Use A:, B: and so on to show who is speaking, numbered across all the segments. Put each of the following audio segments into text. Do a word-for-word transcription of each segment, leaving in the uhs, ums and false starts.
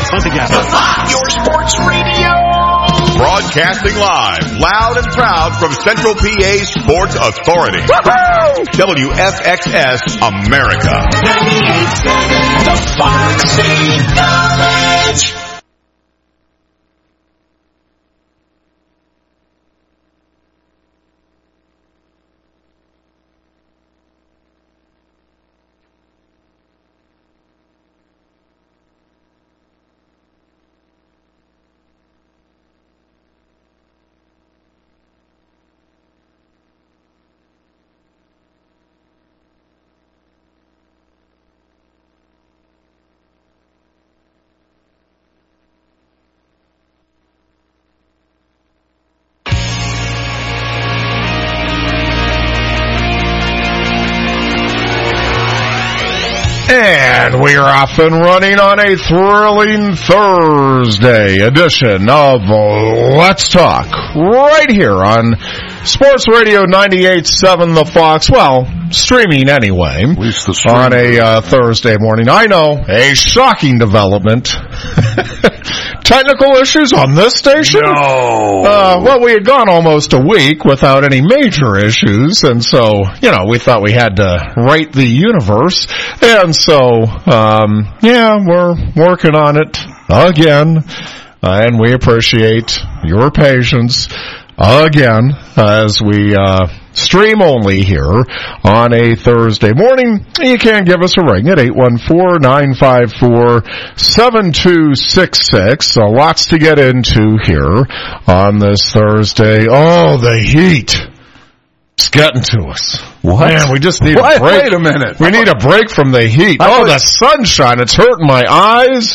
A: Once again.
B: The Fox, your sports radio.
C: Broadcasting live, loud and proud from Central P A Sports Authority. Woo-hoo! W F X S America.
B: ninety-eight seven The Fox Knowledge.
D: And we are off and running on a thrilling Thursday edition of Let's Talk, right here on Sports Radio ninety-eight point seven The Fox. Well, streaming anyway,
E: at least the stream.
D: On a uh, Thursday morning. I know, a shocking development. Technical issues on this station?
E: No.
D: Uh, well, we had gone almost a week without any major issues, and so, you know, we thought we had to right the universe. And so, um, yeah, we're working on it again, uh, and we appreciate your patience again as we uh stream only here on a Thursday morning. You can give us a ring at eight one four, nine five four, seven two six six. So lots to get into here on this Thursday. Oh, the heat. It's getting to us.
E: What?
D: Man, we just need
E: what?
D: a break.
E: Wait a minute.
D: We need a break from the heat.
E: I
D: Oh,
E: thought...
D: the sunshine. It's hurting my eyes.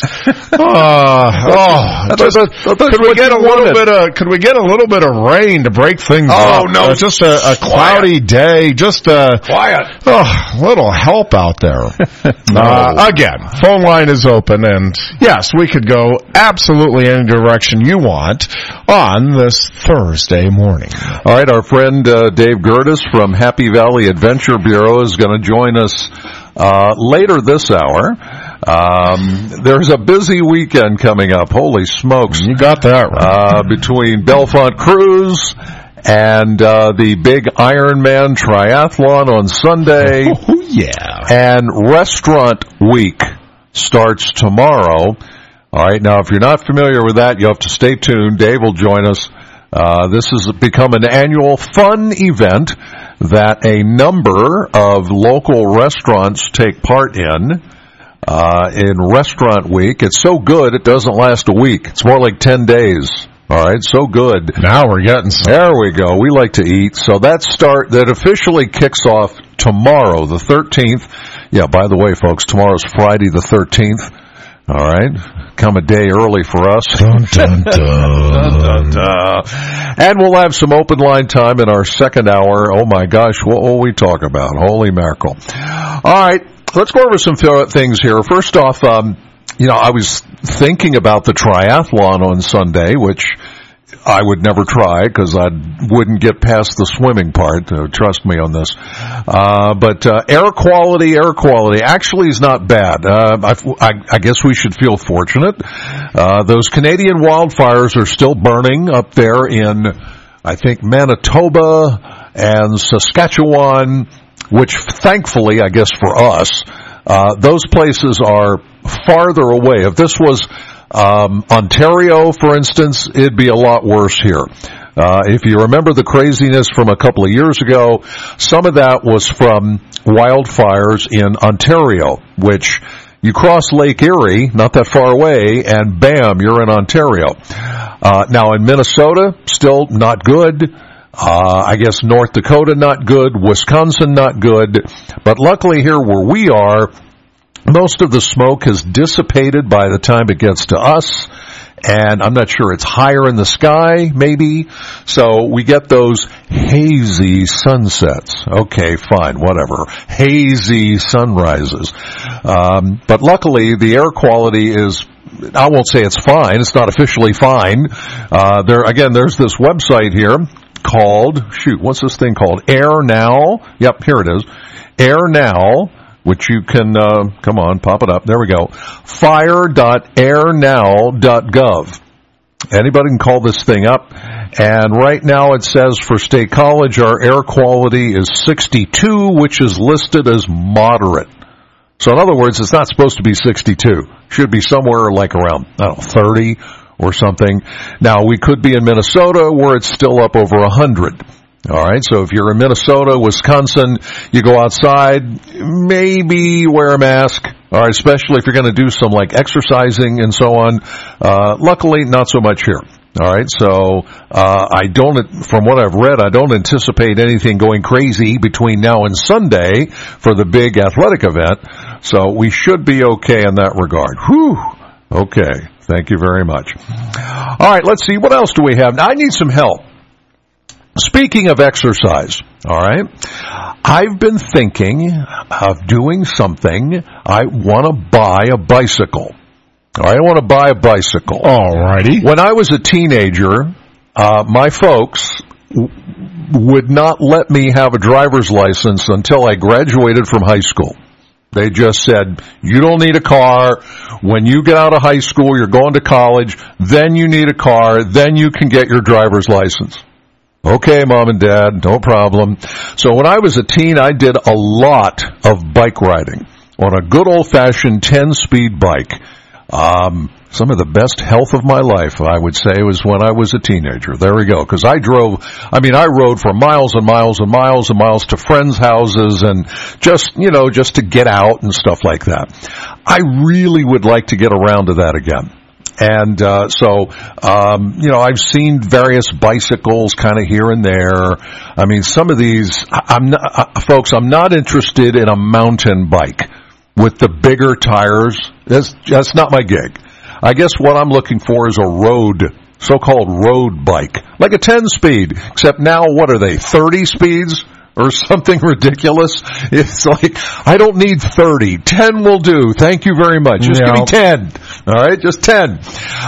D: Uh, oh, just, could we get a little bit of, could we get a little bit of rain to break things
E: oh,
D: up?
E: no.
D: Uh, just a, a cloudy day. Just a,
E: Quiet.
D: oh, little help out there.
E: no.
D: uh, again, phone line is open, and yes, we could go absolutely any direction you want on this Thursday morning.
E: All right, our friend uh, Dave Gertis from Happy Valley Adventure Bureau is going to join us uh, later this hour. Um, there's a busy weekend coming up. Holy smokes.
D: You got that right.
E: Uh, between Bellefonte Cruise and uh, the big Ironman Triathlon on Sunday.
D: Oh, yeah.
E: And Restaurant Week starts tomorrow. All right, now if you're not familiar with that, you have to stay tuned. Dave will join us. Uh, this has become an annual fun event that a number of local restaurants take part in. Uh, in Restaurant Week. It's so good it doesn't last a week. It's more like ten days. All right, so good.
D: Now we're getting some.
E: There we go. We like to eat. So that start that officially kicks off tomorrow, the thirteenth. Yeah, by the way, folks, tomorrow's Friday the thirteenth. All right, come a day early for us.
D: Dun, dun, dun.
E: dun, dun, dun. And we'll have some open line time in our second hour. Oh my gosh, what will we talk about? Holy mackerel. All right, let's go over some things here. First off, um, you know, I was thinking about the triathlon on Sunday, which I would never try because I wouldn't get past the swimming part. Uh, trust me on this. Uh, but uh, air quality, air quality actually is not bad. Uh, I, I, I guess we should feel fortunate. Uh, those Canadian wildfires are still burning up there in, I think, Manitoba and Saskatchewan, which thankfully, I guess for us, uh, those places are farther away. If this was Um, Ontario, for instance, it'd be a lot worse here. Uh, if you remember the craziness from a couple of years ago, some of that was from wildfires in Ontario, which you cross Lake Erie, not that far away, and bam, you're in Ontario. Uh, now in Minnesota, still not good. Uh, I guess North Dakota, not good. Wisconsin, not good. But luckily here where we are, most of the smoke has dissipated by the time it gets to us, and I'm not sure it's higher in the sky, maybe. So we get those hazy sunsets. Okay, fine, whatever. Hazy sunrises. Um, but luckily, the air quality is, I won't say it's fine. It's not officially fine. Uh, there, again, there's this website here called, shoot, what's this thing called? Air Now. Yep, here it is. air now which you can, uh, come on, pop it up. There we go. fire dot air now dot gov. Anybody can call this thing up. And right now it says for State College, our air quality is sixty-two, which is listed as moderate. So in other words, it's not supposed to be sixty-two. Should be somewhere like around, I don't know, thirty or something. Now, we could be in Minnesota where it's still up over one hundred. All right, so if you're in Minnesota, Wisconsin, you go outside, maybe wear a mask. All right, especially if you're going to do some like exercising and so on. Uh, luckily, not so much here. All right, so uh, I don't, from what I've read, I don't anticipate anything going crazy between now and Sunday for the big athletic event. So we should be okay in that regard. Whew. Okay, thank you very much. All right, let's see, what else do we have? Now, I need some help. Speaking of exercise, all right, I've been thinking of doing something. I want to buy a bicycle. All right, I want to buy a bicycle.
D: All righty.
E: When I was a teenager, uh, my folks w- would not let me have a driver's license until I graduated from high school. They just said, you don't need a car. When you get out of high school, you're going to college, then you need a car, then you can get your driver's license. Okay, Mom and Dad, no problem. So when I was a teen, I did a lot of bike riding on a good old-fashioned ten-speed bike. Um, some of the best health of my life, I would say, was when I was a teenager. There we go. Because I drove, I mean, I rode for miles and miles and miles and miles to friends' houses and just, you know, just to get out and stuff like that. I really would like to get around to that again. And uh so, um, you know, I've seen various bicycles kind of here and there. I mean, some of these, I'm not, uh, folks, I'm not interested in a mountain bike with the bigger tires. That's, that's not my gig. I guess what I'm looking for is a road, so-called road bike, like a ten-speed, except now, what are they, thirty speeds? Or something ridiculous. It's like, I don't need thirty. ten will do. Thank you very much. Just
D: yeah.
E: give me ten. All right, just ten.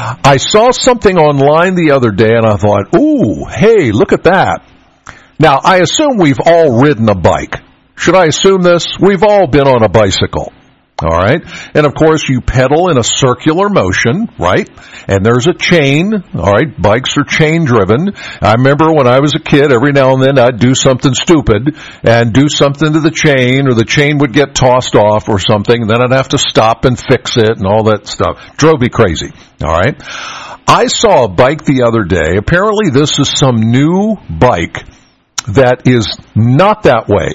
E: I saw something online the other day and I thought, ooh, hey, look at that. Now, I assume we've all ridden a bike. Should I assume this? We've all been on a bicycle. All right. And of course, you pedal in a circular motion, right? And there's a chain. All right. Bikes are chain driven. I remember when I was a kid, every now and then I'd do something stupid and do something to the chain, or the chain would get tossed off or something. And then I'd have to stop and fix it and all that stuff. Drove me crazy. All right. I saw a bike the other day. Apparently this is some new bike that is not that way.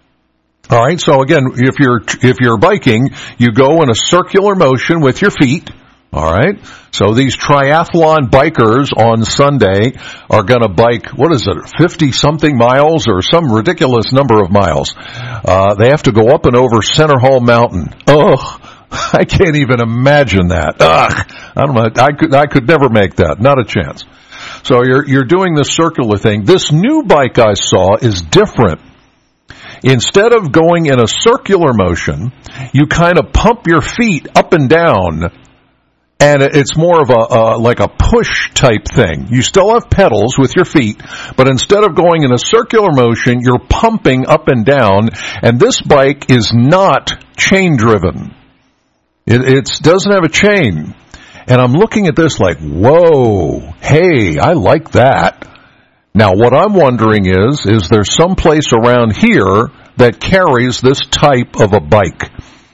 E: All right, so again, if you're if you're biking, you go in a circular motion with your feet. All right, so these triathlon bikers on Sunday are going to bike, what is it, fifty-something miles or some ridiculous number of miles. Uh, they have to go up and over Center Hall Mountain. Ugh, I can't even imagine that. Ugh, I don't know, I could I could never make that, not a chance. So you're you're doing this circular thing. This new bike I saw is different. Instead of going in a circular motion, you kind of pump your feet up and down, and it's more of a, uh, like a push type thing. You still have pedals with your feet, but instead of going in a circular motion, you're pumping up and down, and this bike is not chain driven. It it's, doesn't have a chain. And I'm looking at this like, whoa, hey, I like that. Now, what I'm wondering is, is there some place around here that carries this type of a bike?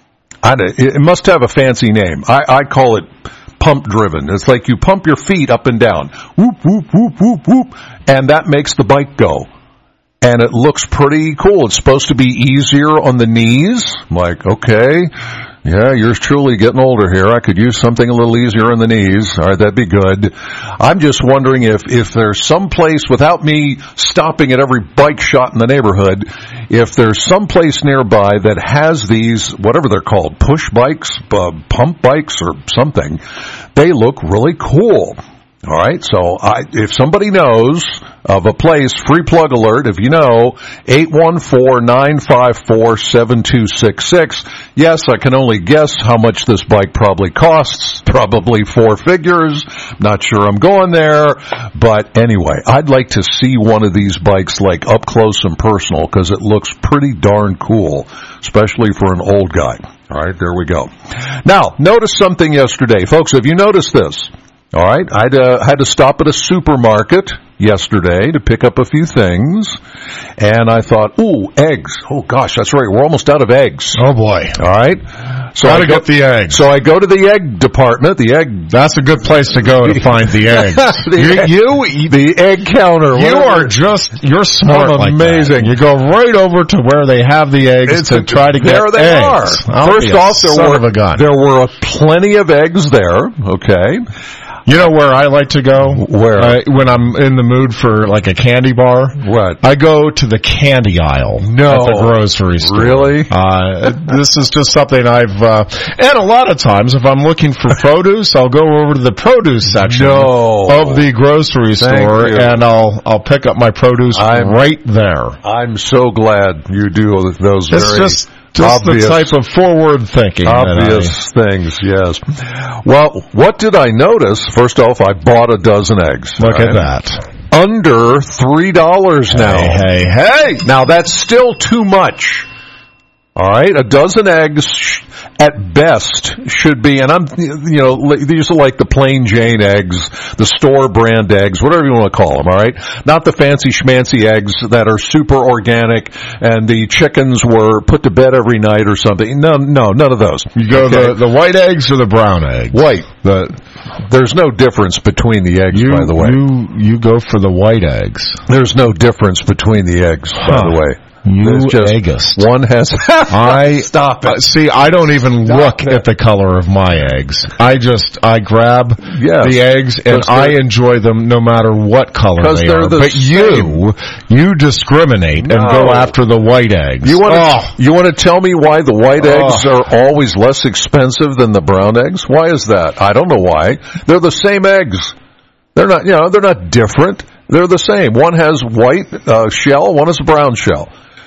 E: I, it must have a fancy name. I, I call it pump driven. It's like you pump your feet up and down. Whoop, whoop, whoop, whoop, whoop. And that makes the bike go. And it looks pretty cool. It's supposed to be easier on the knees. I'm like, okay. Yeah, yours truly getting older here. I could use something a little easier on the knees. All right, that'd be good. I'm just wondering if, if there's some place, without me stopping at every bike shop in the neighborhood, if there's some place nearby that has these, whatever they're called, push bikes, uh, pump bikes or something. They look really cool. All right, so I, if somebody knows of a place, free plug alert, if you know, eight one four, nine five four, seven two six six. Yes, I can only guess how much this bike probably costs, probably four figures. Not sure I'm going there, but anyway, I'd like to see one of these bikes like up close and personal because it looks pretty darn cool, especially for an old guy. All right, there we go. Now, notice something yesterday. Folks, have you noticed this? All right, I had, uh, had to stop at a supermarket yesterday to pick up a few things, and I thought, ooh, eggs. Oh, gosh, that's right. We're almost out of eggs.
D: Oh, boy.
E: All right. So
D: Gotta
E: I go,
D: get the eggs.
E: So I go to the egg department, the egg...
D: That's a good place to go to find the eggs.
E: the
D: you,
E: egg,
D: you,
E: the egg counter.
D: You
E: whatever.
D: are just, you're smart
E: I'm
D: like
E: amazing.
D: that. You go right over to where they have the eggs
E: It's
D: to
E: a,
D: try to get
E: there they
D: eggs.
E: are.
D: I'll
E: First
D: be a
E: off, there
D: son
E: were,
D: of a gun.
E: there were plenty of eggs there, okay?
D: You know where I like to go?
E: Where?
D: Uh, when I'm in the mood for like a candy bar?
E: What?
D: I go to the candy aisle
E: No.
D: at the grocery store.
E: Really?
D: Uh, this is just something I've, uh, and a lot of times if I'm looking for produce, I'll go over to the produce section
E: No.
D: of the grocery
E: Thank
D: store
E: you.
D: and I'll, I'll pick up my produce
E: I'm-
D: right there.
E: I'm so glad you do those
D: It's
E: very
D: just, just
E: obvious,
D: the type of forward thinking that
E: obvious things, yes. Well, what did I notice? First off, I bought a dozen eggs.
D: I, look
E: right?
D: at that.
E: Under three dollars now.
D: Hey, hey, hey!
E: Now, that's still too much. All right, a dozen eggs sh- at best should be, and I'm, you know, these are like the plain Jane eggs, the store brand eggs, whatever you want to call them, all right? Not the fancy schmancy eggs that are super organic and the chickens were put to bed every night or something. No, no, none of those.
D: You go
E: Okay?
D: the, the white eggs or the brown eggs?
E: White.
D: The,
E: There's no difference between the eggs,
D: you,
E: by the way.
D: You, you go for the white eggs.
E: There's no difference between the eggs, by
D: Huh.
E: the way.
D: You
E: There's just
D: eggist.
E: one has.
D: I
E: Stop it.
D: Uh, see, I don't even
E: Stop
D: look
E: it.
D: at the color of my eggs. I just I grab
E: Yes.
D: the eggs and
E: Because
D: I
E: they're-
D: enjoy them no matter what color
E: 'Cause
D: they
E: they're
D: are.
E: the
D: But you, you discriminate and go
E: No.
D: after the white eggs.
E: You want to
D: Oh.
E: you want to tell me why the white
D: Oh.
E: eggs are always less expensive than the brown eggs? Why is that? I don't know why. They're the same eggs. They're not, you know, they're not different. They're the same. One has white uh, shell, one has a brown shell.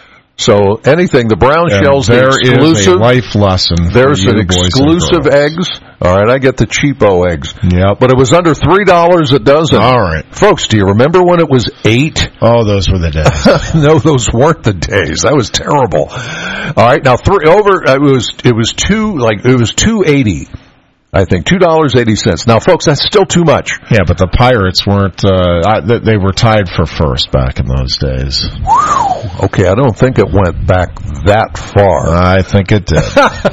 E: So anything, the brown
D: And
E: shell's the
D: there is
E: exclusive.
D: a life lesson. for
E: There's
D: you
E: an
D: boys and
E: exclusive
D: girls.
E: eggs. All right, I get the cheapo eggs.
D: Yep.
E: But it was under three dollars a dozen.
D: All right.
E: Folks, do you remember when it was eight?
D: Oh, those were the days.
E: No, those weren't the days. That was terrible. All right, now three over. It was it was two like it was two eighty. I think two dollars eighty cents. Now, folks, that's still too much.
D: Yeah, but the Pirates weren't. Uh, I, they were tied for first back in those days.
E: Okay, I don't think it went back that far.
D: I think it did.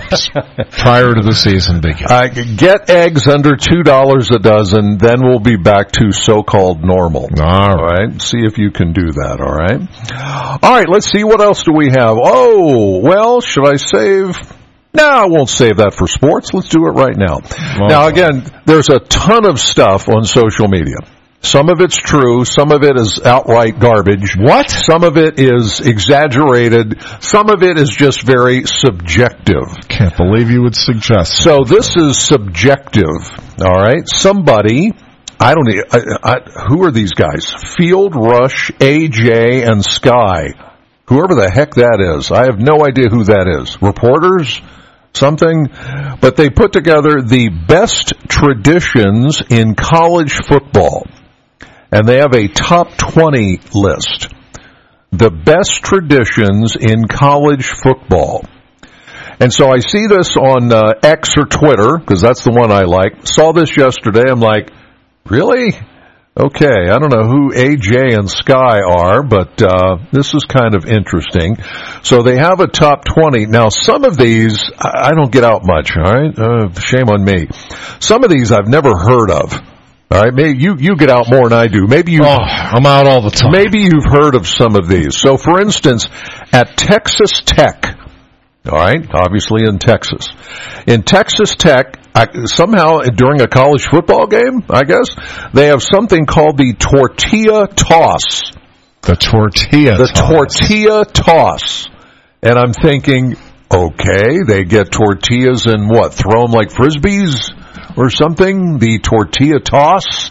D: Prior to the season beginning.
E: I get eggs under two dollars a dozen, then we'll be back to so-called normal.
D: All
E: All
D: right.
E: right, see if you can do that. All right. All right. Let's see what else do we have. Oh, well, should I save? No, I won't save that for sports. Let's do it right now.
D: Well,
E: now, again, there's a ton of stuff on social media. Some of it's true. Some of it is outright garbage.
D: What?
E: Some of it is exaggerated. Some of it is just very subjective.
D: Can't believe you would suggest.
E: So this is subjective. All right. Somebody, I don't know, I, I, who are these guys? Field Rush, A J, and Sky. Whoever the heck that is. I have no idea who that is. Reporters? Something, but they put together the best traditions in college football, and they have a top twenty list. The best traditions in college football. And so I see this on uh, X or Twitter, because that's the one I like. Saw this yesterday. I'm like, really? Okay, I don't know who A J and Sky are, but uh, this is kind of interesting. So they have a top twenty. Now, some of these, I I don't get out much, all right? Uh, shame on me. Some of these I've never heard of. All right, maybe you, you get out more than I do. Maybe you,
D: Oh, I'm out all the time.
E: maybe you've heard of some of these. So, for instance, at Texas Tech, all right, obviously in Texas. In Texas Tech, I, somehow during a college football game, I guess, they have something called the tortilla toss.
D: The tortilla
E: The
D: toss.
E: tortilla toss. And I'm thinking, okay, they get tortillas and what, throw them like Frisbees or something? The tortilla toss?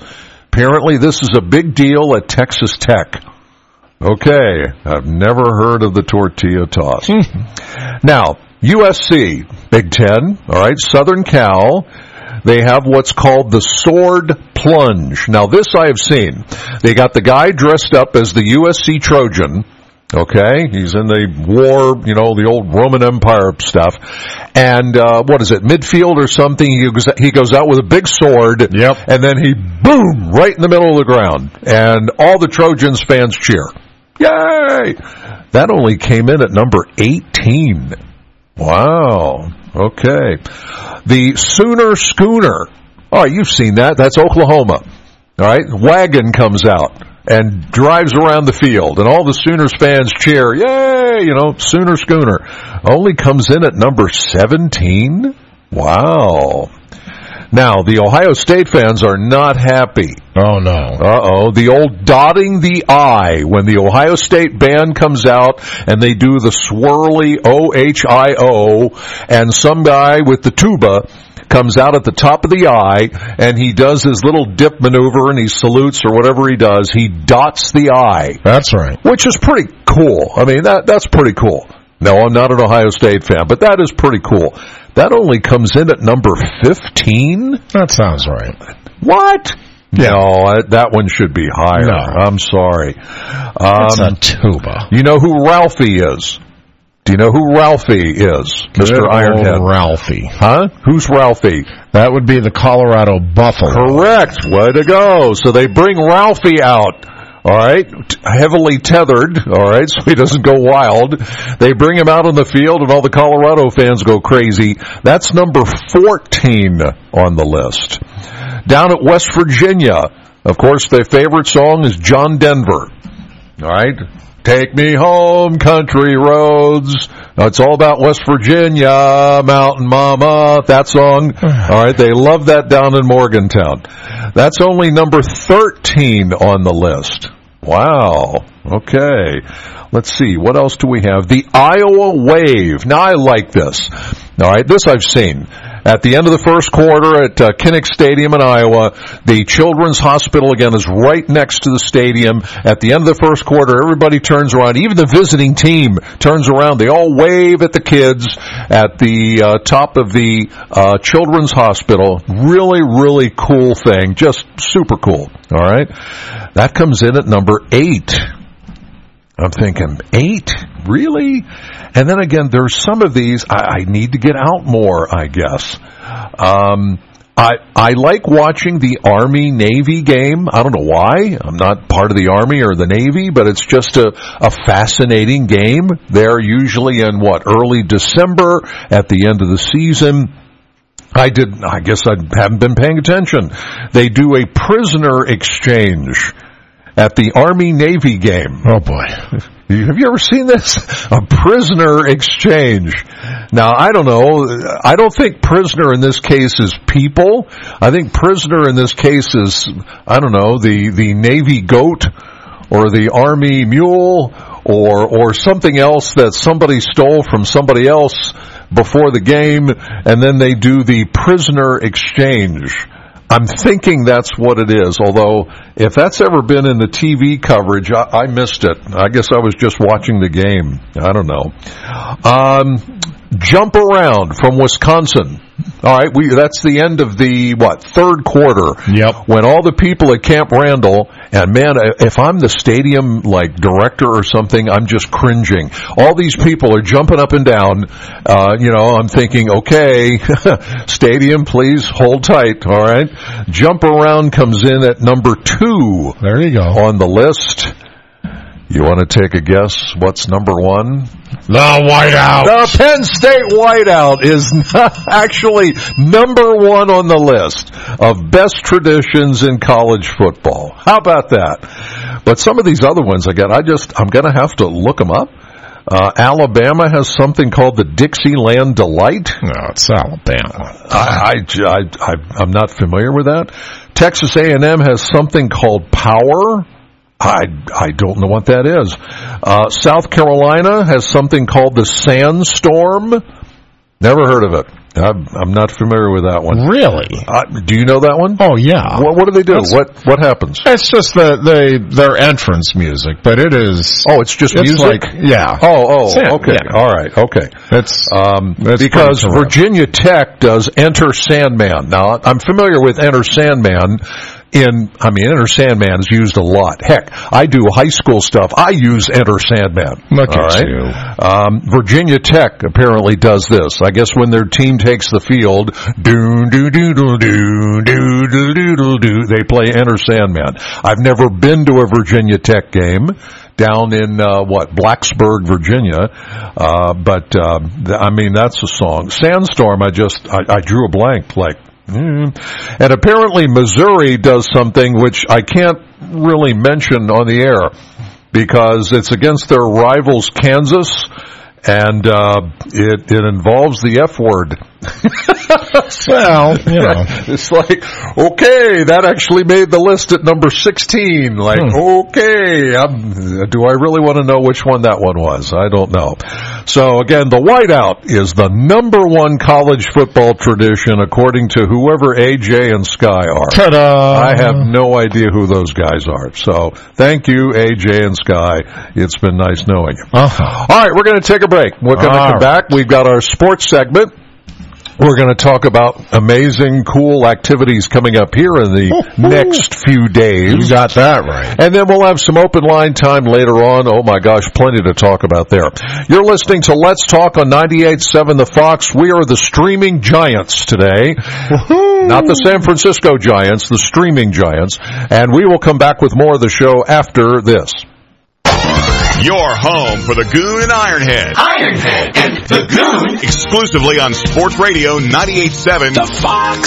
E: Apparently this is a big deal at Texas Tech. Okay, I've never heard of the tortilla toss. Now, U S C, Big Ten, all right, Southern Cal, they have what's called the sword plunge. Now, this I have seen. They got the guy dressed up as the U S C Trojan. Okay, he's in the war, you know, the old Roman Empire stuff. And, uh, what is it, midfield or something? He goes, he goes out with a big sword.
D: Yep.
E: And then he, boom, right in the middle of the ground. And all the Trojans fans cheer. Yay! That only came in at number eighteen. Wow. Okay. The Sooner Schooner. Oh, you've seen that. That's Oklahoma. All right. Wagon comes out and drives around the field, and all the Sooners fans cheer. Yay! You know, Sooner Schooner. Only comes in at number seventeen. Wow. Now, the Ohio State fans are not happy.
D: Oh, no.
E: Uh-oh. The old dotting the I when the Ohio State band comes out and they do the swirly O H I O, and some guy with the tuba comes out at the top of the I, and he does his little dip maneuver, and he salutes or whatever he does. He dots the I.
D: That's right.
E: Which is pretty cool. I mean, that that's pretty cool. No, I'm not an Ohio State fan, but that is pretty cool. That only comes in at number fifteen?
D: That sounds right.
E: What? Yeah. No, that one should be higher.
D: No.
E: I'm sorry.
D: It's
E: Um,
D: a tuba.
E: you know who Ralphie is? Do you know who Ralphie is, Mister
D: Good
E: Ironhead?
D: old Ralphie.
E: Huh? Who's Ralphie?
D: That would be the Colorado Buffalo.
E: Correct. Way to go. So they bring Ralphie out. All right, heavily tethered, all right, so he doesn't go wild. They bring him out on the field, and all the Colorado fans go crazy. That's number fourteen on the list. Down at West Virginia, of course, their favorite song is John Denver. All right, take me home, country roads. Now, it's all about West Virginia, Mountain Mama, that song. All right, they love that down in Morgantown. That's only number thirteen on the list. Wow. Okay. Let's see. What else do we have? The Iowa Wave. Now, I like this. All right, this I've seen. At the end of the first quarter at uh, Kinnick Stadium in Iowa, the Children's Hospital, again, is right next to the stadium. At the end of the first quarter, everybody turns around. Even the visiting team turns around. They all wave at the kids at the uh, top of the uh, Children's Hospital. Really, really cool thing. Just super cool. All right? That comes in at number eight. I'm thinking, eight? Really? And then again, there's some of these I, I need to get out more, I guess. Um, I I like watching the Army-Navy game. I don't know why. I'm not part of the Army or the Navy, but it's just a, a fascinating game. They're usually in, what, early December at the end of the season. I did, I guess I haven't been paying attention. They do a prisoner exchange at the Army-Navy game.
D: Oh, boy.
E: Have you ever seen this? A prisoner exchange. Now, I don't know. I don't think prisoner in this case is people. I think prisoner in this case is, I don't know, the, the Navy goat or the Army mule or, or something else that somebody stole from somebody else before the game, and then they do the prisoner exchange. I'm thinking that's what it is, although if that's ever been in the T V coverage, I, I missed it. I guess I was just watching the game. I don't know. Um, jump around from Wisconsin. All right, we that's the end of the, what, third quarter.
D: Yep.
E: When all the people at Camp Randall, and man, if I'm the stadium, like, director or something, I'm just cringing. All these people are jumping up and down. Uh, you know, I'm thinking, okay, stadium, please hold tight, all right? Jump around comes in at number two.
D: There you go.
E: On the list. You want to take a guess? What's number one?
D: The Whiteout.
E: The Penn State Whiteout is not actually number one on the list of best traditions in college football. How about that? But some of these other ones, again, I just, I'm going to have to look them up. Uh, Alabama has something called the Dixieland Delight.
D: No, it's Alabama.
E: I, I, I, I, I'm not familiar with that. Texas A and M has something called Power. I, I don't know what that is. Uh, South Carolina has something called the Sandstorm. Never heard of it. I'm, I'm not familiar with that one.
D: Really?
E: Uh, do you know that one?
D: Oh, yeah.
E: What, what do they do?
D: That's,
E: what what happens?
D: It's just the, they, their entrance music, but it is...
E: Oh, it's just
D: it's
E: music?
D: Like, yeah.
E: Oh, oh,
D: Sam,
E: okay.
D: Yeah.
E: All right, okay.
D: It's,
E: um,
D: it's
E: because Virginia Tech does Enter Sandman. Now, I'm familiar with Enter Sandman. In, I mean, Enter Sandman is used a lot. Heck, I do high school stuff. I use Enter Sandman.
D: Look
E: all
D: at
E: right?
D: you.
E: Um, Virginia Tech apparently does this. I guess when their team takes the field, do do do do do do do do do do, they play Enter Sandman. I've never been to a Virginia Tech game down in uh, what Blacksburg, Virginia, uh, but uh, th- I mean that's a song. Sandstorm. I just I, I drew a blank. Like. Mm. And apparently Missouri does something which I can't really mention on the air because it's against their rivals Kansas, and uh, it, it involves the F word.
D: Well, you know.
E: It's like, okay, that actually made the list at number sixteen. Like, hmm. okay, I'm, do I really want to know which one that one was? I don't know. So again, the whiteout is the number one college football tradition according to whoever A J and Sky are.
D: Ta-da!
E: I have no idea who those guys are. So thank you, A J and Sky. It's been nice knowing you.
D: Uh-huh.
E: All right, we're going to take a break. We're going to come
D: right.
E: back. We've got our sports segment. We're going to talk about amazing, cool activities coming up here in the Ooh, next few days.
D: You got that right.
E: And then we'll have some open line time later on. Oh, my gosh, plenty to talk about there. You're listening to Let's Talk on ninety-eight point seven The Fox. We are the streaming giants today. Woo-hoo. Not the San Francisco Giants, the streaming giants. And we will come back with more of the show after this.
C: Your home for the Goon and Ironhead.
B: Ironhead and the Goon.
C: Exclusively on Sports Radio ninety-eight point seven
B: The Fox.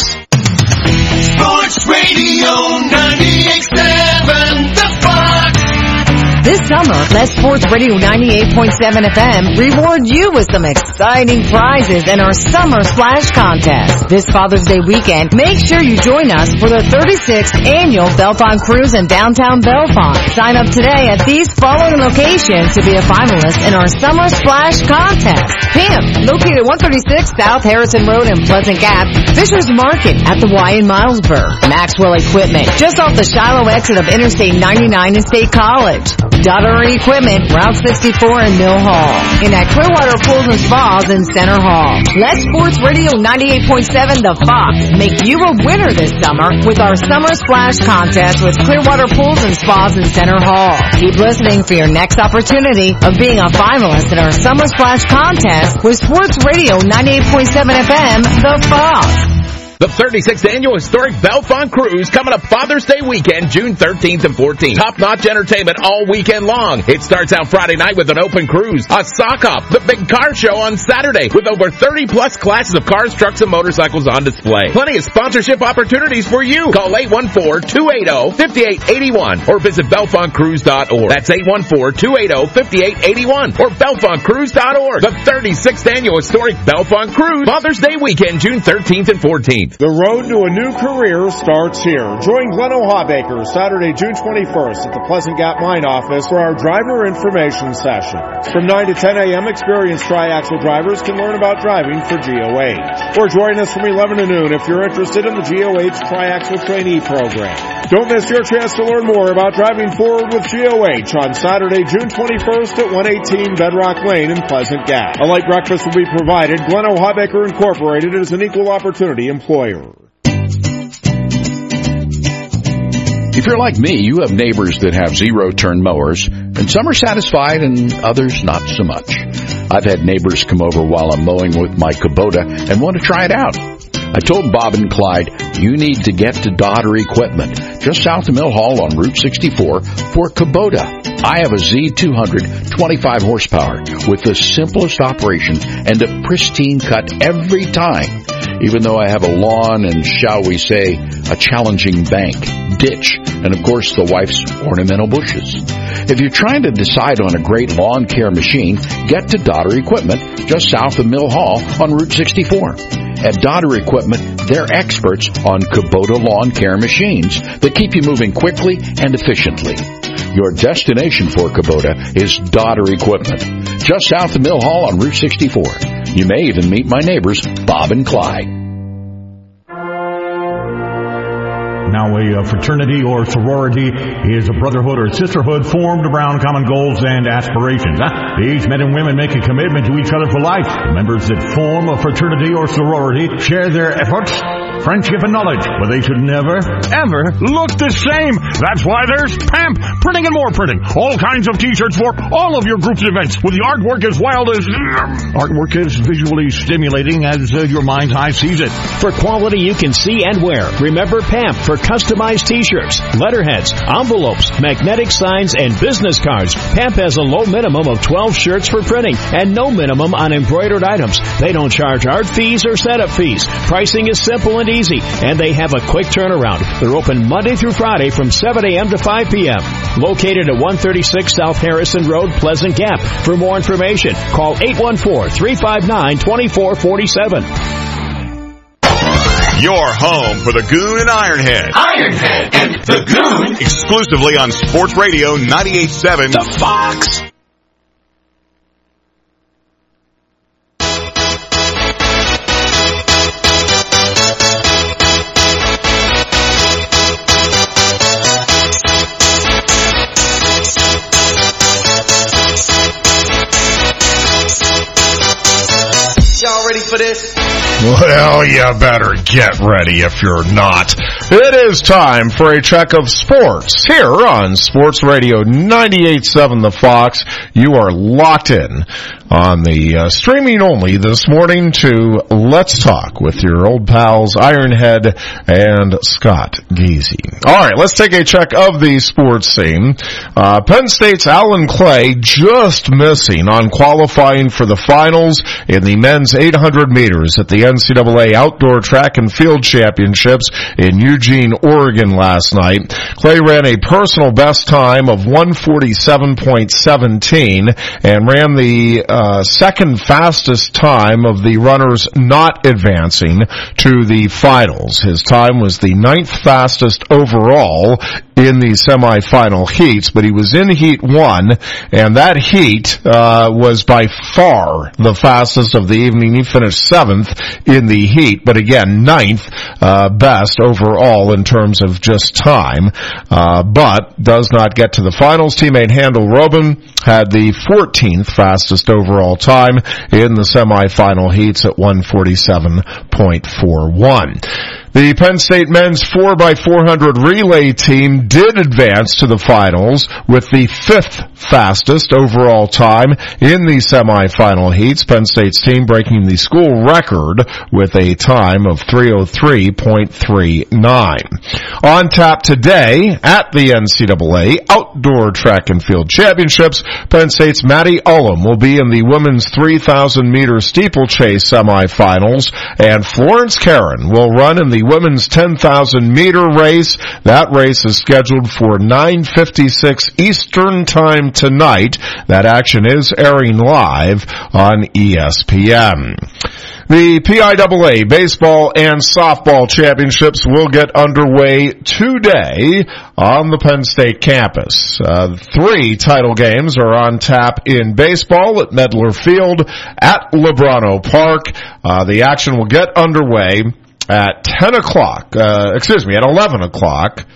B: Sports Radio ninety-eight point seven The Fox.
A: This summer, let Sports Radio ninety-eight point seven F M reward you with some exciting prizes in our Summer Splash Contest. This Father's Day weekend, make sure you join us for the thirty-sixth Annual Bellefonte Cruise in downtown Bellefonte. Sign up today at these following locations to be a finalist in our Summer Splash Contest. P I M, located one thirty-six South Harrison Road in Pleasant Gap. Fisher's Market at the Y in Milesburg. Maxwell Equipment, just off the Shiloh exit of Interstate ninety-nine in State College. Daughtery Equipment, Route sixty-four in Mill Hall. And at Clearwater Pools and Spas in Center Hall. Let Sports Radio ninety-eight point seven The Fox make you a winner this summer with our Summer Splash Contest with Clearwater Pools and Spas in Center Hall. Keep listening for your next opportunity of being a finalist in our Summer Splash Contest with Sports Radio ninety-eight point seven F M The Fox.
F: The thirty-sixth Annual Historic Bellefonte Cruise coming up Father's Day weekend, June thirteenth and fourteenth. Top-notch entertainment all weekend long. It starts out Friday night with an open cruise, a sock-off, the big car show on Saturday with over thirty plus classes of cars, trucks, and motorcycles on display. Plenty of sponsorship opportunities for you. Call eight one four, two eight zero, five eight eight one or visit bellefonte cruise dot org. That's eight one four, two eight zero, five eight eight one or bellefonte cruise dot org. The thirty-sixth Annual Historic Bellefonte Cruise, Father's Day weekend, June thirteenth and fourteenth.
G: The road to a new career starts here. Join Glenn O'Habaker Saturday, June twenty-first at the Pleasant Gap Mine office for our driver information session. From nine to ten a.m., experienced tri-axle drivers can learn about driving for G O H. Or join us from eleven to noon if you're interested in the G O H Tri-Axle Trainee Program. Don't miss your chance to learn more about driving forward with G O H on Saturday, June twenty-first at one eighteen Bedrock Lane in Pleasant Gap. A light breakfast will be provided. Glenn O'Habaker Incorporated is an equal opportunity employer.
H: If you're like me, you have neighbors that have zero-turn mowers, and some are satisfied and others not so much. I've had neighbors come over while I'm mowing with my Kubota and want to try it out. I told Bob and Clyde, you need to get to Daughtery Equipment, just south of Mill Hall on Route sixty-four, for Kubota. I have a Z two hundred, twenty-five horsepower, with the simplest operation and a pristine cut every time, even though I have a lawn and, shall we say, a challenging bank, ditch, and of course the wife's ornamental bushes. If you're trying to decide on a great lawn care machine, get to Daughtery Equipment, just south of Mill Hall on Route sixty-four. At Daughtery Equipment, they're experts on Kubota lawn care machines that keep you moving quickly and efficiently. Your destination for Kubota is Daughtery Equipment, just south of Mill Hall on Route sixty-four. You may even meet my neighbors, Bob and Clyde.
I: Now, a fraternity or sorority is a brotherhood or sisterhood formed around common goals and aspirations. Huh? These men and women make a commitment to each other for life. The members that form a fraternity or sorority share their efforts, friendship, and knowledge, but they should never, ever look the same. That's why there's P A M P, Printing and More Printing. All kinds of t-shirts for all of your groups and events, with the artwork as wild as... artwork as visually stimulating as uh, your mind's eye sees it.
J: For quality you can see and wear, remember P A M P for customized t-shirts, letterheads, envelopes, magnetic signs, and business cards. P A M P has a low minimum of twelve shirts for printing and no minimum on embroidered items. They don't charge art fees or setup fees. Pricing is simple and easy, and they have a quick turnaround. They're open Monday through Friday from seven a.m. to five p.m. Located at one thirty-six South Harrison Road, Pleasant Gap. For more information, call eight one four, three five nine, two four four seven.
C: Your home for the Goon and Ironhead.
B: Ironhead and the Goon.
C: Exclusively on Sports Radio ninety-eight point seven.
B: The Fox.
K: Y'all ready for this?
D: Well, you better get ready if you're not. It is time for a check of sports here on Sports Radio ninety-eight point seven The Fox. You are locked in on the uh, streaming only this morning to Let's Talk with your old pals Ironhead and Scott Geezy. All right, let's take a check of the sports scene. Uh, Penn State's Alan Clay just missing on qualifying for the finals in the men's eight hundred meters at the N C double A Outdoor Track and Field Championships in Eugene, Oregon last night. Clay ran a personal best time of one forty-seven point one seven and ran the uh, second fastest time of the runners not advancing to the finals. His time was the ninth fastest overall in the semifinal heats, but he was in heat one, and that heat uh, was by far the fastest of the evening. He finished seventh in the heat, but again, ninth uh, best overall in terms of just time, uh, but does not get to the finals. Teammate Handel Robin had the fourteenth fastest overall time in the semifinal heats at one forty-seven point four one. The Penn State men's four by four hundred relay team did advance to the finals with the fifth fastest overall time in the semifinal heats. Penn State's team breaking the school record with a time of three oh three point three nine. On tap today at the N C double A Outdoor Track and Field Championships, Penn State's Maddie Ullum will be in the women's three thousand meter steeplechase semifinals, and Florence Caron will run in the women's ten thousand meter race. That race is scheduled for nine fifty-six Eastern Time tonight. That action is airing live on E S P N. The P I A A baseball and softball championships will get underway today on the Penn State campus. Uh, three title games are on tap in baseball at Medler Field at Lebrano Park. Uh, the action will get underway at ten o'clock, uh, excuse me, at eleven o'clock.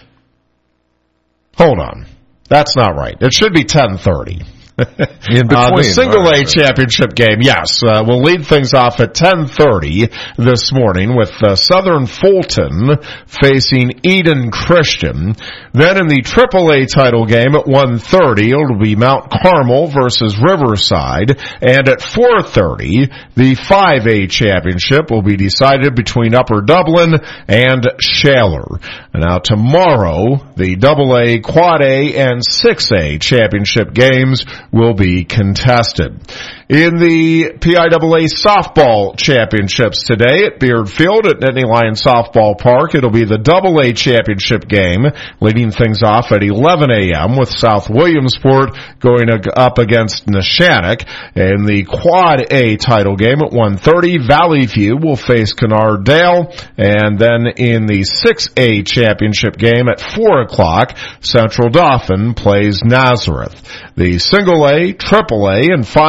D: Hold on. That's not right. It should be ten thirty.
E: In between,
D: uh, the single A
E: right.
D: championship game, yes, uh, we'll lead things off at ten thirty this morning with uh, Southern Fulton facing Eden Christian. Then in the triple A title game at one thirty, it'll be Mount Carmel versus Riverside. And at four thirty, the five A championship will be decided between Upper Dublin and Shaler. And now tomorrow, the double A, quad A, and six A championship games will be contested. In the P I A A softball championships today at Beard Field at Nittany Lions Softball Park, it'll be the double A championship game, leading things off at eleven a.m. with South Williamsport going up against Neshannock. In the quad A title game at one thirty, Valley View will face Kennard Dale. And then in the six A championship game at four o'clock, Central Dauphin plays Nazareth. The single A, triple A, and five A championship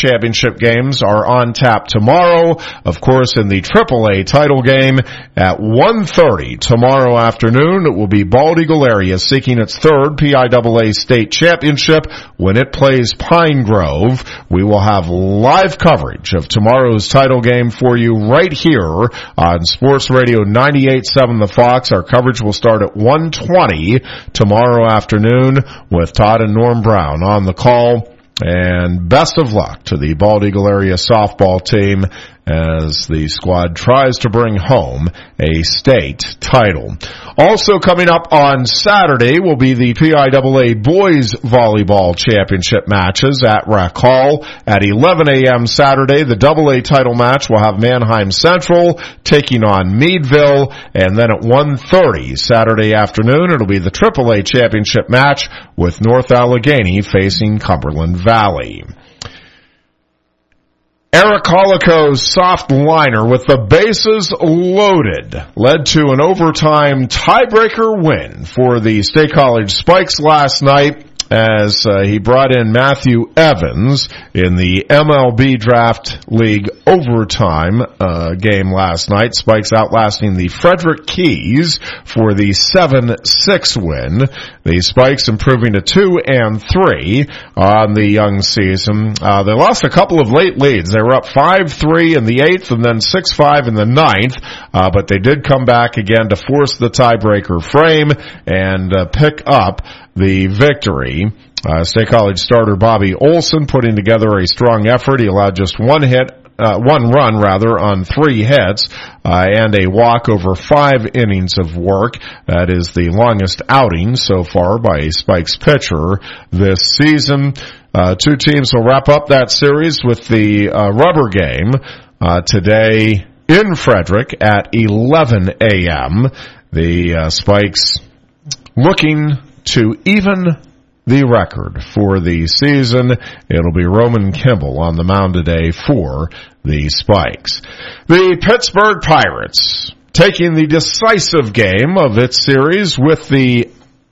D: championship games are on tap tomorrow. Of course, in the triple A title game at one thirty tomorrow afternoon, it will be Bald Eagle area seeking its third P I A A state championship when it plays Pine Grove. We will have live coverage of tomorrow's title game for you right here on Sports Radio ninety-eight point seven The Fox. Our coverage will start at one twenty tomorrow afternoon with Todd and Norm Brown on the call. And best of luck to the Bald Eagle area softball team as the squad tries to bring home a state title. Also coming up on Saturday will be the P I A A Boys Volleyball Championship matches at Rec Hall. At eleven a.m. Saturday, the double A title match will have Manheim Central taking on Meadville. And then at one thirty Saturday afternoon, it'll be the triple A championship match with North Allegheny facing Cumberland Valley. Eric Holoco's soft liner with the bases loaded led to an overtime tiebreaker win for the State College Spikes last night as uh, he brought in Matthew Evans in the M L B Draft League overtime uh, game last night. Spikes outlasting the Frederick Keys for the seven six win. The Spikes improving to two and three on the young season. Uh, they lost a couple of late leads. They were up five three in the eighth and then six five in the ninth, uh, but they did come back again to force the tiebreaker frame and uh, pick up the victory. Uh, State College starter Bobby Olson putting together a strong effort. He allowed just one hit, uh, one run rather, on three hits, uh, and a walk over five innings of work. That is the longest outing so far by a Spikes pitcher this season. Uh, two teams will wrap up that series with the uh, rubber game uh, today in Frederick at eleven a.m. The uh, Spikes looking to even the record for the season. It'll be Roman Kimball on the mound today for the Spikes. The Pittsburgh Pirates taking the decisive game of its series with the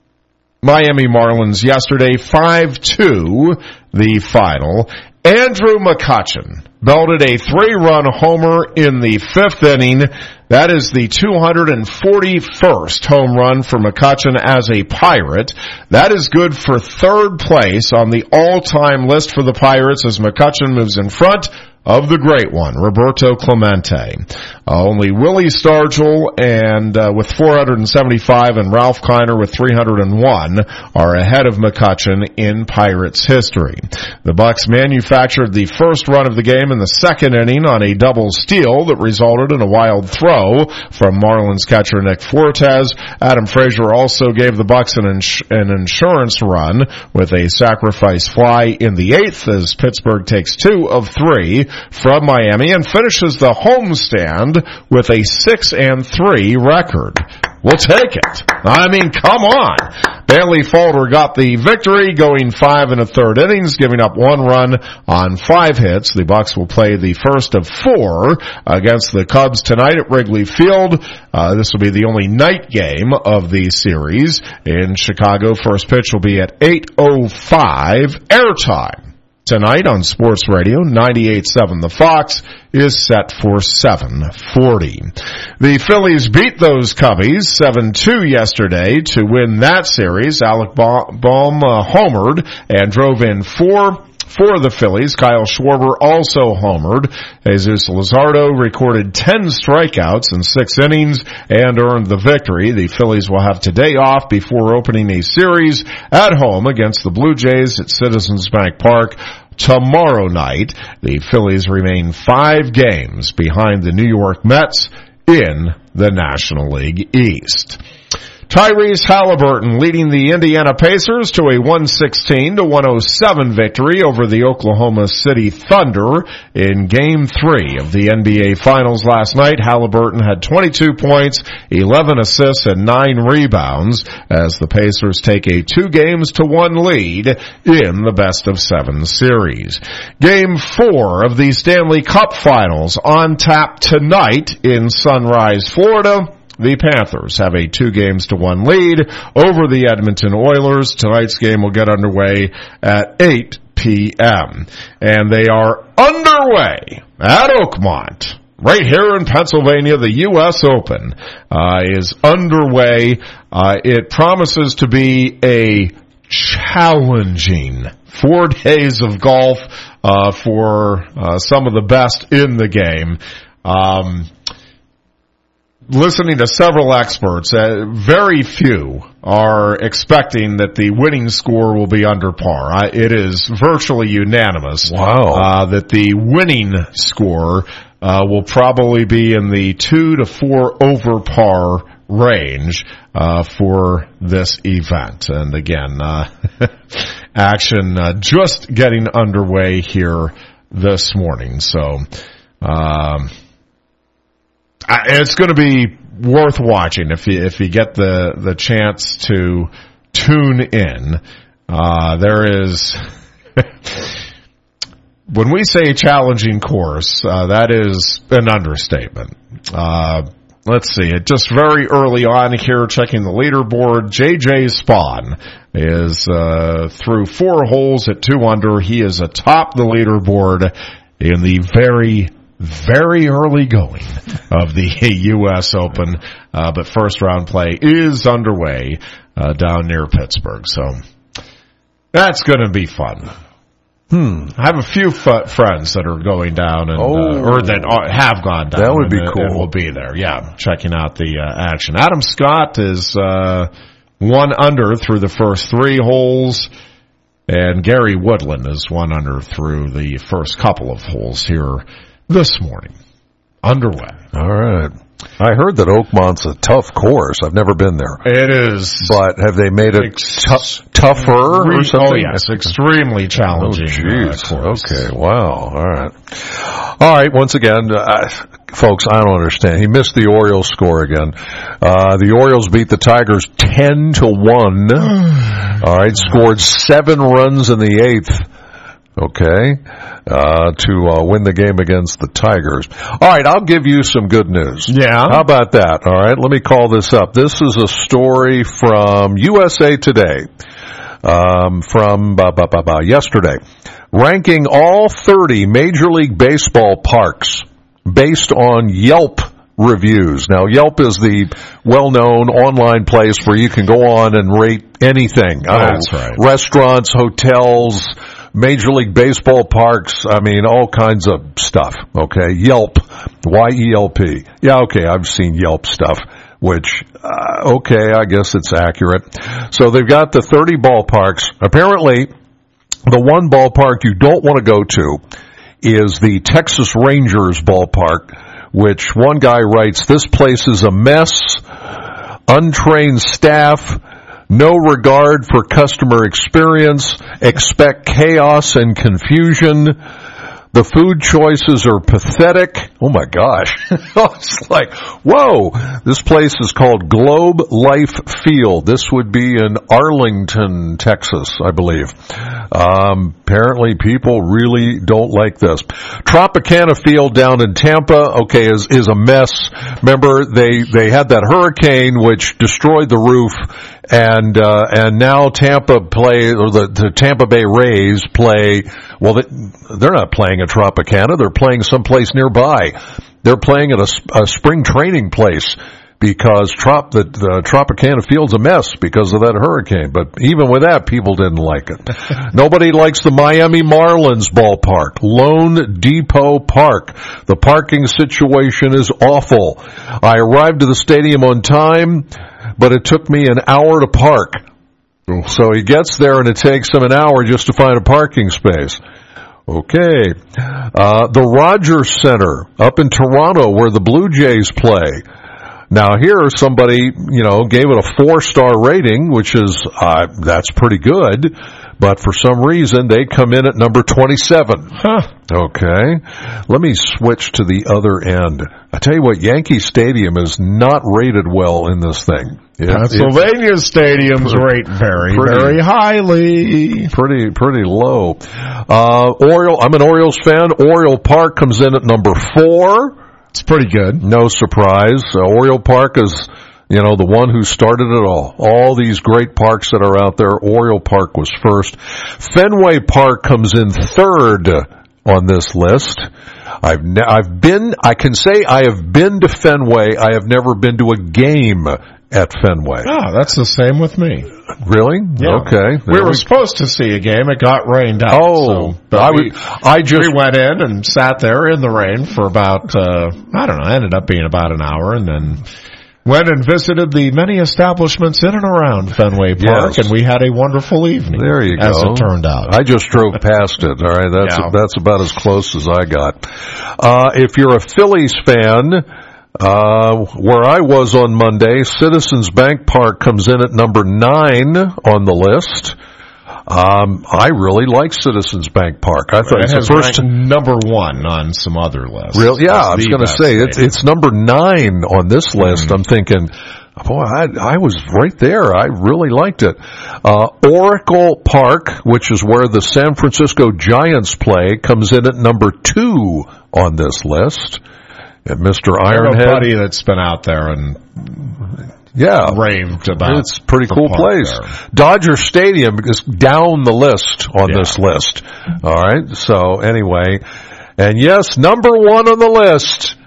D: Miami Marlins yesterday, five two the final. Andrew McCutchen belted a three-run homer in the fifth inning. That is the two hundred forty-first home run for McCutchen as a Pirate. That is good for third place on the all-time list for the Pirates as McCutchen moves in front of the great one, Roberto Clemente. Uh, only Willie Stargell and uh, with four hundred seventy-five and Ralph Kiner with three hundred one are ahead of McCutchen in Pirates history. The Bucks manufactured the first run of the game in the second inning on a double steal that resulted in a wild throw from Marlins catcher Nick Fortes. Adam Frazier also gave the Bucks an, ins- an insurance run with a sacrifice fly in the eighth as Pittsburgh takes two of three from Miami and finishes the homestand with a six and three record. We'll take it. I mean, come on. Bailey Falter got the victory, going five and a third innings, giving up one run on five hits. The Bucks will play the first of four against the Cubs tonight at Wrigley Field. Uh, this will be the only night game of the series in Chicago. First pitch will be at eight oh five airtime. Tonight on Sports Radio ninety-eight point seven The Fox is set for seven forty. The Phillies beat those Cubbies seven two yesterday to win that series. Alec Baum uh, homered and drove in four for the Phillies. Kyle Schwarber also homered. Jesus Luzardo recorded ten strikeouts in six innings and earned the victory. The Phillies will have today off before opening a series at home against the Blue Jays at Citizens Bank Park tomorrow night. The Phillies remain five games behind the New York Mets in the National League East. Tyrese Halliburton leading the Indiana Pacers to a one sixteen to one oh seven victory over the Oklahoma City Thunder in Game three of the N B A Finals last night. Halliburton had twenty-two points, eleven assists, and nine rebounds as the Pacers take a two games to one lead in the best of seven series. Game four of the Stanley Cup Finals on tap tonight in Sunrise, Florida. The Panthers have a two games to one lead over the Edmonton Oilers. Tonight's game will get underway at eight p.m. p.m. And they are underway at Oakmont. Right here in Pennsylvania, the U S Open uh, is underway. Uh, it promises to be a challenging four days of golf uh, for uh, some of the best in the game. Um, listening to several experts, uh, very few are expecting that the winning score will be under par. Uh, it is virtually unanimous.
E: Wow.
D: Uh, that the winning score uh, will probably be in the two to four over par range uh, for this event. And again, uh, action uh, just getting underway here this morning. So, um, it's going to be worth watching if you if you get the the chance to tune in. Uh, there is when we say challenging course, uh, that is an understatement. Uh, let's see, it just very early on here, checking the leaderboard. J J Spawn is uh, through four holes at two under. He is atop the leaderboard in the very very early going of the U S Open, uh, but first round play is underway uh, down near Pittsburgh, so that's going to be fun. Hmm. I have a few f- friends that are going down, and
E: oh,
D: uh, or that are, have gone down.
E: That would be
D: and,
E: cool.
D: And will be there, yeah, checking out the uh, action. Adam Scott is uh, one under through the first three holes. And Gary Woodland is one under through the first couple of holes here this morning. Underway.
E: All right. I heard that Oakmont's a tough course. I've never been there.
D: It is.
E: But have they made it
D: ex-
E: t- tougher or something?
D: Oh, yes. Extremely challenging.
E: Oh,
D: uh, course.
E: Okay. Wow. All right. All right. Once again, uh, folks, I don't understand. He missed the Orioles score again. Uh, the Orioles beat the Tigers ten to one. All right. Scored seven runs in the eighth. Okay, uh, to uh, win the game against the Tigers. All right, I'll give you some good news.
D: Yeah.
E: How about that? All right, let me call this up. This is a story from U S A Today, um, from bah, bah, bah, bah, yesterday, ranking all thirty Major League Baseball parks based on Yelp reviews. Now, Yelp is the well-known online place where you can go on and rate anything.
D: That's
E: oh,
D: right.
E: Restaurants, hotels, Major League Baseball parks, I mean, all kinds of stuff, okay? Yelp, Y E L P. Yeah, okay, I've seen Yelp stuff, which, uh, okay, I guess it's accurate. So they've got the thirty ballparks. Apparently, the one ballpark you don't want to go to is the Texas Rangers ballpark, which one guy writes, this place is a mess, untrained staff, no regard for customer experience, expect chaos and confusion. The food choices are pathetic. Oh my gosh. It's like, whoa, this place is called Globe Life Field. This would be in Arlington, Texas, I believe. Um, apparently people really don't like this. Tropicana Field down in Tampa, okay, is, is a mess. Remember, they, they had that hurricane which destroyed the roof, and, uh, and now Tampa play, or the, the Tampa Bay Rays play, well, they, they're not playing at Tropicana, they're playing someplace nearby. They're playing at a, a spring training place because Trop, the, the Tropicana Field's a mess because of that hurricane. But even with that, people didn't like it. Nobody likes the Miami Marlins ballpark, Lone Depot Park. The parking situation is awful. I arrived to the stadium on time, but it took me an hour to park. So he gets there and it takes him an hour just to find a parking space. Okay. Uh, the Rogers Center up in Toronto where the Blue Jays play. Now here somebody, you know, gave it a four-star rating, which is, uh, that's pretty good, but for some reason they come in at number twenty-seven.
D: Huh.
E: Okay. Let me switch to the other end. I tell you what, Yankee Stadium is not rated well in this thing. It,
D: Pennsylvania stadiums rate very,
E: pretty,
D: very highly.
E: Pretty, pretty low. Uh, Oriole, I'm an Orioles fan. Oriole Park comes in at number four.
D: It's pretty good.
E: No surprise. Uh, Oriole Park is You know, the one who started it all. All these great parks that are out there. Oriole Park was first. Fenway Park comes in third on this list. I've ne- I've been, I can say I have been to Fenway. I have never been to a game at Fenway.
D: Oh, that's the same with me.
E: Really?
D: Yeah.
E: Okay.
D: We were we... supposed to see a game. It got rained out.
E: Oh,
D: so, but
E: I,
D: we,
E: I just
D: we went in and sat there in the rain for about, uh, I don't know, ended up being about an hour, and then went and visited the many establishments in and around Fenway Park,
E: yes.
D: and we had a wonderful evening.
E: There you go.
D: As it turned out.
E: I just drove past it. All right, that's
D: yeah.
E: that's about as close as I got. Uh, if you're a Phillies fan, uh, where I was on Monday, Citizens Bank Park comes in at number nine on the list. Um, I really like Citizens Bank Park. I thought
D: it
E: it's
D: has
E: the first
D: number one on some other lists.
E: Real, yeah,
D: That's
E: I was going to say it's it's number nine on this list. Mm-hmm. I'm thinking, boy, I, I was right there. I really liked it. Uh, Oracle Park, which is where the San Francisco Giants play, comes in at number two on this list. And Mister Ironhead,
D: buddy that's been out there and.
E: Yeah,
D: raved about.
E: It's a pretty cool place. There. Dodger Stadium is down the list on yeah. this list. All right. So anyway, and yes, number one on the list.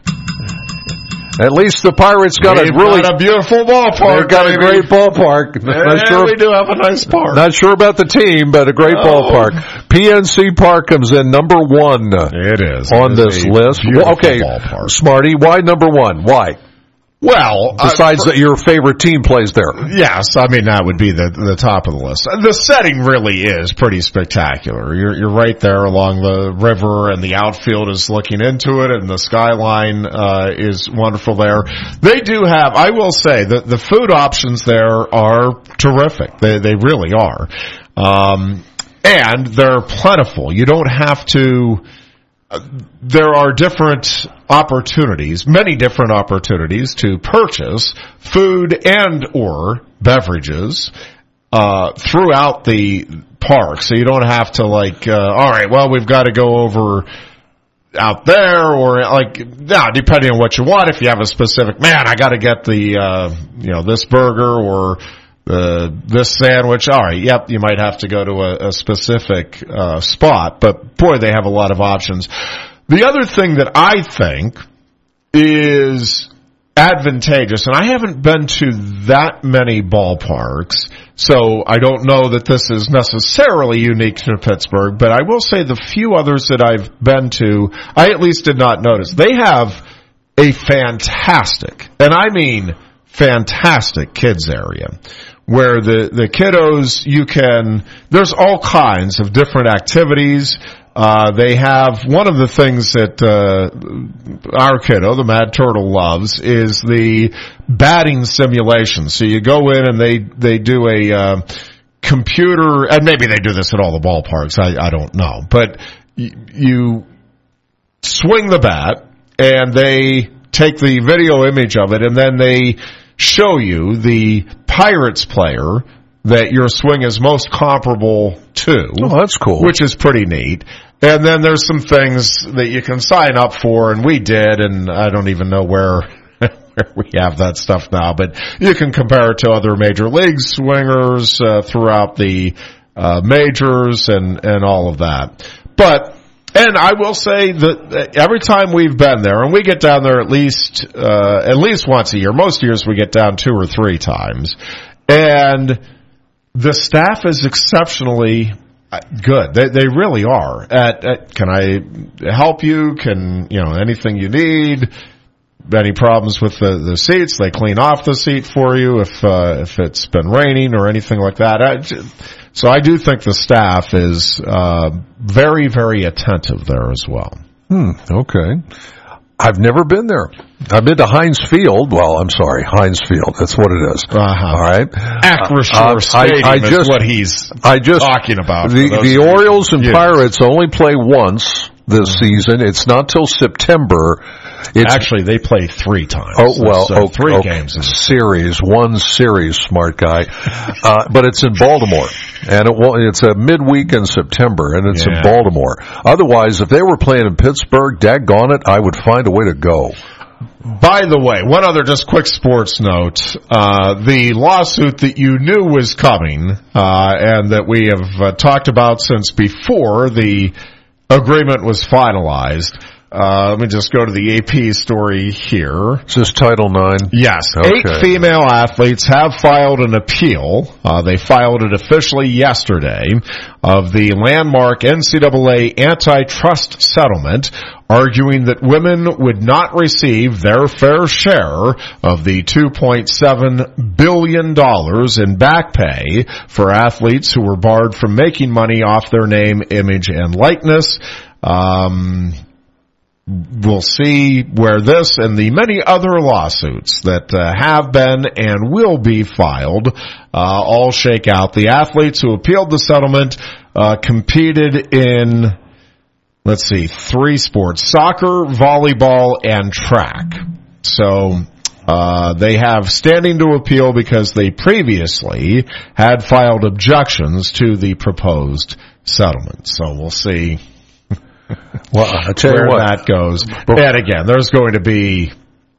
E: At least the Pirates got
D: We've
E: a really
D: got a beautiful ballpark.
E: They've got
D: baby.
E: a great ballpark.
D: Yeah,
E: not sure,
D: we do have a nice park.
E: Not sure about the team, but a great oh. ballpark. P N C Park comes in number one.
D: It is
E: on
D: it
E: this
D: is
E: list. Well, okay,
D: ballpark.
E: Smarty, why number one? Why?
D: Well,
E: besides
D: uh, for,
E: that your favorite team plays there.
D: Yes, I mean that would be the the top of the list. The setting really is pretty spectacular. You're you're right there along the river, and the outfield is looking into it, and the skyline uh is wonderful there. They do have, I will say, that the food options there are terrific. They they really are, um, and they're plentiful. You don't have to. Uh, there are different opportunities, many different opportunities to purchase food and or beverages uh throughout the park. So you don't have to like, uh, all right, well, we've got to go over out there or like, yeah, depending on what you want. If you have a specific, man, I got to get the, uh, you know, this burger or Uh, this sandwich, all right, yep, you might have to go to a, a specific uh, spot, but boy, they have a lot of options. The other thing that I think is advantageous, and I haven't been to that many ballparks, so I don't know that this is necessarily unique to Pittsburgh, but I will say the few others that I've been to, I at least did not notice. They have a fantastic, and I mean fantastic, kids area. Where the, the kiddos, you can, there's all kinds of different activities. Uh, they have, one of the things that, uh, our kiddo, the Mad Turtle, loves is the batting simulation. So you go in and they, they do a, uh, computer, and maybe they do this at all the ballparks, I, I don't know, but y- you swing the bat and they take the video image of it and then they show you the Pirates player that your swing is most comparable to.
E: Oh, that's cool.
D: Which is pretty neat. And then there's some things that you can sign up for, and we did, and I don't even know where, where we have that stuff now, but you can compare it to other major league swingers uh, throughout the uh, majors and, and all of that. But And I will say that every time we've been there, and we get down there at least uh, at least once a year. Most years we get down two or three times, and the staff is exceptionally good. They they really are. At, at can I help you? Can you know anything you need? Any problems with the, the seats? They clean off the seat for you if uh, if it's been raining or anything like that. I, So I do think the staff is uh, very, very attentive there as well.
E: Hmm, okay. I've never been there. I've been to Heinz Field. Well, I'm sorry, Heinz Field. That's what it is.
D: Uh-huh.
E: All right.
D: Acrisure uh, Stadium I, I just, is what he's
E: I just,
D: talking about.
E: The, the Orioles and
D: years.
E: Pirates only play once this season. It's not till September. It's,
D: Actually, they play three times.
E: Oh, well,
D: so
E: okay,
D: three
E: okay.
D: games. In the
E: series, one series, smart guy. Uh, but it's in Baltimore. And it, well, it's a midweek in September, and it's
D: yeah.
E: in Baltimore. Otherwise, if they were playing in Pittsburgh, daggone it, I would find a way to go.
D: By the way, one other just quick sports note. Uh, the lawsuit that you knew was coming, uh, and that we have uh, talked about since before the agreement was finalized. Uh, let me just go to the A P story here.
E: Is this Title nine?
D: Yes.
E: Okay.
D: Eight female athletes have filed an appeal. Uh, they filed it officially yesterday of the landmark N C double A antitrust settlement, arguing that women would not receive their fair share of the two point seven billion dollars in back pay for athletes who were barred from making money off their name, image, and likeness. Um... We'll see where this and the many other lawsuits that uh, have been and will be filed uh, all shake out. The athletes who appealed the settlement uh, competed in, let's see, three sports: soccer, volleyball, and track. So uh, they have standing to appeal because they previously had filed objections to the proposed settlement. So we'll see.
E: Well, I tell
D: where
E: you what,
D: that goes. And again, there's going to be,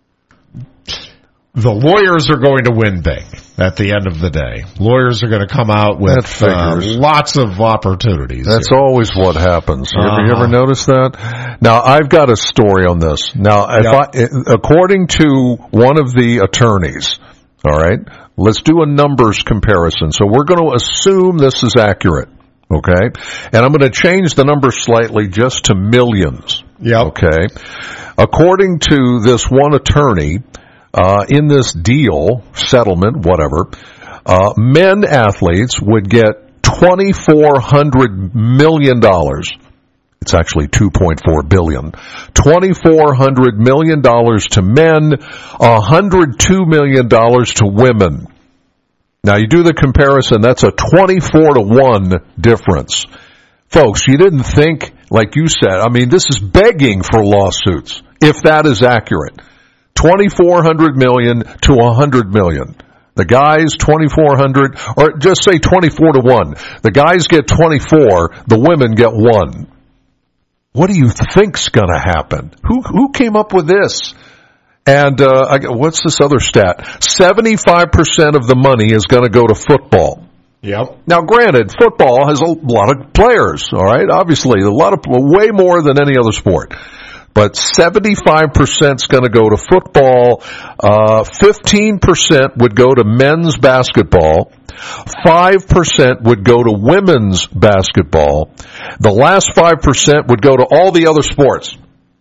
D: the lawyers are going to win big at the end of the day. Lawyers are going to come out with uh, lots of opportunities.
E: That's
D: here.
E: always what happens.
D: Uh-huh.
E: Have you ever noticed that? Now, I've got a story on this. Now, if
D: Yep.
E: I, according to one of the attorneys, all right, let's do a numbers comparison. So we're going to assume this is accurate. Okay, and I'm going to change the number slightly just to millions.
D: Yep.
E: Okay, according to this one attorney, uh, in this deal, settlement, whatever, uh, men athletes would get twenty-four hundred million dollars. It's actually two point four billion dollars. twenty-four hundred million dollars to men, one hundred two million dollars to women. Now, you do the comparison, that's a twenty-four to one difference. Folks, you didn't think, like you said, I mean, this is begging for lawsuits, if that is accurate. twenty-four hundred million to one hundred million. The guys, twenty-four hundred, or just say twenty-four to one. The guys get twenty-four, the women get one. What do you think's gonna happen? Who, who came up with this? And uh, I, what's this other stat? seventy-five percent of the money is going to go to football.
D: Yep.
E: Now, granted, football has a lot of players, all right? Obviously, a lot of, way more than any other sport. But seventy-five percent is going to go to football. Uh, fifteen percent would go to men's basketball. five percent would go to women's basketball. The last five percent would go to all the other sports.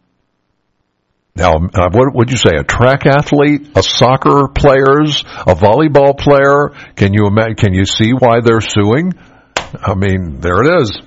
E: Now, uh, what would you say? A track athlete, a soccer players, a volleyball player? Can you imagine? Can you see why they're suing? I mean, there it is.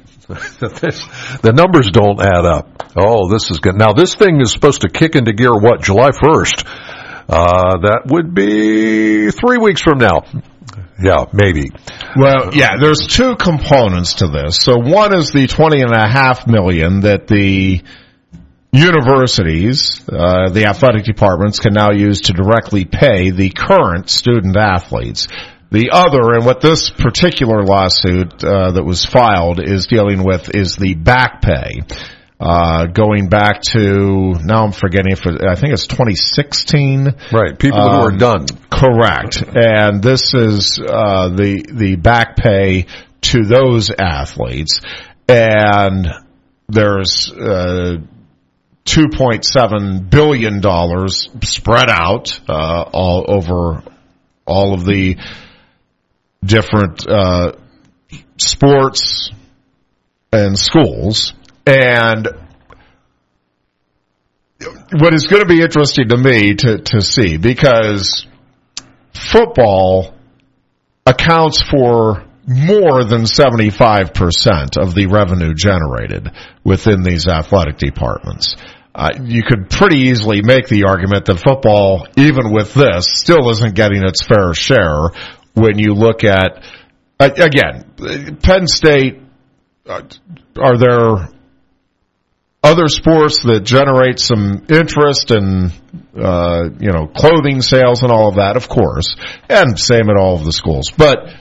E: The numbers don't add up. Oh, this is good. Now, this thing is supposed to kick into gear, what, July first? Uh, that would be three weeks from now. Yeah, maybe.
D: Well, yeah, there's two components to this. So one is the twenty and a half million that the universities, uh, the athletic departments can now use to directly pay the current student athletes. The other, and what this particular lawsuit uh, that was filed is dealing with, is the back pay. Uh, going back to, now I'm forgetting if it, I think it's twenty sixteen.
E: Right, people um, who are done.
D: Correct. And this is uh, the the back pay to those athletes. And there's uh two point seven billion dollars spread out uh, all over all of the different uh, sports and schools. And what is going to be interesting to me to, to see, because football accounts for more than seventy-five percent of the revenue generated within these athletic departments. Uh, you could pretty easily make the argument that football, even with this, still isn't getting its fair share when you look at, uh, again, Penn State, uh, are there other sports that generate some interest and, uh, you know, clothing sales and all of that? Of course. And same at all of the schools. But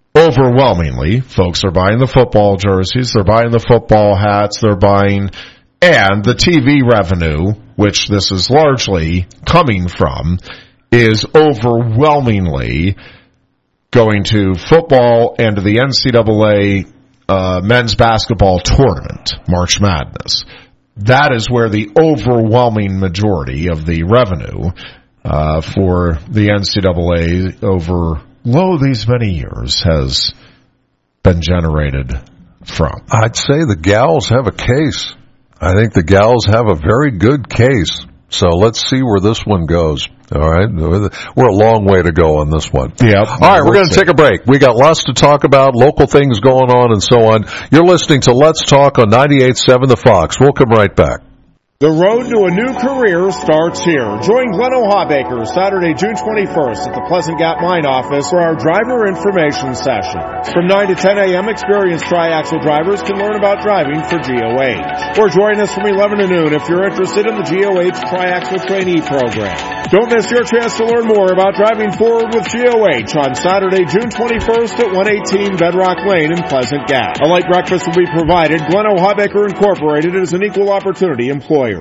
D: overwhelmingly, folks are buying the football jerseys, they're buying the football hats, they're buying And the T V revenue, which this is largely coming from, is overwhelmingly going to football and to the N C double A uh, men's basketball tournament, March Madness. That is where the overwhelming majority of the revenue uh, for the N C double A over, lo, these many years has been generated from.
E: I'd say the gals have a case. I think the gals have a very good case. So let's see where this one goes. All right. We're a long way to go on this one.
D: Yeah.
E: All right. We're going to take a break. We got lots to talk about, local things going on and so on. You're listening to Let's Talk on ninety-eight point seven The Fox. We'll come right back.
G: The road to a new career starts here. Join Glenn O'Habaker Saturday, June twenty-first at the Pleasant Gap Mine office for our driver information session. From nine to ten a.m., experienced tri-axle drivers can learn about driving for G O H. Or join us from eleven to noon if you're interested in the G O H Tri-Axle Trainee Program. Don't miss your chance to learn more about driving forward with G O H on Saturday, June twenty-first at one eighteen Bedrock Lane in Pleasant Gap. A light breakfast will be provided. Glenn O'Habaker Incorporated is an equal opportunity employer.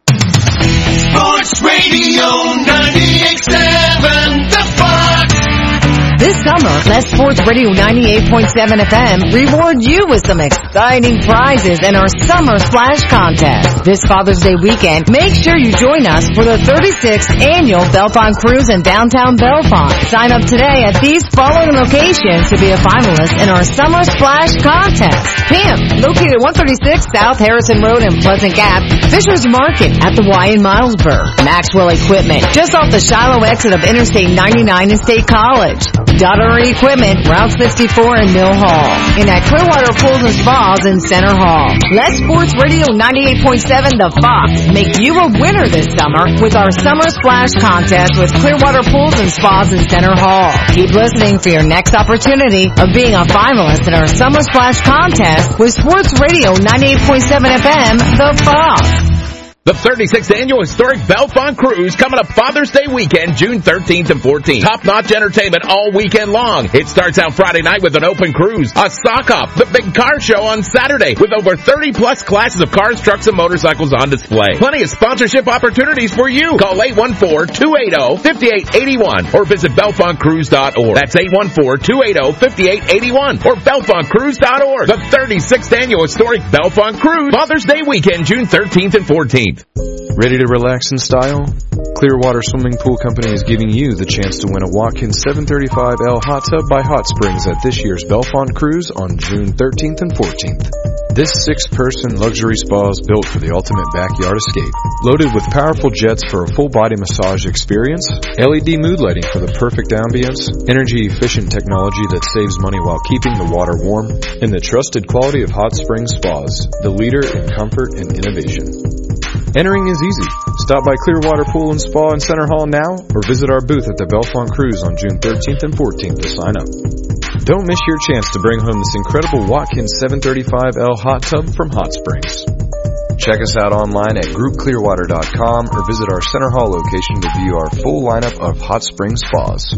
B: Sports Radio ninety-eight point seven The Fox.
A: This summer, let Sports Radio ninety-eight point seven F M reward you with some exciting prizes in our Summer Splash Contest. This Father's Day weekend, make sure you join us for the thirty-sixth Annual Bellefonte Cruise in downtown Bellefonte. Sign up today at these following locations to be a finalist in our Summer Splash Contest. Camp, located one thirty-six South Harrison Road in Pleasant Gap. Fisher's Market at the Y in Milesburg. Maxwell Equipment, just off the Shiloh exit of Interstate ninety-nine in State College. Daughtery Equipment, Route sixty-four in Mill Hall. And at Clearwater Pools and Spas in Center Hall. Let Sports Radio ninety-eight point seven The Fox make you a winner this summer with our Summer Splash Contest with Clearwater Pools and Spas in Center Hall. Keep listening for your next opportunity of being a finalist in our Summer Splash Contest with Sports Radio ninety-eight point seven F M The Fox.
F: The thirty-sixth Annual Historic Bellefonte Cruise coming up Father's Day weekend, June thirteenth and fourteenth. Top-notch entertainment all weekend long. It starts out Friday night with an open cruise, a sock-off, the big car show on Saturday with over thirty plus classes of cars, trucks, and motorcycles on display. Plenty of sponsorship opportunities for you. Call eight one four, two eight zero, five eight eight one or visit bellefonte cruise dot org. That's eight one four, two eight zero, five eight eight one or bellefonte cruise dot org. The thirty-sixth Annual Historic Bellefonte Cruise, Father's Day weekend, June thirteenth and fourteenth.
L: Ready to relax in style? Clearwater Swimming Pool Company is giving you the chance to win a Watkins seven thirty-five L hot tub by Hot Springs at this year's Bellefonte Cruise on June thirteenth and fourteenth. This six-person luxury spa is built for the ultimate backyard escape. Loaded with powerful jets for a full-body massage experience, L E D mood lighting for the perfect ambience, energy-efficient technology that saves money while keeping the water warm, and the trusted quality of Hot Springs Spas, the leader in comfort and innovation. Entering is easy. Stop by Clearwater Pool and Spa in Center Hall now or visit our booth at the Bellefonte Cruise on June thirteenth and fourteenth to sign up. Don't miss your chance to bring home this incredible Watkins seven thirty-five L hot tub from Hot Springs. Check us out online at group clearwater dot com or visit our Center Hall location to view our full lineup of Hot Springs spas.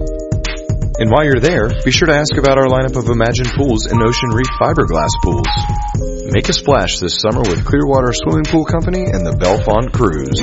L: And while you're there, be sure to ask about our lineup of Imagine Pools and Ocean Reef fiberglass pools. Make a splash this summer with Clearwater Swimming Pool Company and the Bellefonte Cruise.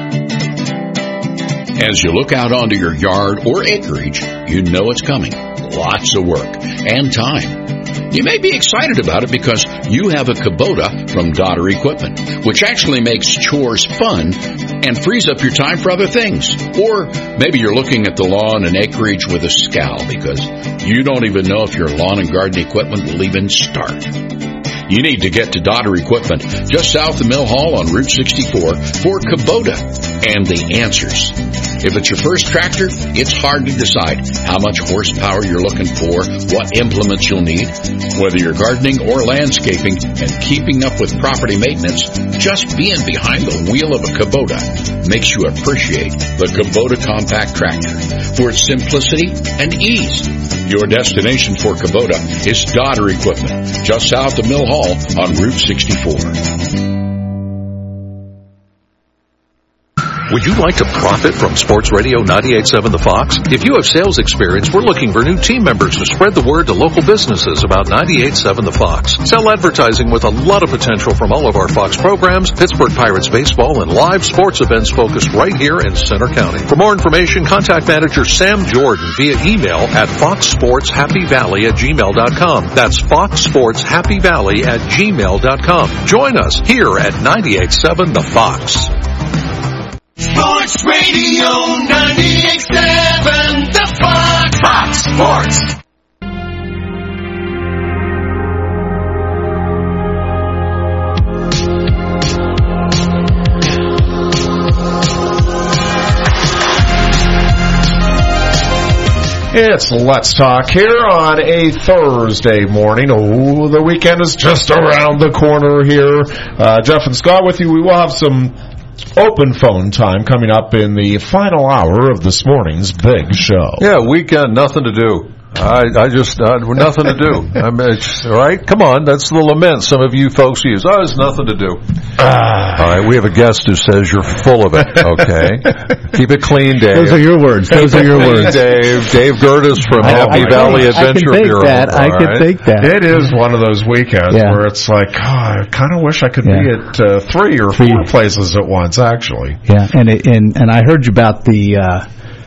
H: As you look out onto your yard or acreage, you know it's coming. Lots of work and time. You may be excited about it because you have a Kubota from Daughtery Equipment, which actually makes chores fun and frees up your time for other things. Or maybe you're looking at the lawn and acreage with a scowl because you don't even know if your lawn and garden equipment will even start. You need to get to Daughtery Equipment just south of Mill Hall on Route sixty-four for Kubota and the answers. If it's your first tractor, it's hard to decide how much horsepower you're looking for, what implements you'll need. Whether you're gardening or landscaping and keeping up with property maintenance, just being behind the wheel of a Kubota makes you appreciate the Kubota compact tractor for its simplicity and ease. Your destination for Kubota is Daughtery Equipment, just south of Mill Hall on Route sixty-four.
E: Would you like to profit from Sports Radio ninety-eight point seven The Fox? If you have sales experience, we're looking for new team members to spread the word to local businesses about ninety-eight point seven The Fox. Sell advertising with a lot of potential from all of our Fox programs, Pittsburgh Pirates baseball, and live sports events focused right here in Center County. For more information, contact manager Sam Jordan via email at fox sports happy valley at gmail dot com. That's fox sports happy valley at gmail dot com. Join us here at ninety-eight point seven The Fox.
B: Sports Radio ninety-eight point seven, The Fox. Fox Sports.
D: It's Let's Talk here on a Thursday morning. Oh, the weekend is just around the corner here. Uh, Jeff and Scott with you. We will have some open phone time coming up in the final hour of this morning's big show.
E: Yeah, weekend, nothing to do. I, I just, uh, nothing to do. I mean, it's, right? Come on, that's the lament some of you folks use. Oh, there's nothing to do. Uh, All right, we have a guest who says you're full of it, okay? Keep it clean, Dave.
M: Those are your words. Those
E: Keep
M: are your
E: clean,
M: words.
E: Dave. Dave Gertis from
M: I,
E: Happy
M: I,
E: Valley
M: I,
E: Adventure
M: I can
E: Bureau.
M: That. I
E: All
M: can
E: right?
M: think that.
D: It is one of those weekends
M: yeah.
D: where it's like, oh, I kind of wish I could
M: yeah.
D: be at uh, three or four places at once, actually.
M: Yeah, and it, and and I heard you about the uh,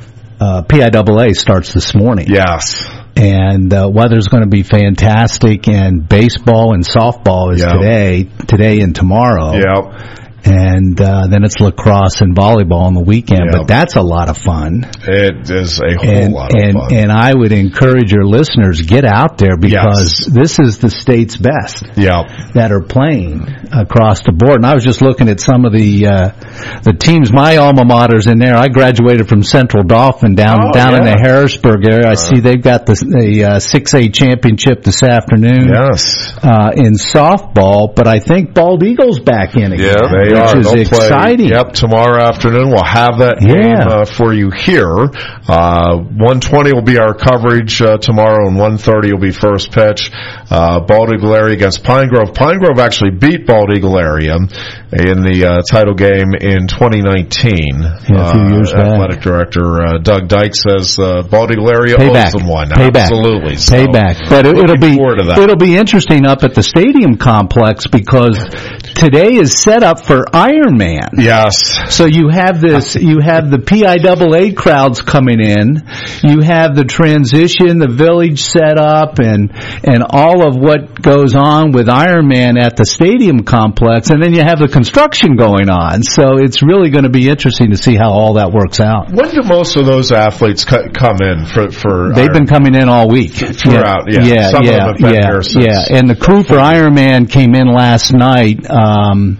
M: uh, P I A A starts this morning.
D: Yes.
M: And uh, weather's going to be fantastic, and baseball and softball is
D: yep.
M: today, today and tomorrow.
D: Yep.
M: And uh, then it's lacrosse and volleyball on the weekend,
D: yep.
M: but that's a lot of fun.
D: It is a whole
M: and,
D: lot of
M: and,
D: fun.
M: And I would encourage your listeners, get out there because
D: yes.
M: this is the state's best
D: yep.
M: that are playing across the board. And I was just looking at some of the uh, the teams, my alma mater's in there. I graduated from Central Dauphin down
D: oh,
M: down
D: yeah.
M: in the Harrisburg area. I
D: uh,
M: see they've got the, the uh, six A championship this afternoon
D: yes.
M: uh, in softball, but I think Bald Eagles back in again,
D: yeah, they
M: which
D: are.
M: is
D: They'll
M: exciting.
D: Play, yep, tomorrow afternoon we'll have that game
M: yeah.
D: uh, for you here. Uh, one twenty will be our coverage uh, tomorrow, and one thirty will be first pitch. Uh, Bald Eagle Area against Pine Grove. Pine Grove actually beat Bald Eagle Area in the uh, title game in twenty nineteen.
M: Yeah, a few years
D: uh,
M: back.
D: Athletic Director uh, Doug Dyke says uh, Bald Eagle Area
M: Payback.
D: owes them one.
M: Payback.
D: Absolutely. So,
M: Payback. But it, it'll be it'll be interesting up at the stadium complex because today is set up for Ironman.
D: Yes.
M: So you have this, you have the P I A A crowds coming in, you have the transition, the village set up, and and all of what goes on with Ironman at the stadium complex, and then you have the construction going on. So it's really going to be interesting to see how all that works out.
D: When do most of those athletes co- come in for? for
M: They've
D: Iron-
M: been coming in all week.
D: Throughout, yeah.
M: Yeah,
D: Some
M: yeah,
D: of them have been
M: yeah,
D: here since.
M: yeah. And the crew for Ironman came in last night. Um,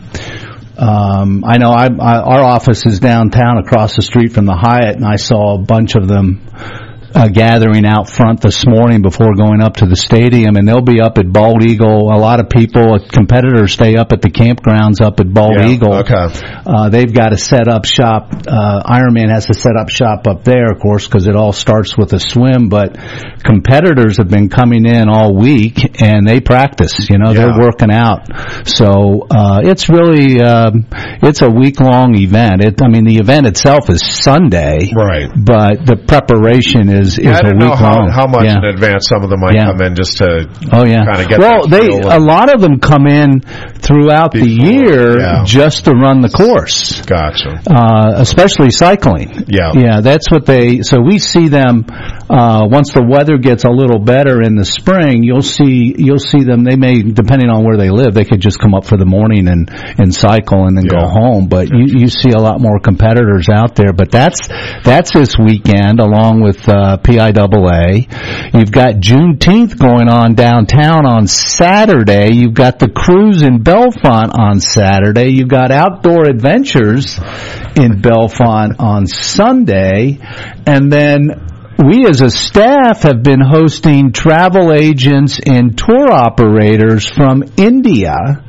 M: Um, I know I, I, our office is downtown across the street from the Hyatt, and I saw a bunch of them uh, gathering out front this morning before going up to the stadium, and they'll be up at Bald Eagle. A lot of people, competitors, stay up at the campgrounds up at Bald
D: Yeah,
M: Eagle.
D: okay.
M: Uh, they've got to set up shop. Uh, Ironman has to set up shop up there, of course, because it all starts with a swim, but competitors have been coming in all week, and they practice. You know,
D: Yeah.
M: they're working out. So uh, it's really, um, it's a week-long event. It, I mean, the event itself is Sunday.
D: Right.
M: But the preparation is is, is
D: yeah, I
M: a
D: don't know
M: week
D: how,
M: long.
D: how much
M: yeah.
D: in advance some of them might
M: Yeah.
D: come in just to
M: oh yeah
D: kind of get
M: well
D: that
M: they
D: feel
M: a
D: and-
M: lot of them come in throughout
D: Before,
M: the year
D: yeah.
M: just to run the course.
D: Gotcha.
M: Uh, especially cycling.
D: Yeah.
M: Yeah, that's what they, so we see them, uh, once the weather gets a little better in the spring, you'll see, you'll see them, they may, depending on where they live, they could just come up for the morning and, and cycle and then
D: Yeah.
M: go home, but you, you see a lot more competitors out there, but that's, that's this weekend along with, uh, P I A A. You've got Juneteenth going on downtown on Saturday, you've got the cruise in Bellefonte on Saturday, you've got outdoor adventures in Bellefonte on Sunday, and then we as a staff have been hosting travel agents and tour operators from India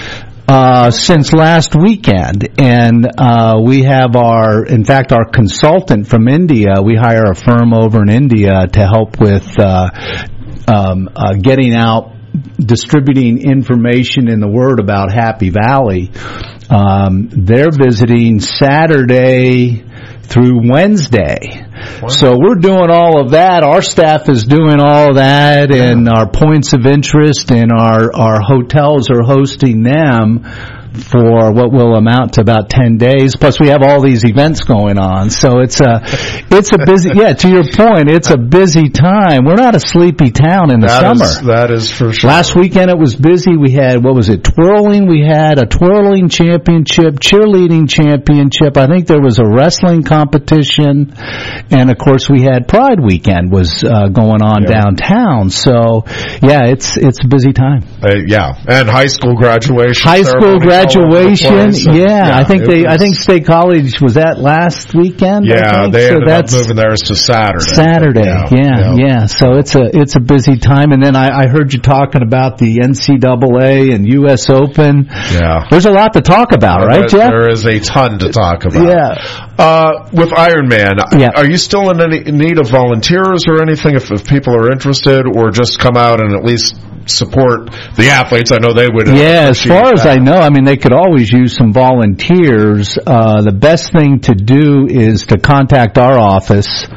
M: uh since last weekend, and uh we have our, in fact, our consultant from India, we hire a firm over in India to help with uh um uh getting out distributing information and the word about Happy Valley. Um, they're visiting Saturday through Wednesday. Wow. So we're doing all of that. Our staff is doing all of that, and our points of interest and our, our hotels are hosting them for what will amount to about ten days. Plus, we have all these events going on, so it's a it's a busy. Yeah, to your point, it's a busy time. We're not a sleepy town in the
D: that
M: summer.
D: Is, that is for sure.
M: Last weekend it was busy. We had what was it? Twirling. We had a twirling championship, cheerleading championship. I think there was a wrestling competition, and of course we had Pride Weekend was uh, going on yeah. downtown. So yeah, it's it's a busy time.
D: Uh, yeah, and high school graduation.
M: High school graduation. Graduation, yeah,
D: yeah.
M: I think they.
D: Was,
M: I think State College was that last weekend.
D: Yeah, they
M: so
D: ended
M: that's
D: up moving theirs to Saturday.
M: Saturday, yeah, yeah,
D: yeah.
M: yeah. So it's a it's a busy time. And then I, I heard you talking about the N C double A and U S Open.
D: Yeah,
M: there's a lot to talk about,
D: there,
M: right, Jeff?
D: There is a ton to talk about.
M: Yeah.
D: Uh, with Ironman,
M: yeah.
D: are you still in any in need of volunteers or anything? If, if people are interested, or just come out and at least support the athletes? I know they would.
M: Yeah, as far as I know, I mean, they could always use some volunteers. Uh, the best thing to do is to contact our office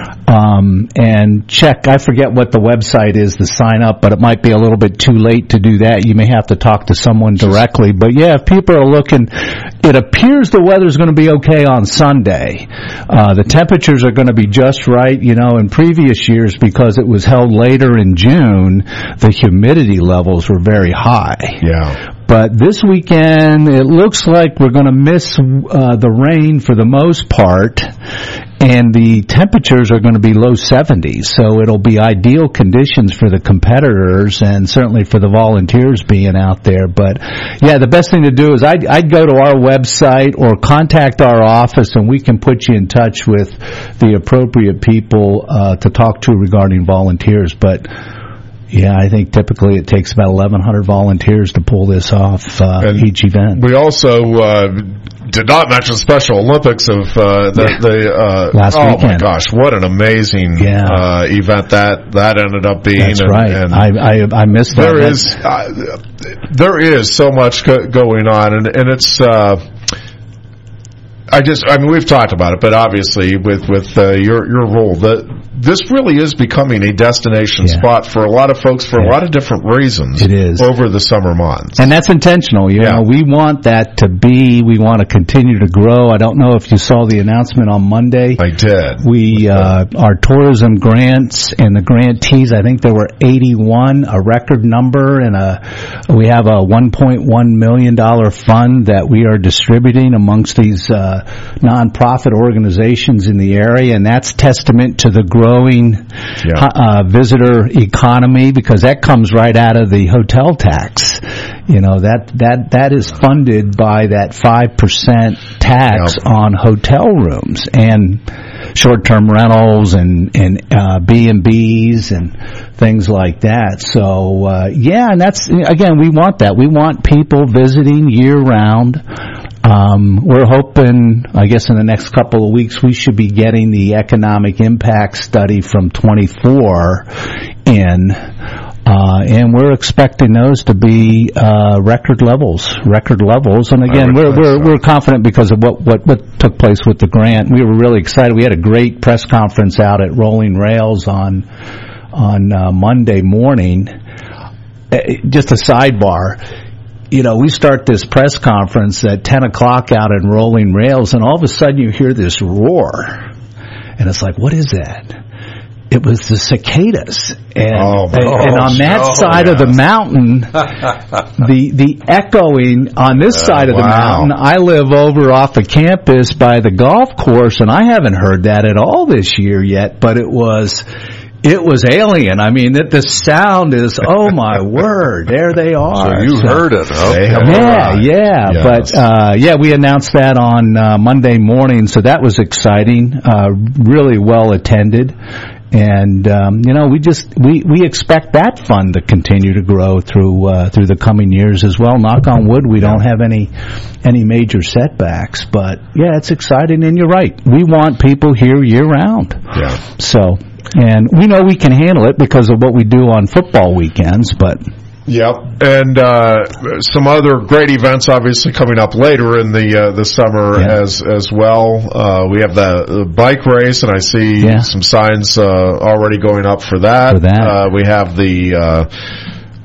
M: um, and check. I forget what the website is to sign up, but it might be a little bit too late to do that. You may have to talk to someone directly. But yeah, if people are looking, it appears the weather's going to be okay on Sunday. Uh, the temperatures are going to be just right. You know, in previous years, because it was held later in June, the humidity levels were very high.
D: Yeah.
M: But this weekend, it looks like we're going to miss uh, the rain for the most part, and the temperatures are going to be low seventies. So it'll be ideal conditions for the competitors and certainly for the volunteers being out there. But yeah, the best thing to do is I'd, I'd go to our website or contact our office, and we can put you in touch with the appropriate people uh, to talk to regarding volunteers. But yeah, I think typically it takes about eleven hundred volunteers to pull this off uh, each event.
D: We also uh, did not mention Special Olympics of uh, the,
M: yeah.
D: the uh,
M: last
D: oh
M: weekend.
D: Oh my gosh, what an amazing
M: yeah.
D: uh, event that that ended up being.
M: That's
D: and,
M: right.
D: And
M: I, I I missed that.
D: There is uh, there is so much go- going on, and and it's. Uh, I just, I mean, we've talked about it, but obviously with, with uh, your, your role, the, this really is becoming a destination yeah. spot for a lot of folks for yeah. a lot of different reasons.
M: It is.
D: Over the summer months.
M: And that's intentional. You
D: yeah.
M: know, we want that to be, we want to continue to grow. I don't know if you saw the announcement on Monday.
D: I did.
M: We, uh, our tourism grants and the grantees, I think there were eighty-one, a record number, and a, we have a one point one million dollars fund that we are distributing amongst these, uh, nonprofit organizations in the area, and that's testament to the growing
D: yeah.
M: uh, visitor economy, because that comes right out of the hotel tax. You know, that that that is funded by that five percent tax
D: yep.
M: on hotel rooms and short-term rentals and and uh, B and B's and things like that. So uh, yeah, and that's, again, we want that. We want people visiting year-round. Um, we're hoping, I guess in the next couple of weeks, we should be getting the economic impact study from twenty-four in, uh, and we're expecting those to be, uh, record levels, record levels. And again, we're, we're, so. we're confident because of what, what, what took place with the grant. We were really excited. We had a great press conference out at Rolling Rails on, on, uh, Monday morning. Uh, just a sidebar. You know, we start this press conference at ten o'clock out in Rolling Rails, and all of a sudden you hear this roar. And it's like, what is that? It was the cicadas. And,
D: oh,
M: and, and on that
D: oh,
M: side
D: yes.
M: of the mountain, the the echoing on this uh, side of the
D: wow.
M: mountain, I live over off the campus by the golf course, and I haven't heard that at all this year yet, but it was... It was alien. I mean, that the sound is, oh my word, there they are.
E: So you so, heard it, huh?
M: Yeah, yeah. Yes. But, uh, yeah, we announced that on uh, Monday morning, so that was exciting, uh, really well attended. And, um, you know, we just, we, we expect that fund to continue to grow through, uh, through the coming years as well. Knock on wood, we don't have any, any major setbacks, but yeah, it's exciting. And you're right. We want people here year round.
D: Yeah.
M: So, and we know we can handle it because of what we do on football weekends, but
D: Yep, and uh, some other great events obviously coming up later in the uh, the summer
M: yeah.
D: as as well. Uh, we have the, the bike race, and I see
M: yeah.
D: some signs uh, already going up for that.
M: For that.
D: Uh, we have the. Uh,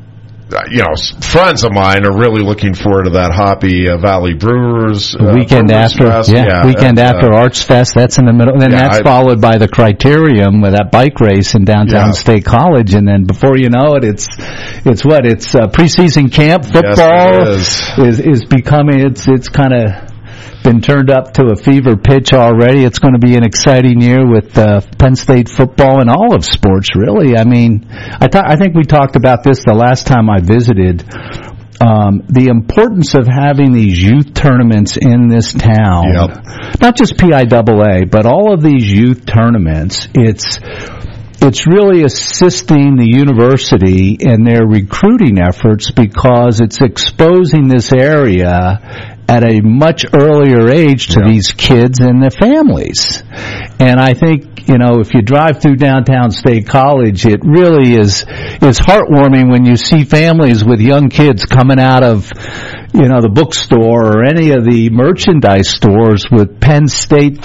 D: You know, friends of mine are really looking forward to that Hoppy uh, Valley Brewers
M: the
D: uh,
M: weekend
D: Brewers
M: after,
D: Fest.
M: yeah,
D: yeah,
M: weekend
D: and,
M: after
D: uh,
M: Arts Fest. That's in the middle, and then
D: yeah,
M: that's
D: I,
M: followed by the Criterium with that bike race in downtown
D: yeah.
M: State College, and then before you know it, it's it's what it's uh, preseason camp football
D: yes,
M: is. is is becoming it's it's kind of been turned up to a fever pitch already. It's going to be an exciting year with uh, Penn State football and all of sports, really. I mean, I, th- I think we talked about this the last time I visited. Um, the importance of having these youth tournaments in this town,
D: yep.
M: not just P I A A, but all of these youth tournaments, it's it's really assisting the university in their recruiting efforts because it's exposing this area at a much earlier age to
D: yeah.
M: these kids and their families. And I think, you know, if you drive through downtown State College, it really is is heartwarming when you see families with young kids coming out of, you know, the bookstore or any of the merchandise stores with Penn State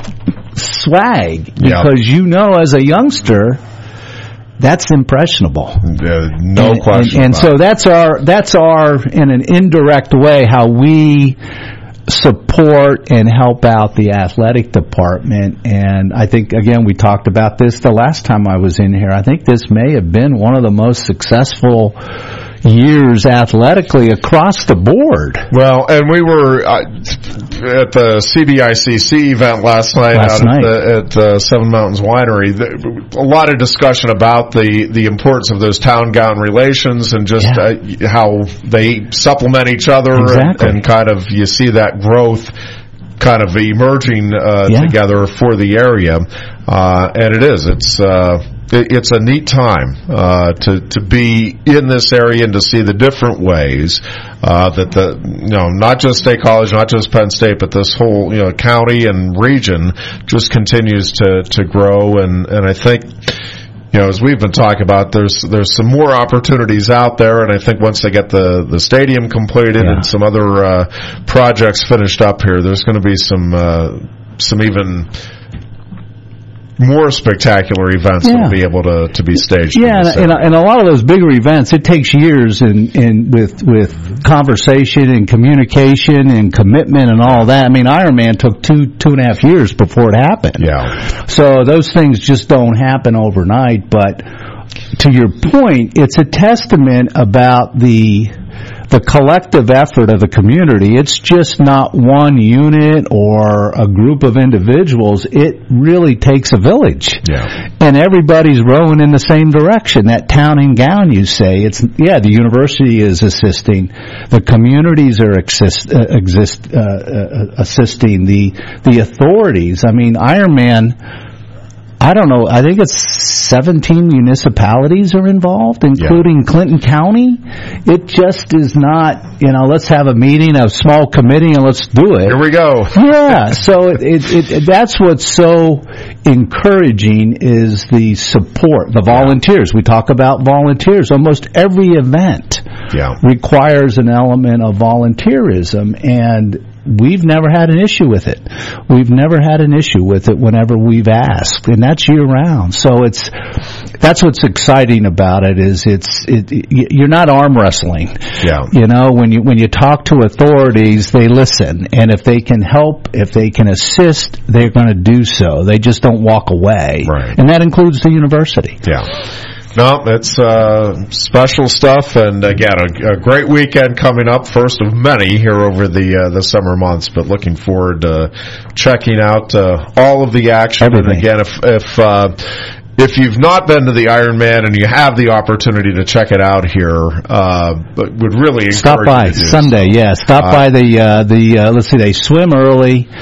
M: swag. Because
D: yeah.
M: you know, as a youngster, that's impressionable.
D: Uh, no
M: and,
D: question.
M: And, and
D: about
M: so
D: it.
M: that's our that's our in an indirect way how we support and help out the athletic department. And I think again we talked about this the last time I was in here. I think this may have been one of the most successful years athletically across the board.
D: Well, and we were uh, at the C D I C C event last night
M: last
D: out
M: night.
D: at, the, at uh, Seven Mountains Winery. A lot of discussion about the, the importance of those town-gown relations and just
M: yeah.
D: uh, how they supplement each other
M: exactly.
D: and, and kind of you see that growth kind of emerging uh,
M: yeah.
D: together for the area. Uh, and it is. It's... Uh, It's a neat time uh, to to be in this area and to see the different ways uh, that the you know not just State College, not just Penn State, but this whole you know county and region just continues to to grow. And, and I think you know as we've been talking about, there's there's some more opportunities out there. And I think once they get the the stadium completed
M: yeah.
D: and some other uh, projects finished up here, there's going to be some uh, some even more spectacular events
M: yeah.
D: will be able to, to be staged.
M: Yeah, and, and, and a lot of those bigger events, it takes years in, in with with conversation and communication and commitment and all that. I mean, Ironman took two two and a half years before it happened.
D: Yeah.
M: So those things just don't happen overnight. But to your point, it's a testament about the the collective effort of the community. It's just not one unit or a group of individuals. It really takes a village.
D: Yeah.
M: And everybody's rowing in the same direction. That town and gown, you say. It's, yeah, the university is assisting. The communities are exist, uh, exist, uh, uh, assisting. The, the authorities. I mean, Ironman, I don't know, I think it's seventeen municipalities are involved, including yeah. Clinton County. It just is not, you know, let's have a meeting, a small committee, and let's do it.
D: Here we go.
M: Yeah, so it, it, it, that's what's so encouraging is the support, the volunteers. We talk about volunteers. Almost every event
D: yeah.
M: requires an element of volunteerism, and we've never had an issue with it. We've never had an issue with it whenever we've asked, and that's year round. So it's that's what's exciting about it is it's it, you're not arm wrestling.
D: Yeah.
M: You know, when you when you talk to authorities, they listen, and if they can help, if they can assist, they're going to do so. They just don't walk away.
D: Right.
M: And that includes the university.
D: Yeah. No, it's uh, special stuff, and again, a, a great weekend coming up, first of many here over the uh, the summer months. But looking forward to checking out uh, all of the action.
M: Everything.
D: And again, if if uh, if you've not been to the Ironman and you have the opportunity to check it out here, uh, but would really encourage
M: stop by
D: you to do
M: Sunday.
D: so.
M: Yeah, stop
D: uh,
M: by the uh, the uh, let's see, they swim early.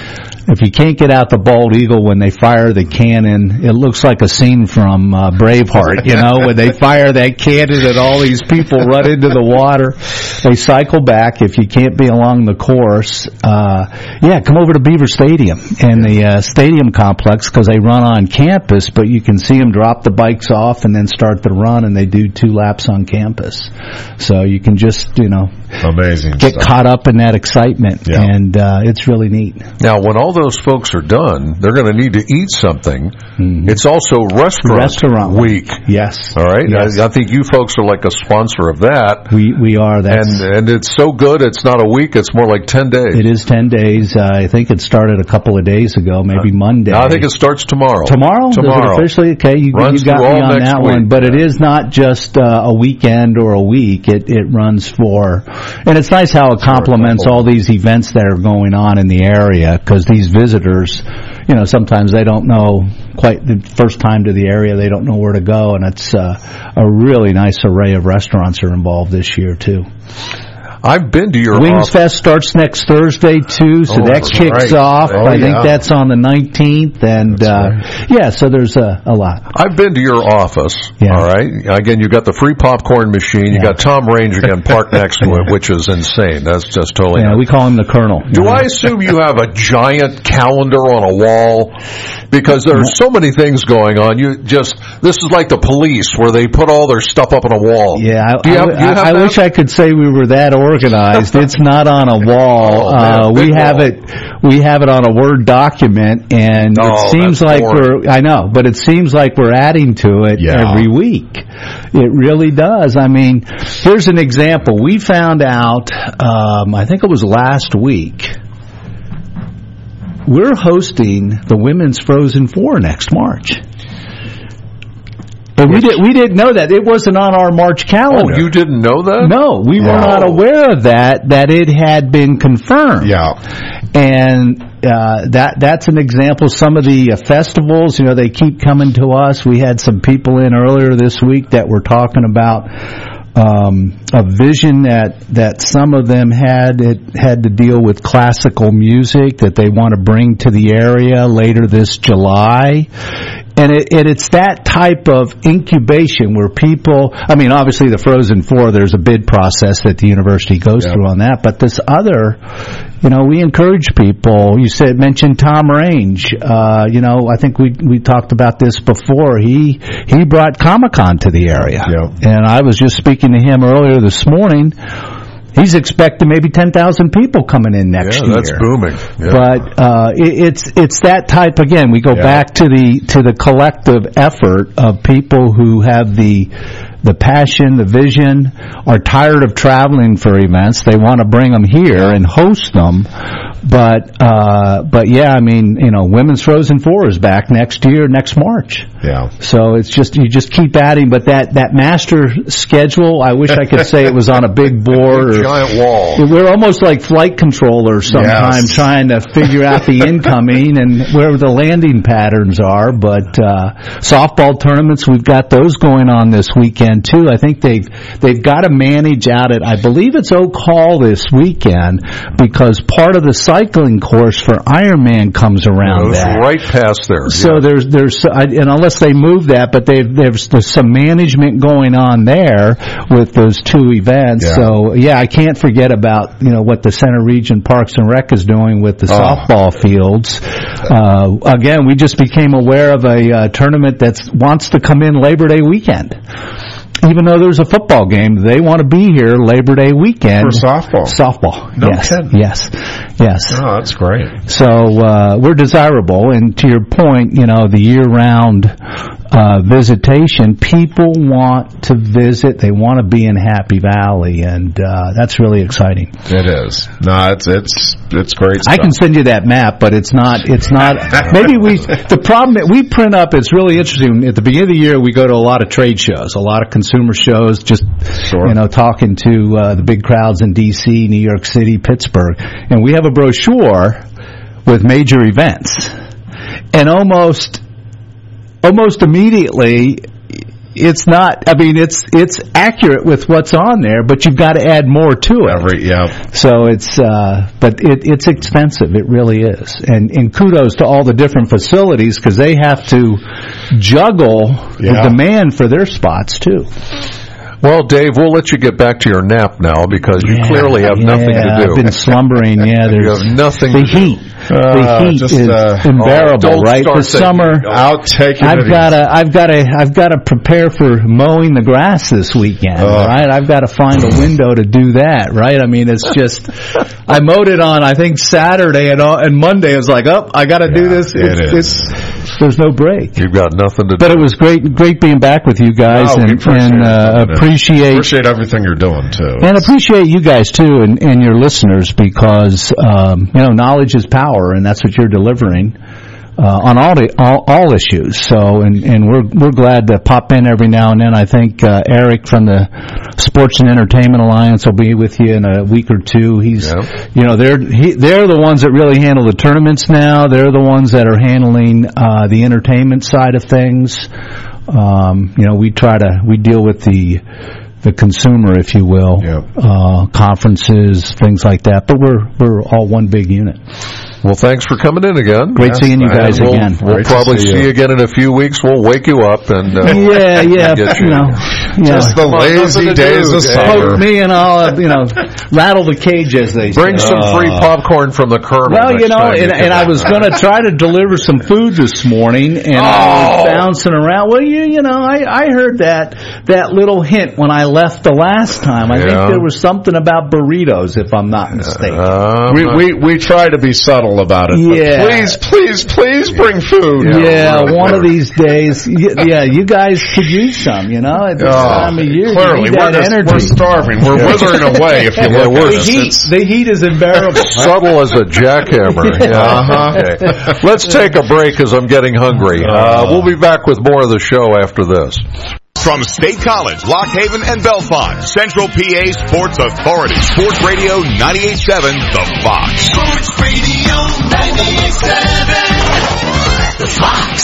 M: if you can't get out the bald eagle when they fire the cannon, it looks like a scene from uh, Braveheart, you know, when they fire that cannon and all these people run into the water. They cycle back. If you can't be along the course, uh, yeah, come over to Beaver Stadium and the uh, stadium complex because they run on campus, but you can see them drop the bikes off and then start the run, and they do two laps on campus. So you can just, you know,
D: amazing
M: get
D: stuff.
M: caught up in that excitement,
E: Yeah.
M: and uh, it's really neat.
E: Now, when all those folks are done, they're going to need to eat something.
M: Mm-hmm.
E: It's also restaurant,
M: Restaurant
E: week.
M: Yes.
E: All right?
M: Yes.
E: I, I think you folks are like a sponsor of that.
M: We we are. That's,
E: and and it's so good, it's not a week, it's more like ten days.
M: It is ten days. Uh, I think it started a couple of days ago, maybe Monday.
E: No, I think it starts tomorrow.
M: Tomorrow?
E: Tomorrow.
M: Is it officially? Okay, you,
E: Runs
M: you got
E: through
M: me
E: all
M: on
E: next
M: that
E: week.
M: one. But it is not just uh, a weekend or a week. It it runs for, and it's nice how it complements all these events that are going on in the area, because these visitors, you know, sometimes they don't know quite the first time to the area, they don't know where to go, and it's uh, a really nice array of restaurants are involved this year too.
E: I've been to your
M: Wings
E: office.
M: Fest starts next Thursday too, so
E: Oh,
M: that
E: that's
M: kicks
E: right.
M: off.
E: Oh,
M: I
E: yeah.
M: think that's on the nineteenth, and uh, yeah, so there's a, a lot.
E: I've been to your office,
M: Yeah.
E: all right? Again, you got the free popcorn machine. You
M: Yeah.
E: got Tom Range again parked next to it, which is insane. That's just totally
M: Yeah,
E: nuts.
M: we call him the Colonel.
E: Do I assume you have a giant calendar on a wall? Because there's so many things going on. You just this is like the police where they put all their stuff up on a wall.
M: Yeah, I,
E: Do you have,
M: I,
E: do you have
M: I
E: that?
M: wish I could say we were that organized. It's not on a wall.
E: Oh, man,
M: uh, we
E: big
M: have
E: wall.
M: it. We have it on a Word document, and
E: Oh,
M: it seems
E: that's
M: like
E: boring.
M: we're. I know, but it seems like we're adding to it
D: Yeah.
M: every week. It really does. I mean, here's an example. We found out. Um, I think it was last week. We're hosting the Women's Frozen Four next March. And we did we didn't know that. It wasn't on our March calendar.
E: Oh, you didn't know that?
M: No, we were
E: Wow.
M: not aware of that, that it had been confirmed.
D: Yeah.
M: And uh, that that's an example. Some of the uh, festivals, you know, they keep coming to us. We had some people in earlier this week that were talking about um, a vision that, that some of them had. It had to deal with classical music that they want to bring to the area later this July. And it, it, it's that type of incubation where people, I mean, obviously the Frozen Four, there's a bid process that the university goes
D: Yeah.
M: through on that, but this other, you know, we encourage people. You said, mentioned Tom Range. Uh, you know, I think we, we talked about this before. He, he brought Comic-Con to the area.
D: Yeah.
M: And I was just speaking to him earlier this morning. He's expecting maybe ten thousand people coming in next
E: Yeah,
M: year.
E: that's booming. Yeah.
M: But uh, it, it's it's that type again. We go
D: Yeah.
M: back to the to the collective effort of people who have the the passion, the vision, are tired of traveling for events. They want to bring them here and host them. But uh, but yeah, I mean, you know, Women's Frozen Four is back next year, next March.
D: Yeah.
M: So it's just you just keep adding. But that that master schedule, I wish I could say it was on a big board or
E: giant wall.
M: we're almost like flight controllers sometimes
D: Yes.
M: trying to figure out the incoming and where the landing patterns are. But uh, softball tournaments, we've got those going on this weekend too. I think they've they've got to manage out at, I believe it's Oak Hall this weekend, because part of the cycling course for Ironman comes around
E: Goes
M: that.
E: right past there.
M: So
E: yeah.
M: there's there's I, and unless they move that, but they've, there's there's some management going on there with those two events.
D: Yeah.
M: So yeah, I can't forget about you know what the Center Region Parks and Rec is doing with the
D: Oh.
M: softball fields. Uh, again, we just became aware of a uh, tournament that wants to come in Labor Day weekend. Even though there's a football game, they want to be here Labor Day weekend.
D: For softball.
M: Softball.
D: No
M: yes.
D: kidding.
M: Yes. Yes.
D: Oh, that's great.
M: So uh, we're desirable, and to your point, you know, the year-round uh, visitation, people want to visit. They want to be in Happy Valley, and uh, that's really exciting.
D: It is. No, it's it's it's great stuff.
M: I can send you that map, but it's not. It's not. Maybe we. The problem that we print up. It's really interesting. At the beginning of the year, we go to a lot of trade shows, a lot of consumer shows. Just
D: Sure.
M: you know, talking to uh, the big crowds in D C, New York City, Pittsburgh, and we have a brochure with major events, and almost almost immediately it's not, I mean, it's it's accurate with what's on there, but you've got to add more to it.
D: Every, yeah.
M: So it's, uh, but it, it's expensive. It really is. And, and kudos to all the different facilities because they have to juggle
D: Yeah.
M: the demand for their spots too.
E: Well, Dave, we'll let you get back to your nap now because you
M: Yeah,
E: clearly have
M: yeah,
E: nothing to do.
M: I've been slumbering. Yeah,
E: You
M: there's
E: have nothing
M: the
E: to do.
M: heat.
D: Uh,
M: the heat
D: just,
M: is
D: uh,
M: unbearable,
E: oh, don't
M: right?
E: start
M: The
E: thinking.
M: summer.
D: Out taking
M: I've
D: it
M: got
D: easy.
M: to, I've got to, I've got to prepare for mowing the grass this weekend,
D: Oh.
M: right? I've got to find a window to do that, right? I mean, it's just, I mowed it on, I think Saturday and all, and Monday I was like, oh, I got to do this.
D: it
M: It's,
D: is.
M: it's, there's no break.
E: You've got nothing to
M: But
E: do.
M: it was great, great being back with you guys,
D: Oh, we
M: and,
D: appreciate
M: and
D: it.
M: uh, appreciate
D: Appreciate everything you're doing, too.
M: and appreciate you guys too, and, and your listeners, because um, you know knowledge is power, and that's what you're delivering uh, on all the all, all issues. So, and, and we're we're glad to pop in every now and then. I think uh, Eric from the Sports and Entertainment Alliance will be with you in a week or two. He's,
E: Yeah.
M: you know, they're he, they're the ones that really handle the tournaments now. They're the ones that are handling uh, the entertainment side of things. Um, you know, we try to we deal with the the consumer, if you will,
D: Yep.
M: uh, conferences, things like that. But we're we're all one big unit.
E: Well, thanks for coming in again.
M: Great seeing you guys
E: we'll,
M: again.
E: We'll
D: Great to
E: probably
D: see
E: see
D: you.
E: you again in a few weeks. We'll wake you up and uh,
M: Yeah, yeah,
E: get
M: you
E: you.
M: know, yeah.
D: Just the
E: Come on, nothing
D: lazy
E: to
D: days
E: do,
D: of
E: Dave.
D: summer.
M: Poke me and I'll, uh, you know, rattle the cage, as they say.
E: Bring some free popcorn from the Colonel.
M: Well,
E: next
M: you know,
E: time
M: and,
E: come
M: and I
E: in.
M: was going to try to deliver some food this morning, and I was bouncing around. Well, you, you know, I, I heard that that little hint when I left the last time. I
E: Yeah.
M: think there was something about burritos, if I'm not mistaken.
E: Uh,
D: We, we we try to be subtle about it. but
M: Yeah.
D: Please, please, please bring food.
M: Yeah,
E: really,
M: one of
E: really.
M: these days. y- Yeah, you guys could use some, you know, at this
D: Oh,
M: time of year.
D: clearly,
M: you need
D: we're,
M: that
D: just,
M: energy.
D: we're starving. We're withering away. If you
E: Yeah,
D: look
E: we're-
D: at us.
M: the heat,
D: It's-
M: the heat is unbearable.
E: subtle as a jackhammer. Yeah.
D: Uh-huh.
E: Okay. Let's take a break as I'm getting hungry. Uh, we'll be back with more of the show after this.
C: From State College, Lock Haven, and Belfont, Central P A Sports Authority, Sports Radio ninety-eight point seven, The Fox.
B: Sports Radio ninety-eight point seven. The Fox.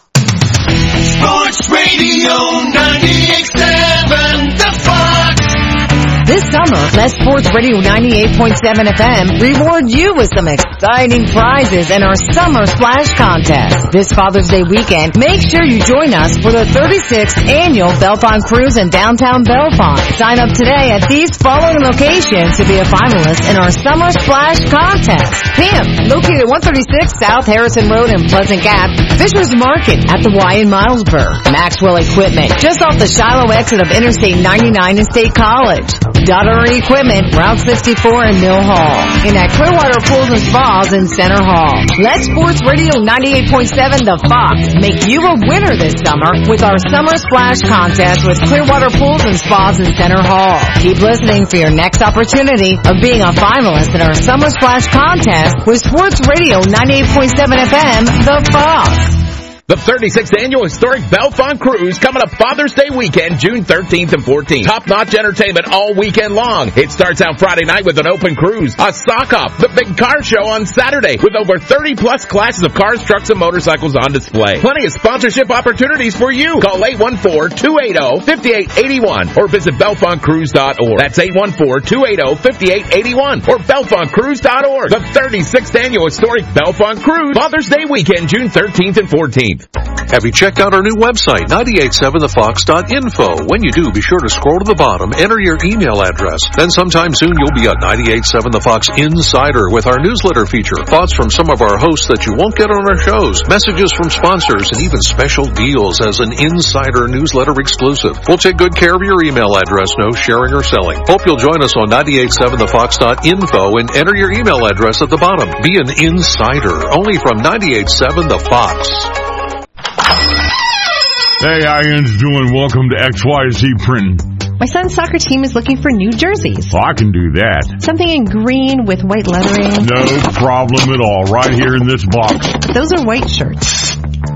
B: Sports Radio ninety-eight point seven. The Fox.
A: This summer, let Sports Radio ninety-eight point seven F M reward you with some exciting prizes in our Summer Splash Contest. This Father's Day weekend, make sure you join us for the thirty-sixth Annual Belfont Cruise in downtown Belfont. Sign up today at these following locations to be a finalist in our Summer Splash Contest. P I M, located one thirty-six South Harrison Road in Pleasant Gap. Fisher's Market at the Y in Milesburg. Maxwell Equipment, just off the Shiloh exit of Interstate ninety-nine in State College. Daughtery Equipment, Route sixty-four in Mill Hall. And at Clearwater Pools and Spas in Center Hall. Let Sports Radio ninety-eight point seven The Fox make you a winner this summer with our Summer Splash Contest with Clearwater Pools and Spas in Center Hall. Keep listening for your next opportunity of being a finalist in our Summer Splash Contest with Sports Radio ninety-eight point seven F M The Fox.
F: The thirty-sixth Annual Historic Belfont Cruise coming up Father's Day weekend, June thirteenth and fourteenth. Top-notch entertainment all weekend long. It starts out Friday night with an open cruise, a sock-off, the big car show on Saturday with over thirty plus classes of cars, trucks, and motorcycles on display. Plenty of sponsorship opportunities for you. Call eight one four, two eight zero, five eight eight one or visit belfont cruise dot org. That's eight one four, two eight zero, five eight eight one or belfont cruise dot org. The thirty-sixth Annual Historic Belfont Cruise, Father's Day weekend, June thirteenth and fourteenth.
N: Have you checked out our new website, ninety-eight seven the fox dot info? When you do, be sure to scroll to the bottom, enter your email address. Then sometime soon you'll be a ninety-eight seven The Fox Insider with our newsletter feature. Thoughts from some of our hosts that you won't get on our shows, messages from sponsors, and even special deals as an Insider newsletter exclusive. We'll take good care of your email address, no sharing or selling. Hope you'll join us on ninety-eight seven the fox dot info and enter your email address at the bottom. Be an Insider, only from ninety-eight seven The Fox.
I: Hey, how you doing? Welcome to X Y Z Printing.
O: My son's soccer team is looking for new jerseys.
I: Oh, I can do that.
O: Something in green with white lettering.
I: No problem at all. Right here in this box.
O: Those are white shirts.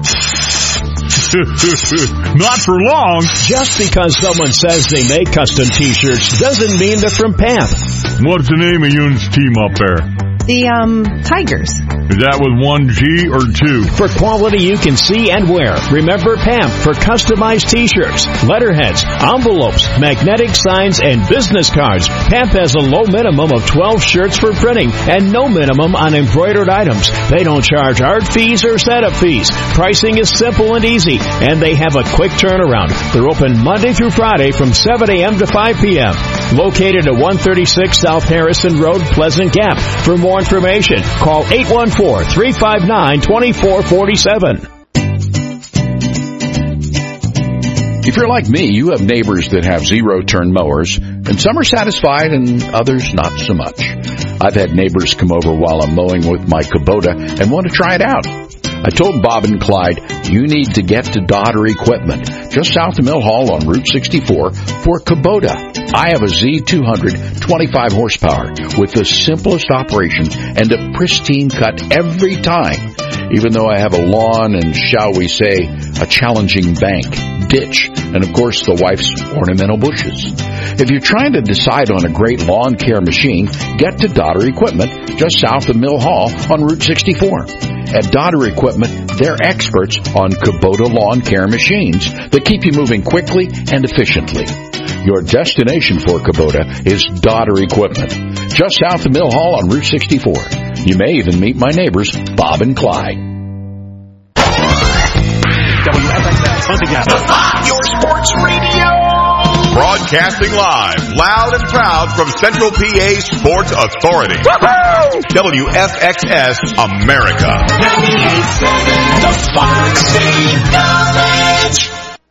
I: Not for long.
J: Just because someone says they make custom T-shirts doesn't mean they're from P A M.
I: What's the name of Yoon's team up there?
O: The, um, Tigers.
I: Is that with one G or two?
J: For quality you can see and wear, remember P A M P for customized t-shirts, letterheads, envelopes, magnetic signs, and business cards. P A M P has a low minimum of twelve shirts for printing and no minimum on embroidered items. They don't charge art fees or setup fees. Pricing is simple and easy, and they have a quick turnaround. They're open Monday through Friday from seven a.m. to five p.m. Located at one thirty-six South Harrison Road, Pleasant Gap. For more information, call eight one four, three five nine, two four four seven.
H: If you're like me, you have neighbors that have zero-turn mowers, and some are satisfied and others not so much. I've had neighbors come over while I'm mowing with my Kubota and want to try it out. I told Bob and Clyde, you need to get to Dodder Equipment, just south of Mill Hall on Route sixty-four, for Kubota. I have a Z two hundred, twenty-five horsepower, with the simplest operation and a pristine cut every time, even though I have a lawn and, shall we say, a challenging bank, ditch, and of course the wife's ornamental bushes. If you're trying to decide on a great lawn care machine, get to Dodder Equipment, just south of Mill Hall on Route sixty-four. At Dodder Equipment, they're experts on Kubota lawn care machines that keep you moving quickly and efficiently. Your destination for Kubota is Dodder Equipment, just south of Mill Hall on Route sixty-four. You may even meet my neighbors, Bob and Clyde.
B: W F X S Huntington. Your sports radio.
C: Broadcasting live, loud and proud from Central P A Sports Authority. Woo-hoo! W F X S America.
B: ninety-eight point seven The Fox State College.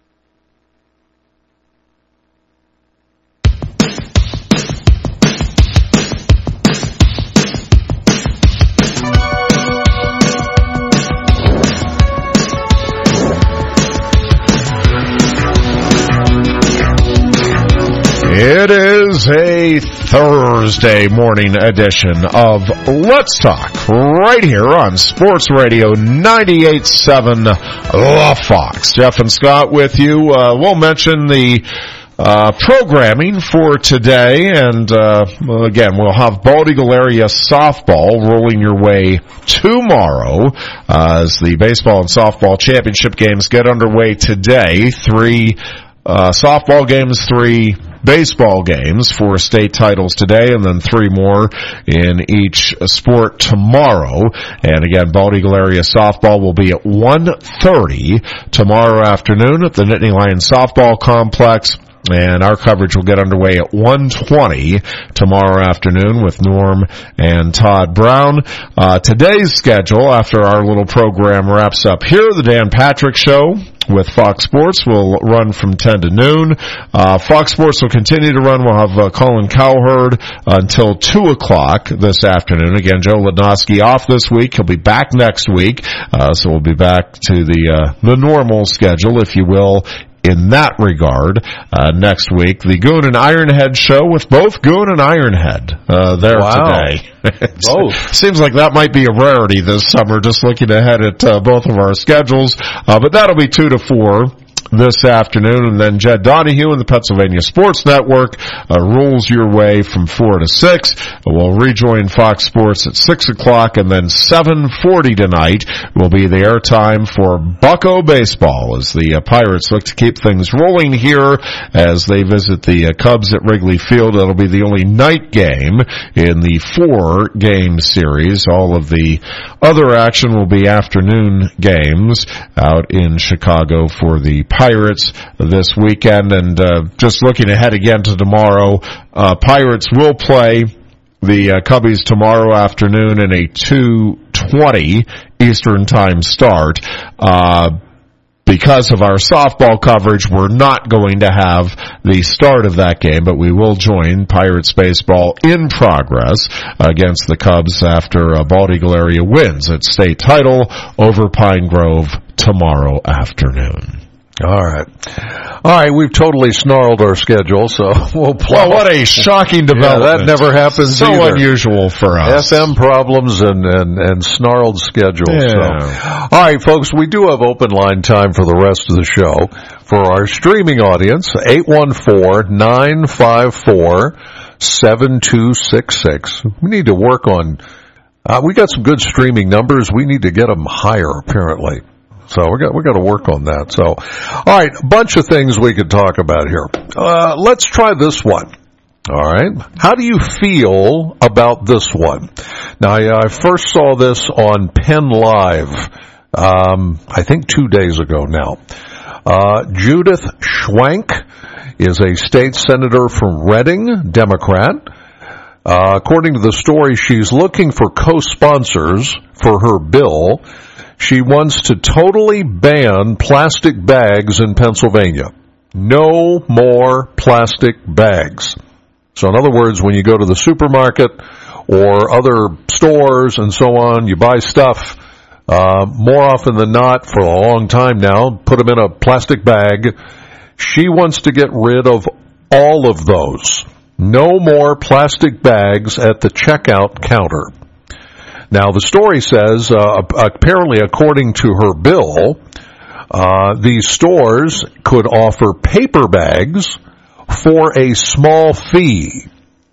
D: It is a Thursday morning edition of Let's Talk right here on Sports Radio ninety-eight point seven The Fox. Jeff and Scott with you. Uh, we'll mention the uh, programming for today, and uh, again, we'll have Bald Eagle area softball rolling your way tomorrow uh, as the baseball and softball championship games get underway today. Three uh, softball games, three baseball games for state titles today, and then three more in each sport tomorrow. And again, Bald Eagle area softball will be at one thirty tomorrow afternoon at the Nittany Lions softball complex. And our coverage will get underway at one twenty tomorrow afternoon with Norm and Todd Brown. Uh, today's schedule, after our little program wraps up here, the Dan Patrick Show with Fox Sports will run from ten to noon. Uh, Fox Sports will continue to run. We'll have uh, Colin Cowherd until two o'clock this afternoon. Again, Joe Lednoski off this week. He'll be back next week. Uh, so we'll be back to the, uh, the normal schedule, if you will, in that regard, uh, next week. The Goon and Ironhead show with both Goon and Ironhead, uh, there
E: wow.
D: today.
E: Both.
D: Seems like that might be a rarity this summer, just looking ahead at, uh, both of our schedules. Uh, but that'll be two to four this afternoon, and then Jed Donahue and the Pennsylvania Sports Network uh, rolls your way from four to six. We'll rejoin Fox Sports at six o'clock, and then seven forty tonight will be the airtime for Bucco Baseball as the uh, Pirates look to keep things rolling here as they visit the uh, Cubs at Wrigley Field. It'll be the only night game in the four-game series. All of the other action will be afternoon games out in Chicago for the Pirates. Pirates this weekend, and uh, just looking ahead again to tomorrow, uh, Pirates will play the uh, Cubbies tomorrow afternoon in a two twenty Eastern Time start. Uh, because of our softball coverage, we're not going to have the start of that game, but we will join Pirates baseball in progress against the Cubs after uh, Bald Eagle area wins its state title over Pine Grove tomorrow afternoon.
E: All right. All right, we've totally snarled our schedule, so we'll plow.
D: Well, what a shocking development.
E: Yeah, that never happens
D: so
E: either.
D: Unusual for us.
E: F M problems and, and, and snarled schedules.
D: Yeah.
E: So. All right, folks, we do have open line time for the rest of the show. For our streaming audience, eight one four, nine five four, seven two six six. We need to work on Uh, we got some good streaming numbers. We need to get them higher, apparently. So we got we got to work on that. So, all right, a bunch of things we could talk about here. Uh, let's try this one. All right, how do you feel about this one? Now, I, I first saw this on Penn Live, um, I think two days ago now. Uh, Judith Schwank is a state senator from Reading, Democrat. Uh, according to the story, she's looking for co-sponsors for her bill. She wants to totally ban plastic bags in Pennsylvania. No more plastic bags. So in other words, when you go to the supermarket or other stores and so on, you buy stuff, uh, more often than not, for a long time now, put them in a plastic bag. She wants to get rid of all of those. No more plastic bags at the checkout counter. Now, the story says, uh, apparently according to her bill, uh, these stores could offer paper bags for a small fee.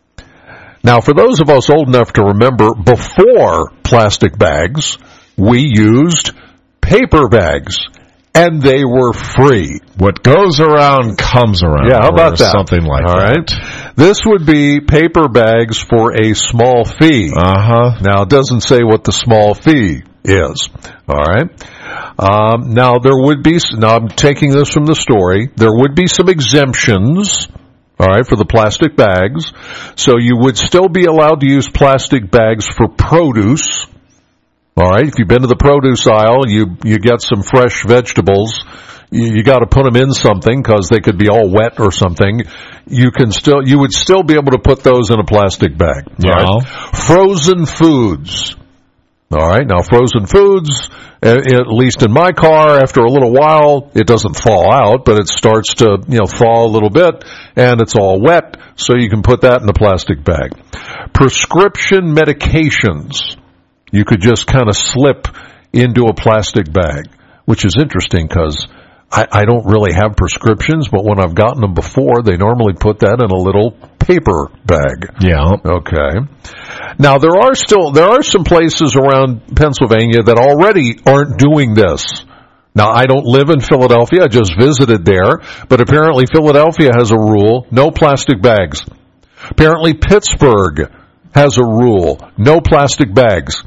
E: Now, for those of us old enough to remember, before plastic bags, we used paper bags, and they were free.
D: What goes around comes around.
E: Yeah, how about that?
D: Something like
E: All
D: that.
E: right. This would be paper bags for a small fee.
D: Uh-huh.
E: Now, it doesn't say what the small fee is. All right. Um, now, there would be, now I'm taking this from the story, there would be some exemptions, all right, for the plastic bags. So you would still be allowed to use plastic bags for produce. All right, if you've been to the produce aisle, you you get some fresh vegetables, you, you got to put them in something because they could be all wet or something. You can still, you would still be able to put those in a plastic bag.
D: Yeah.
E: Right? Frozen foods. All right, now frozen foods, at least in my car, after a little while, it doesn't fall out, but it starts to, you know, thaw a little bit, and it's all wet, so you can put that in a plastic bag. Prescription medications, you could just kind of slip into a plastic bag, which is interesting because I, I don't really have prescriptions, but when I've gotten them before, they normally put that in a little paper bag.
D: Yeah.
E: Okay. Now, there are still, there are some places around Pennsylvania that already aren't doing this. Now, I don't live in Philadelphia. I just visited there. But apparently Philadelphia has a rule, no plastic bags. Apparently Pittsburgh has a rule, no plastic bags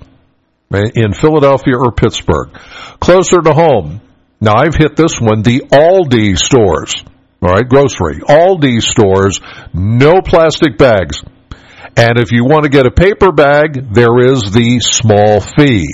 E: in Philadelphia or Pittsburgh. Closer to home, now I've hit this one, the Aldi stores. All right, grocery. Aldi stores, no plastic bags. And if you want to get a paper bag, there is the small fee.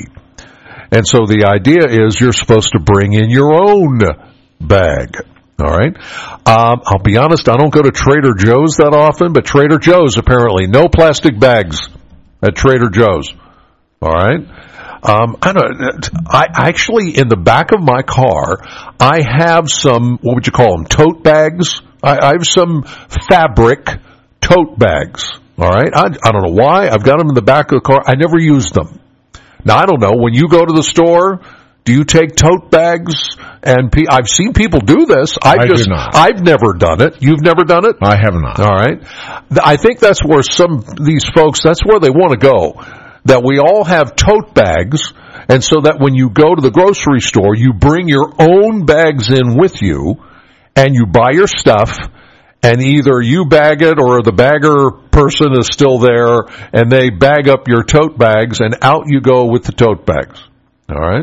E: And so the idea is you're supposed to bring in your own bag. All right. Um, I'll be honest, I don't go to Trader Joe's that often, but Trader Joe's apparently no plastic bags at Trader Joe's. All right. Um, I don't. I actually, in the back of my car, I have some. What would you call them? Tote bags. I, I have some fabric tote bags. All right. I, I don't know why. I've got them in the back of the car. I never use them. Now I don't know. When you go to the store, do you take tote bags? And pe- I've seen people do this. I've
D: I
E: just,
D: do not.
E: I've never done it. You've never done it?
D: I have not.
E: All right. I think that's where some these folks. That's where they want to go. That we all have tote bags, and so that when you go to the grocery store, you bring your own bags in with you, and you buy your stuff, and either you bag it or the bagger person is still there, and they bag up your tote bags, and out you go with the tote bags. All right?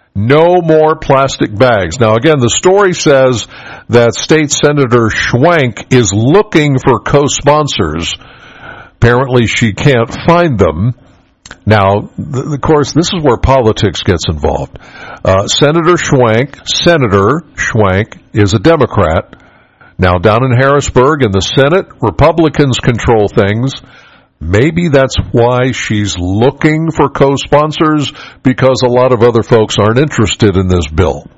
E: No more plastic bags. Now, again, the story says that State Senator Schwank is looking for co-sponsors. Apparently, she can't find them. Now, of course, this is where politics gets involved. Uh, Senator Schwank, Senator Schwank is a Democrat. Now, down in Harrisburg in the Senate, Republicans control things. Maybe that's why she's looking for co-sponsors, because a lot of other folks aren't interested in this bill.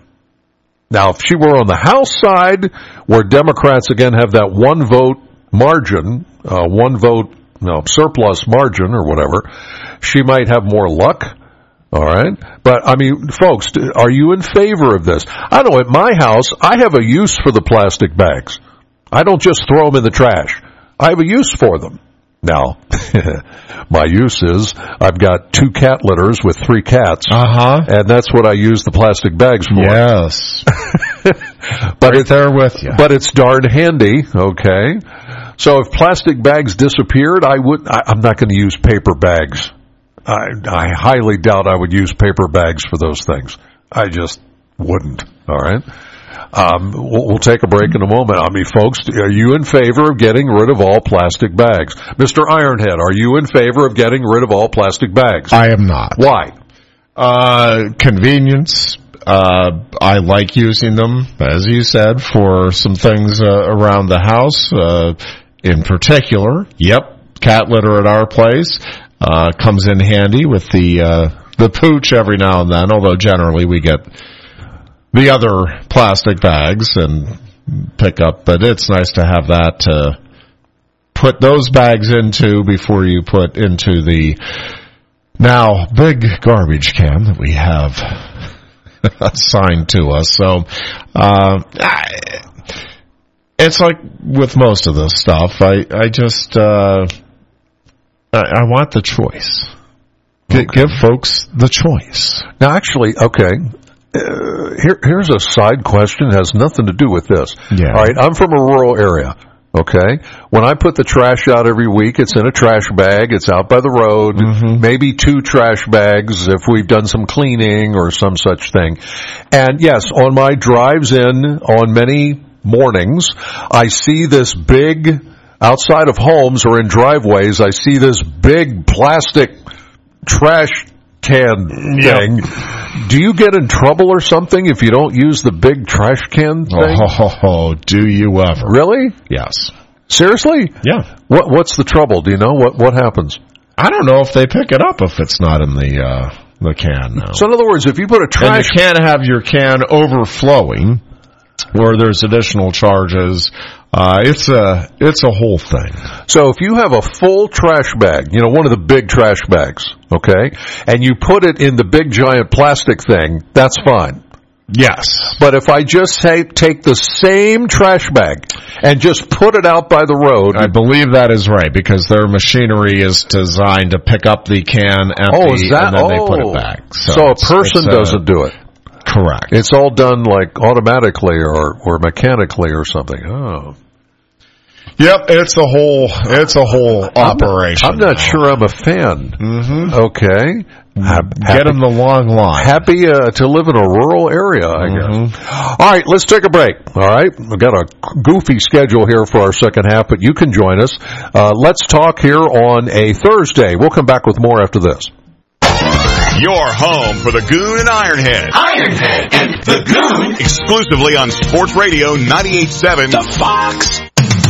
E: Now, if she were on the House side, where Democrats, again, have that one vote margin, uh, one vote no, surplus margin or whatever, she might have more luck. All right. But, I mean, folks, are you in favor of this? I know at my house, I have a use for the plastic bags. I don't just throw them in the trash. I have a use for them. Now, my use is I've got two cat litters with three cats,
D: uh-huh.
E: and that's what I use the plastic bags for.
D: Yes.
E: But
D: right
E: it,
D: there with you.
E: But it's darn handy, okay? So if plastic bags disappeared, I would, I, I'm not going to use paper bags. I, I highly doubt I would use paper bags for those things. I just wouldn't, all right? Um, we'll, we'll take a break in a moment. I mean, folks, are you in favor of getting rid of all plastic bags? Mister Ironhead, are you in favor of getting rid of all plastic bags?
D: I am not.
E: Why?
D: Uh, convenience. Uh, I like using them, as you said, for some things uh, around the house. Uh, in particular, yep, cat litter at our place uh, comes in handy with the uh, the pooch every now and then. Although generally we get the other plastic bags and pick up, but it's nice to have that to put those bags into before you put into the now big garbage can that we have assigned to us. So, uh, it's like with most of this stuff, I, I just, uh, I, I want the choice. G-
E: okay.
D: Give folks the choice.
E: Now, actually, okay, uh, here, here's a side question. It has nothing to do with this.
D: Yeah.
E: All right, I'm from a rural area. Okay, when I put the trash out every week, it's in a trash bag. It's out by the road. Mm-hmm. Maybe two trash bags if we've done some cleaning or some such thing. And yes, on my drives in on many mornings, I see this big, outside of homes or in driveways, I see this big plastic trash can thing. Yep. Do you get in trouble or something if you don't use the big trash can thing?
D: Oh, do you ever?
E: Really?
D: Yes.
E: Seriously?
D: Yeah.
E: What What's the trouble? Do you know what what happens?
D: I don't know if they pick it up if it's not in the uh, the can now.
E: So in other words, if you put a trash,
D: and you can't have your can overflowing, or there's additional charges. Uh, it's a, it's a whole thing.
E: So if you have a full trash bag, you know, one of the big trash bags, okay, and you put it in the big giant plastic thing, that's fine.
D: Yes.
E: But if I just say, take the same trash bag and just put it out by the road.
D: I believe that is right, because their machinery is designed to pick up the can empty,
E: oh, is that?
D: and then
E: oh.
D: they put it back. So,
E: so a
D: it's,
E: person
D: it's
E: doesn't
D: a,
E: do it.
D: Correct.
E: It's all done like automatically or, or mechanically or something. Oh.
D: Yep, it's a whole, it's a whole operation.
E: I'm not, I'm not sure I'm a fan.
D: Mm-hmm.
E: Okay.
D: Happy, Get them the long line.
E: Happy uh, to live in a rural area, I mm-hmm. guess. All right, let's take a break. All right, we've got a goofy schedule here for our second half, but you can join us. Uh, let's talk here on a Thursday. We'll come back with more after this.
C: Your home for the Goon and Ironhead.
B: Ironhead and the Goon.
C: Exclusively on Sports Radio ninety-eight point seven.
B: The Fox.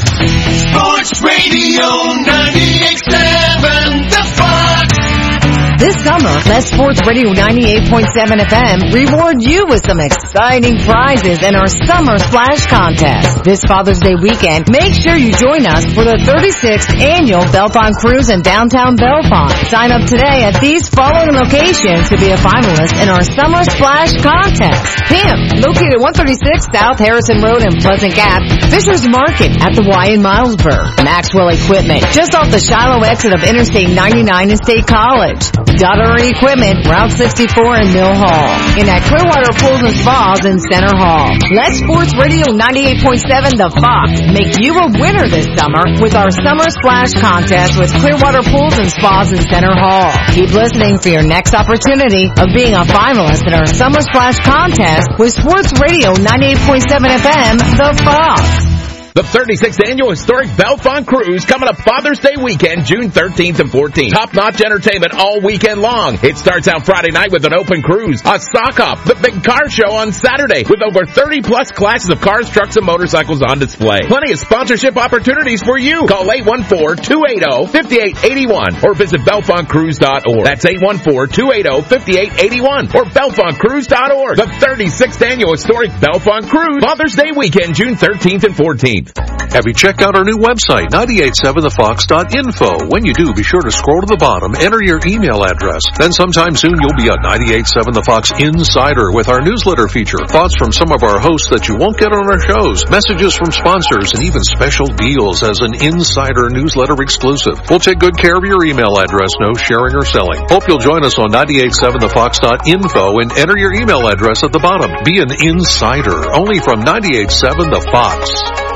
B: Sports Radio ninety-eight point seven. The Fox.
A: This summer, let Sports Radio ninety-eight point seven F M reward you with some exciting prizes in our Summer Splash Contest. This Father's Day weekend, make sure you join us for the thirty-sixth Annual Bellefonte Cruise in downtown Bellefonte. Sign up today at these following locations to be a finalist in our Summer Splash Contest. P I M, located one thirty-six South Harrison Road in Pleasant Gap. Fisher's Market at the Y in Milesburg. Maxwell Equipment, just off the Shiloh exit of Interstate ninety-nine and State College. Daughtery Equipment, Route sixty-four in Mill Hall. And at Clearwater Pools and Spas in Center Hall. Let Sports Radio ninety-eight point seven The Fox make you a winner this summer with our Summer Splash Contest with Clearwater Pools and Spas in Center Hall. Keep listening for your next opportunity of being a finalist in our Summer Splash Contest with Sports Radio ninety-eight point seven F M The Fox.
F: The thirty-sixth Annual Historic Bellefonte Cruise coming up Father's Day weekend, June thirteenth and fourteenth. Top-notch entertainment all weekend long. It starts out Friday night with an open cruise, a sock-off, the big car show on Saturday with over thirty plus classes of cars, trucks, and motorcycles on display. Plenty of sponsorship opportunities for you. Call eight one four, two eight zero, five eight eight one or visit bellefonte cruise dot org. That's eight one four, two eight zero, five eight eight one or bellefonte cruise dot org. The thirty-sixth Annual Historic Bellefonte Cruise, Father's Day weekend, June thirteenth and fourteenth.
N: Have you checked out our new website, nine eight seven the fox dot info? When you do, be sure to scroll to the bottom, enter your email address. Then sometime soon you'll be a ninety-eight point seven The Fox Insider with our newsletter feature. Thoughts from some of our hosts that you won't get on our shows, messages from sponsors, and even special deals as an Insider newsletter exclusive. We'll take good care of your email address, no sharing or selling. Hope you'll join us on nine eight seven the fox dot info and enter your email address at the bottom. Be an Insider, only from ninety-eight point seven The Fox.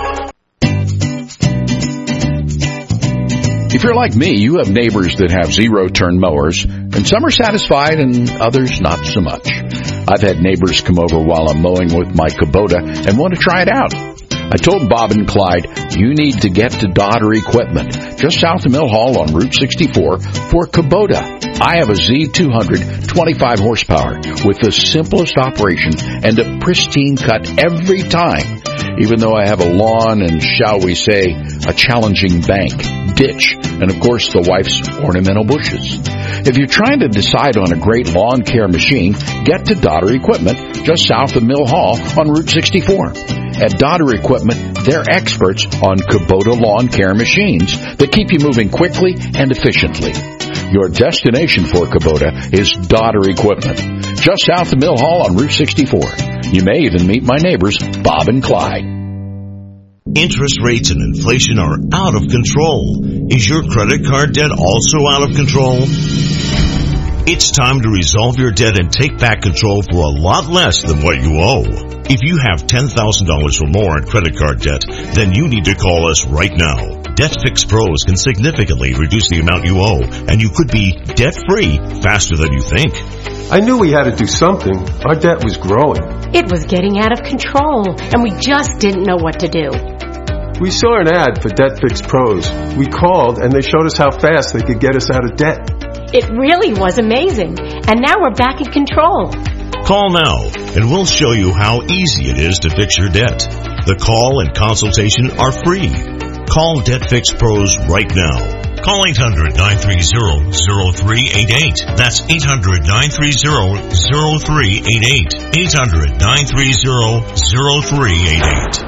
H: If you're like me, you have neighbors that have zero-turn mowers, and some are satisfied and others not so much. I've had neighbors come over while I'm mowing with my Kubota and want to try it out. I told Bob and Clyde, you need to get to Dodder Equipment, just south of Mill Hall on Route sixty-four, for Kubota. I have a Z two hundred, twenty-five horsepower, with the simplest operation and a pristine cut every time, even though I have a lawn and, shall we say, a challenging bank, ditch, and of course the wife's ornamental bushes. If you're trying to decide on a great lawn care machine, get to Dodder Equipment, just south of Mill Hall on Route sixty-four. At Dodder Equipment, they're experts on Kubota lawn care machines that keep you moving quickly and efficiently. Your destination for Kubota is Dodder Equipment, just south of Mill Hall on Route sixty-four. You may even meet my neighbors, Bob and Clyde.
P: Interest rates and inflation are out of control. Is your credit card debt also out of control? It's time to resolve your debt and take back control for a lot less than what you owe. If you have ten thousand dollars or more in credit card debt, then you need to call us right now. DebtFix Pros can significantly reduce the amount you owe, and you could be debt-free faster than you think.
Q: I knew we had to do something. Our debt was growing.
R: It was getting out of control, and we just didn't know what to do.
Q: We saw an ad for DebtFix Pros. We called, and they showed us how fast they could get us out of debt.
R: It really was amazing, and now we're back in control.
P: Call now, and we'll show you how easy it is to fix your debt. The call and consultation are free. Call DebtFix Pros right now. Call eight hundred, nine three zero, zero three eight eight. That's eight hundred, nine three zero, zero three eight eight. eight hundred, nine three zero, zero three eight eight.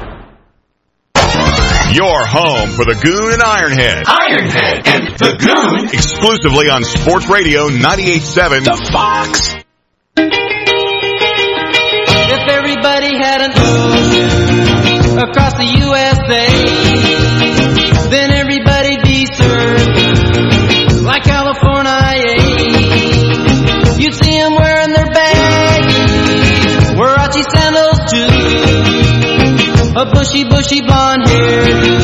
C: Your home for the Goon and Ironhead.
B: Ironhead and the Goon.
C: Exclusively on Sports Radio ninety-eight point seven.
B: The Fox.
S: If everybody had an ocean across the U S A, then everybody'd be served like California. You'd see them wearing their baggies, Warachi sandals too, a bushy, bushy blonde hair,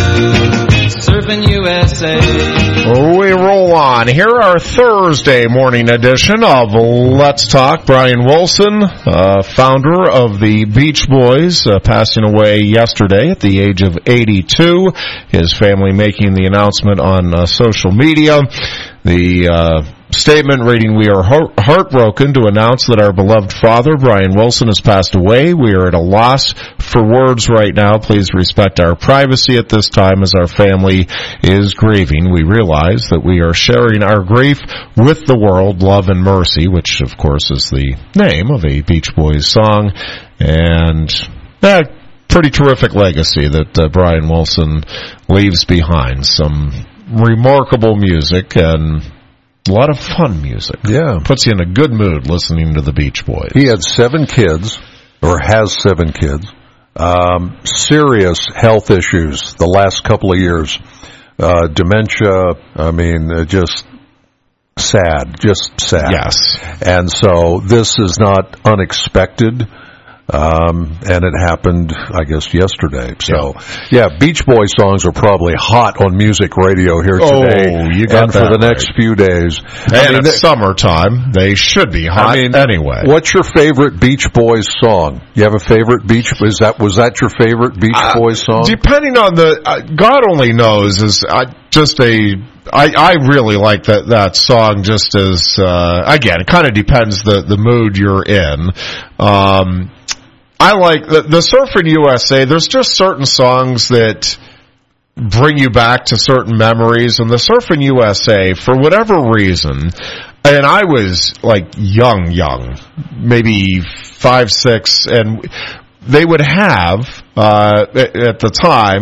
S: surfing U S A.
D: We roll on. Here our Thursday morning edition of Let's Talk. Brian Wilson, uh, founder of the Beach Boys, uh, passing away yesterday at the age of eighty-two. His family making the announcement on uh, social media. The uh, statement reading, we are heart- heartbroken to announce that our beloved father, Brian Wilson, has passed away. We are at a loss for words right now. Please respect our privacy at this time as our family is grieving. We realize that we are sharing our grief with the world. Love and Mercy, which of course is the name of a Beach Boys song. And that pretty terrific legacy that uh, Brian Wilson leaves behind. Some remarkable music and a lot of fun music.
E: Yeah.
D: Puts you in a good mood listening to the Beach Boys.
E: He had seven kids, or has seven kids. Um, serious health issues the last couple of years. Uh, dementia, I mean, uh, just sad, just sad.
D: Yes.
E: And so this is not unexpected. Um, and it happened, I guess, yesterday. So, yeah. yeah, Beach Boy songs are probably hot on music radio here today.
D: Oh, you got
E: and
D: that
E: for the
D: right.
E: next few days.
D: And
E: I mean,
D: it's summertime. They should be hot
E: I mean,
D: anyway.
E: What's your favorite Beach Boys song? You have a favorite Beach? Is that was that your favorite Beach
D: uh,
E: Boys song?
D: Depending on the, uh, God only knows is uh, just a. I, I really like that, that song just as, uh, again, it kind of depends the, the mood you're in. Um, I like the, the Surfing U S A. There's just certain songs that bring you back to certain memories, and the Surfing U S A, for whatever reason, and I was like young, young, maybe five, six, and they would have, uh, at the time,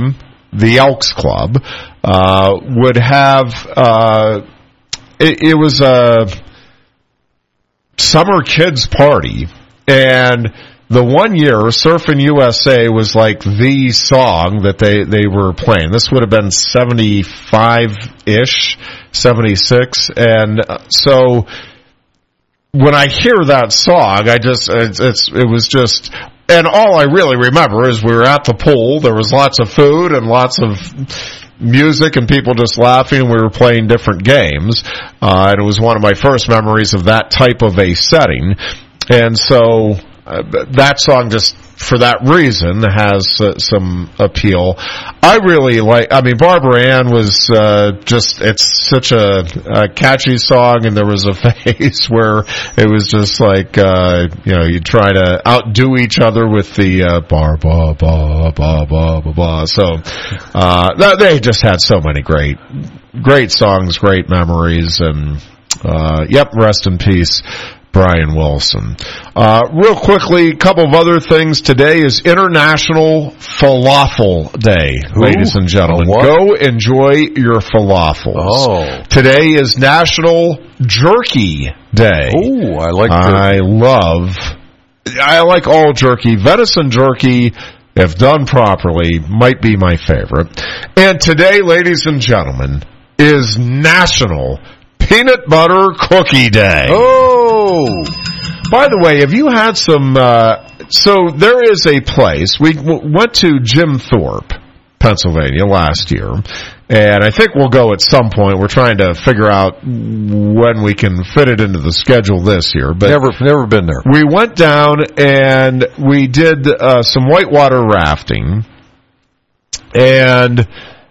D: the Elks Club, uh, would have, uh, it, it was a summer kids party, and the one year, Surfin' U S A was like the song that they, they were playing. This would have been seventy-five-ish, seventy-six, and so when I hear that song, I just, it's, it's, it was just, and all I really remember is we were at the pool, there was lots of food and lots of music and people just laughing, and we were playing different games, uh, and it was one of my first memories of that type of a setting, and so, Uh, that song just for that reason has uh, some appeal. I really like, I mean, Barbara Ann was uh, just, it's such a, a catchy song, and there was a phase where it was just like, uh, you know, you try to outdo each other with the uh, bar, ba, ba, ba, ba, ba, ba. So uh, they just had so many great, great songs, great memories, and uh, yep, rest in peace, Brian Wilson. Uh, real quickly, a couple of other things. Today is International Falafel Day, Ooh, ladies and gentlemen. Go enjoy your falafels.
E: Oh.
D: Today is National Jerky Day.
E: Oh, I like
D: I
E: jerky.
D: love, I like all jerky. Venison jerky, if done properly, might be my favorite. And today, ladies and gentlemen, is National Peanut Butter Cookie Day.
E: Oh!
D: By the way, have you had some, uh, so there is a place, we w- went to Jim Thorpe, Pennsylvania last year, and I think we'll go at some point. We're trying to figure out when we can fit it into the schedule this year. But
E: never, never been there.
D: We went down and we did uh, some whitewater rafting, and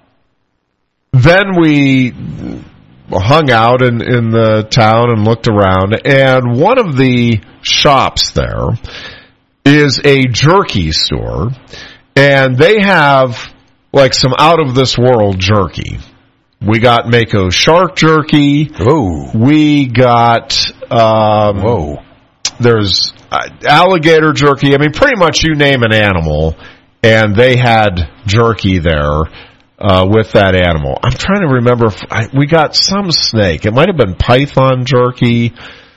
D: then we hung out in, in the town and looked around, and one of the shops there is a jerky store, and they have like some out of this world jerky. We got Mako shark jerky.
E: Oh.
D: We got um
E: Whoa.
D: There's uh, alligator jerky. I mean, pretty much you name an animal, and they had jerky there. Uh, with that animal. I'm trying to remember if I, we got some snake. It might have been python jerky.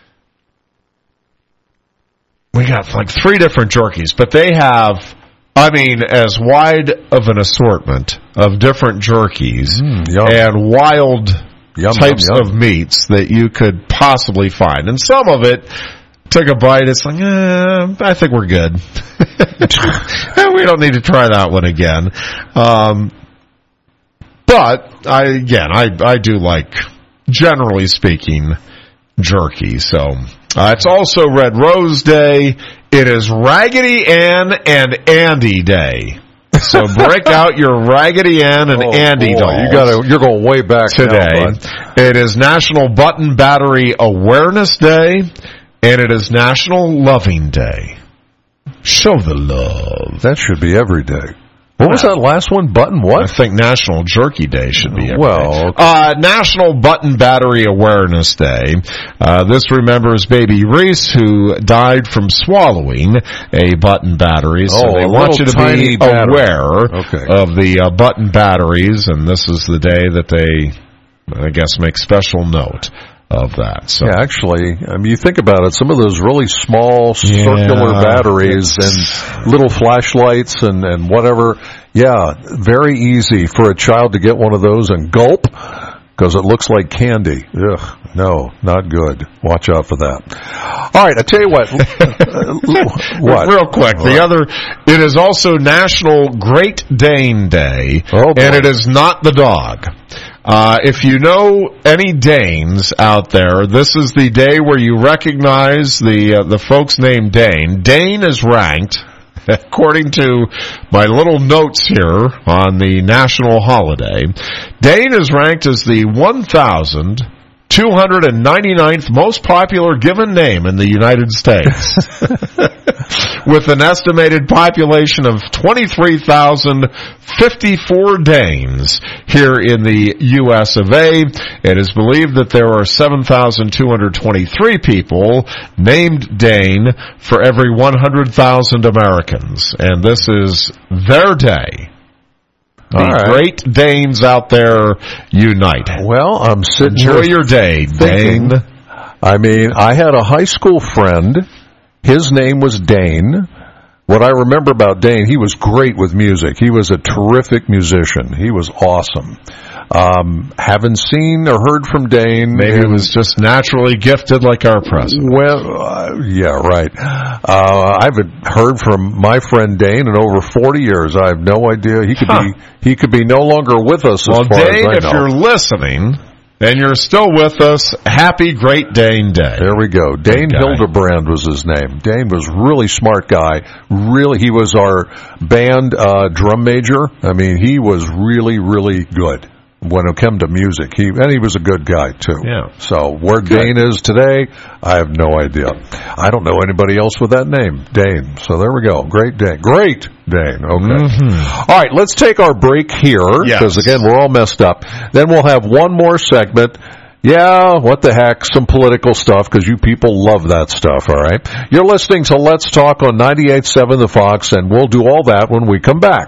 D: We got like three different jerkies, but they have, I mean, as wide of an assortment of different jerkies
E: mm,
D: and wild
E: yum,
D: types
E: yum, yum.
D: of meats that you could possibly find. And some of it, took a bite, it's like, eh, I think we're good. We don't need to try that one again. Um, But, I, again, I, I do like, generally speaking, jerky. So, uh, it's also Red Rose Day. It is Raggedy Ann and Andy Day. So break out your Raggedy Ann and
E: oh,
D: Andy
E: boy,
D: dolls.
E: You gotta, you're going way back
D: today.
E: Now,
D: it is National Button Battery Awareness Day, and it is National Loving Day. Show the love.
E: That should be every day. What was that last one? Button what?
D: I think National Jerky Day should be every
E: well,
D: day. Uh, National Button Battery Awareness Day. Uh, this remembers baby Reese, who died from swallowing a button battery. So
E: oh,
D: they
E: a
D: want you to be
E: battery.
D: aware
E: okay.
D: of the uh, button batteries, and this is the day that they, I guess, make special note of that. So.
E: Yeah, actually, I mean, you think about it, some of those really small circular
D: yeah.
E: batteries and little flashlights and, and whatever, yeah, very easy for a child to get one of those and gulp, because it looks like candy. Ugh, no, not good. Watch out for that. All right, I tell you what. what?
D: Real quick, the other, it is also National Great Dane Day,
E: oh,
D: and it is not the dog. Uh, if you know any Danes out there, this is the day where you recognize the uh, the folks named Dane. Dane is ranked, according to my little notes here on the national holiday, Dane is ranked as the one thousand two hundred ninety-ninth most popular given name in the United States, with an estimated population of twenty-three thousand fifty-four Danes here in the U S of A. It is believed that there are seven thousand two hundred twenty-three people named Dane for every one hundred thousand Americans, and this is their day. The
E: All right.
D: Great Danes out there unite.
E: Well, I'm sitting
D: Enjoy
E: here
D: your day,
E: thinking,
D: Dane.
E: I mean, I had a high school friend. His name was Dane. What I remember about Dane, he was great with music. He was a terrific musician. He was awesome. Um, haven't seen or heard from Dane.
D: Maybe it was just naturally gifted like our president.
E: Well, uh, yeah, right. Uh, I haven't heard from my friend Dane in over forty years. I have no idea. He could
D: Huh.
E: be he could be no longer with us.
D: Well,
E: as far
D: Dane,
E: as I
D: if
E: know.
D: you're listening and you're still with us, happy Great Dane Day.
E: There we go. Dane
D: guy.
E: Hildebrand was his name. Dane was really smart guy. Really, he was our band uh, drum major. I mean, he was really, really good when it came to music. He and he was a good guy too.
D: Yeah.
E: So where
D: Good.
E: Dane is today, I have no idea. I don't know anybody else with that name, Dane. So there we go. Great Dane. Great Dane. Okay.
D: Mm-hmm.
E: All right, let's take our break here because
D: Yes.
E: again we're all messed up. Then we'll have one more segment. Yeah, what the heck, some political stuff, because you people love that stuff, all right? You're listening to Let's Talk on ninety-eight point seven The Fox, and we'll do all that when we come back.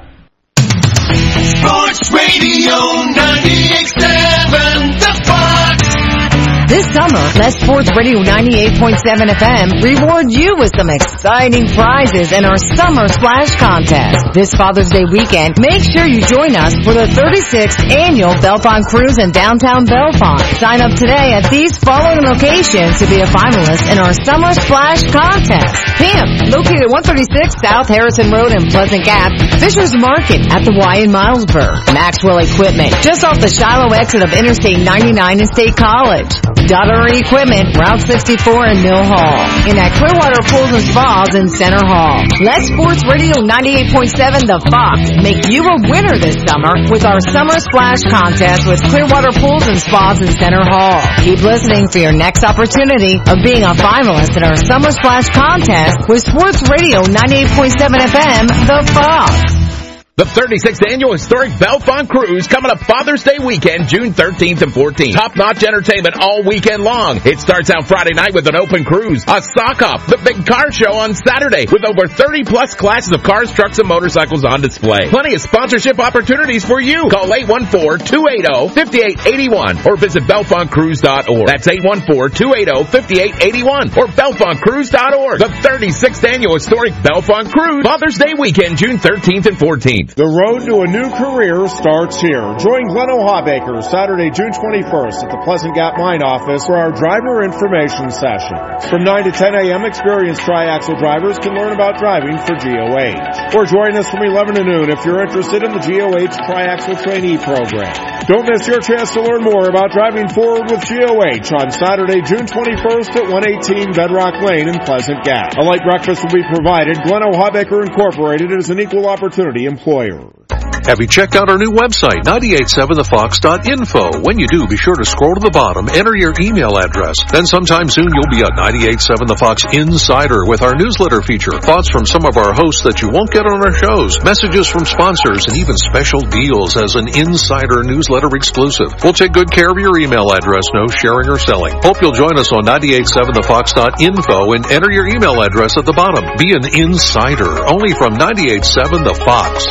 B: Sports Radio ninety-eight point seven The Fox.
A: This summer, Let Sports Radio ninety-eight point seven F M reward you with some exciting prizes in our Summer Splash Contest. This Father's Day weekend, make sure you join us for the thirty-sixth Annual Belfont Cruise in downtown Belfont. Sign up today at these following locations to be a finalist in our Summer Splash Contest. P I M, located at one thirty-six South Harrison Road in Pleasant Gap. Fisher's Market at the Y in Milesburg. Maxwell Equipment, just off the Shiloh exit of Interstate ninety-nine in State College. Daughtery Equipment, Route sixty-four in Mill Hall. And at Clearwater Pools and Spas in Center Hall. Let Sports Radio ninety-eight point seven The Fox make you a winner this summer with our Summer Splash Contest with Clearwater Pools and Spas in Center Hall. Keep listening for your next opportunity of being a finalist in our Summer Splash Contest with Sports Radio ninety-eight point seven F M The Fox.
F: The thirty-sixth Annual Historic Belfont Cruise coming up Father's Day weekend, June thirteenth and fourteenth. Top-notch entertainment all weekend long. It starts out Friday night with an open cruise, a sock-off, the big car show on Saturday with over thirty plus classes of cars, trucks, and motorcycles on display. Plenty of sponsorship opportunities for you. Call eight one four, two eight zero, five eight eight one or visit belfont cruise dot org. That's eight one four, two eight zero, five eight eight one or belfont cruise dot org. The thirty-sixth Annual Historic Belfont Cruise, Father's Day weekend, June thirteenth and fourteenth.
G: The road to a new career starts here. Join Gleno Hawbaker Saturday, June twenty-first at the Pleasant Gap Mine office for our driver information session. From nine to ten a.m., experienced tri-axle drivers can learn about driving for G O H. Or join us from eleven to noon if you're interested in the G O H Tri-Axle Trainee Program. Don't miss your chance to learn more about driving forward with G O H on Saturday, June twenty-first at one eighteen Bedrock Lane in Pleasant Gap. A light breakfast will be provided. Gleno Hawbaker Incorporated is an equal opportunity employer.
N: Have you checked out our new website, ninety-eight seven the fox dot info? When you do, be sure to scroll to the bottom, enter your email address. Then sometime soon you'll be a ninety-eight seven The Fox Insider with our newsletter feature. Thoughts from some of our hosts that you won't get on our shows, messages from sponsors, and even special deals as an Insider newsletter exclusive. We'll take good care of your email address, no sharing or selling. Hope you'll join us on ninety-eight seven the fox dot info and enter your email address at the bottom. Be an Insider, only from ninety-eight seven The Fox.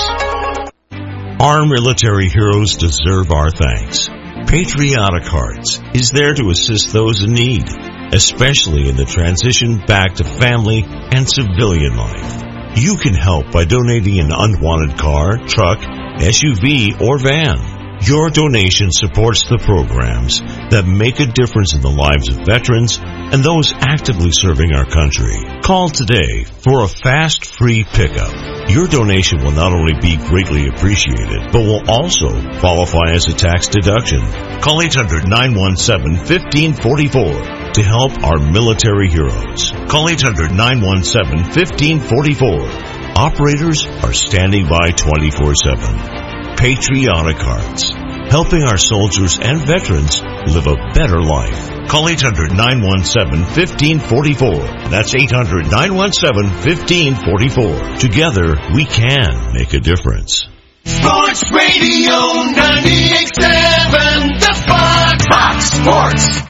P: Our military heroes deserve our thanks. Patriotic Hearts is there to assist those in need, especially in the transition back to family and civilian life. You can help by donating an unwanted car, truck, S U V, or van. Your donation supports the programs that make a difference in the lives of veterans and those actively serving our country. Call today for a fast, free pickup. Your donation will not only be greatly appreciated, but will also qualify as a tax deduction. Call eight hundred, nine one seven, one five four four to help our military heroes. Call eight hundred, nine one seven, one five four four. Operators are standing by twenty-four seven. Patriotic Hearts, helping our soldiers and veterans live a better life. Call eight hundred, nine one seven, one five four four. That's eight hundred, nine one seven, one five four four. Together, we can make a difference.
B: Sports Radio ninety-eight point seven The Fox. Fox Sports.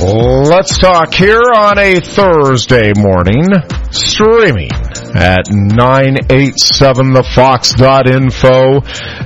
D: Let's talk here on a Thursday morning, streaming at nine eight seven the fox dot info,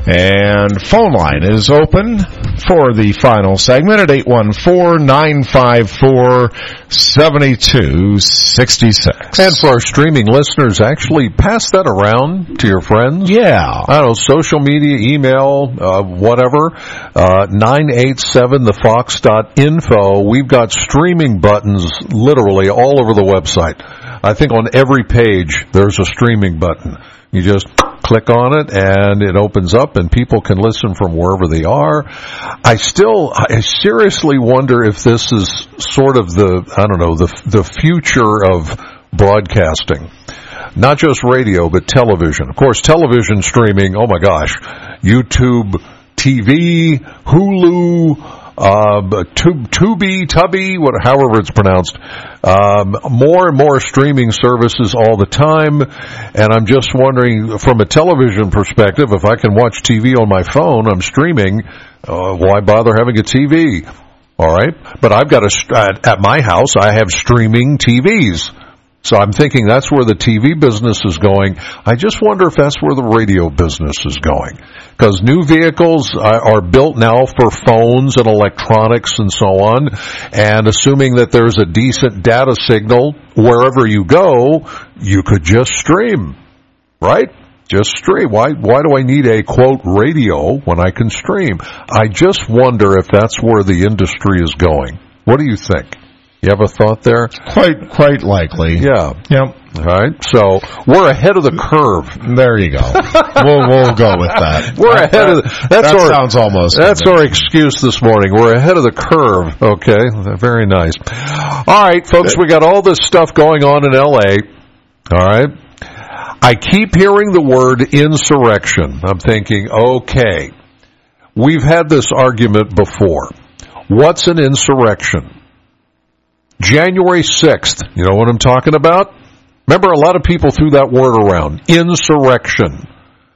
D: and phone line is open for the final segment at eight one four, nine five four, seven two six six.
E: And for our streaming listeners, actually pass that around to your friends.
D: Yeah.
E: I don't know, social media, email, uh, whatever, uh, nine eight seven the fox dot info. We've got streaming buttons literally all over the website. I think on every page there's a streaming button. You just click on it and it opens up and people can listen from wherever they are. I still, I seriously wonder if this is sort of the, I don't know, the the future of broadcasting. Not just radio, but television. Of course, television streaming, oh my gosh, YouTube T V, Hulu, Uh, Tub, Tubi, Tubby, what, however it's pronounced, um, more and more streaming services all the time, and I'm just wondering, from a television perspective, if I can watch T V on my phone, I'm streaming, uh, why bother having a T V? All right, but I've got a, at, at my house, I have streaming T Vs. So I'm thinking that's where the T V business is going. I just wonder if that's where the radio business is going. Because new vehicles are, are built now for phones and electronics and so on. And assuming that there's a decent data signal wherever you go, you could just stream, right? Just stream. Why, why do I need a, quote, radio when I can stream? I just wonder if that's where the industry is going. What do you think? You have a thought there?
D: Quite, quite likely.
E: Yeah.
D: Yep.
E: All right. So we're ahead of the curve.
D: There you go. we'll we'll go with that.
E: We're
D: that,
E: ahead
D: that,
E: of. The, that's
D: that
E: our,
D: sounds almost.
E: That's our excuse this morning. We're ahead of the curve. Okay. Very nice. All right, folks. We got all this stuff going on in L A. All right. I keep hearing the word insurrection. I'm thinking, okay, we've had this argument before. What's an insurrection? January sixth, you know what I'm talking about? Remember, a lot of people threw that word around, insurrection.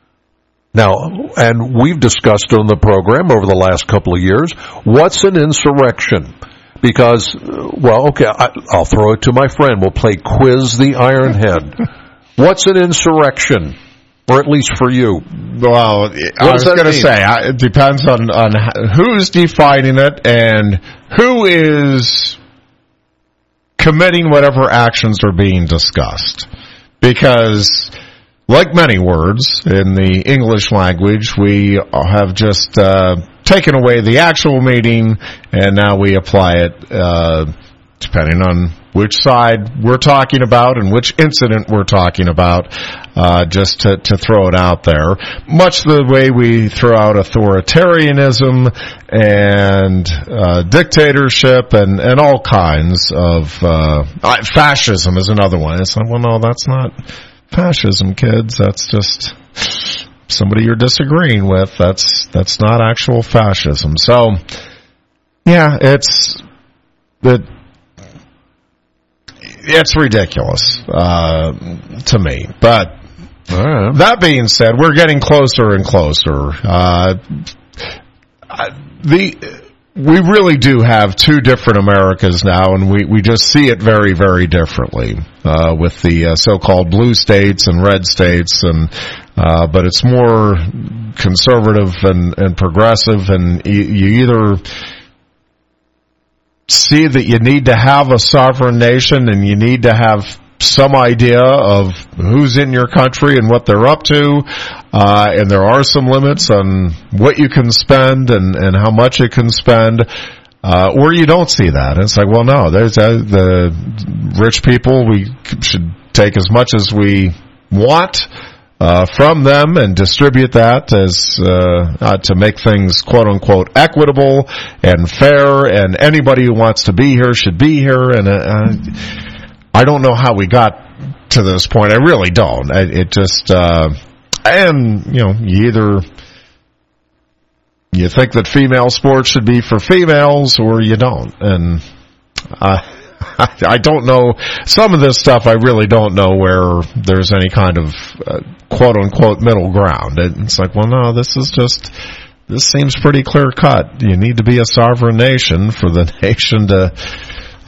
E: Now, and we've discussed on the program over the last couple of years, what's an insurrection? Because, well, okay, I, I'll throw it to my friend. We'll play Quiz the Ironhead. What's an insurrection? Or at least for you.
D: Well, I was going to say, it depends on, on who's defining it and who is committing whatever actions are being discussed. Because, like many words in the English language, we have just uh, taken away the actual meaning, and now we apply it uh, depending on which side we're talking about and which incident we're talking about, uh, just to, to throw it out there. Much the way we throw out authoritarianism and uh, dictatorship and, and all kinds of... Uh, fascism is another one. It's like, well, no, that's not fascism, kids. That's just somebody you're disagreeing with. That's that's not actual fascism. So, yeah, it's... the. It's ridiculous uh, to me. But right. That being said, we're getting closer and closer. Uh, the we really do have two different Americas now, and we, we just see it very, very differently uh, with the uh, so-called blue states and red states, and uh, but it's more conservative and, and progressive, and you, you either see that you need to have a sovereign nation and you need to have some idea of who's in your country and what they're up to, uh, and there are some limits on what you can spend and, and how much you can spend, uh, or you don't see that. It's like, well, no, there's uh, the rich people, we should take as much as we want Uh, from them and distribute that as uh, uh, to make things quote unquote equitable and fair, and anybody who wants to be here should be here. And uh, I don't know how we got to this point. I really don't. I, it just uh, and you know, you either you think that female sports should be for females or you don't, and uh, I don't know. Some of this stuff I really don't know where there's any kind of uh, quote-unquote middle ground. It's like, well, no, this is just, this seems pretty clear-cut. You need to be a sovereign nation for the nation to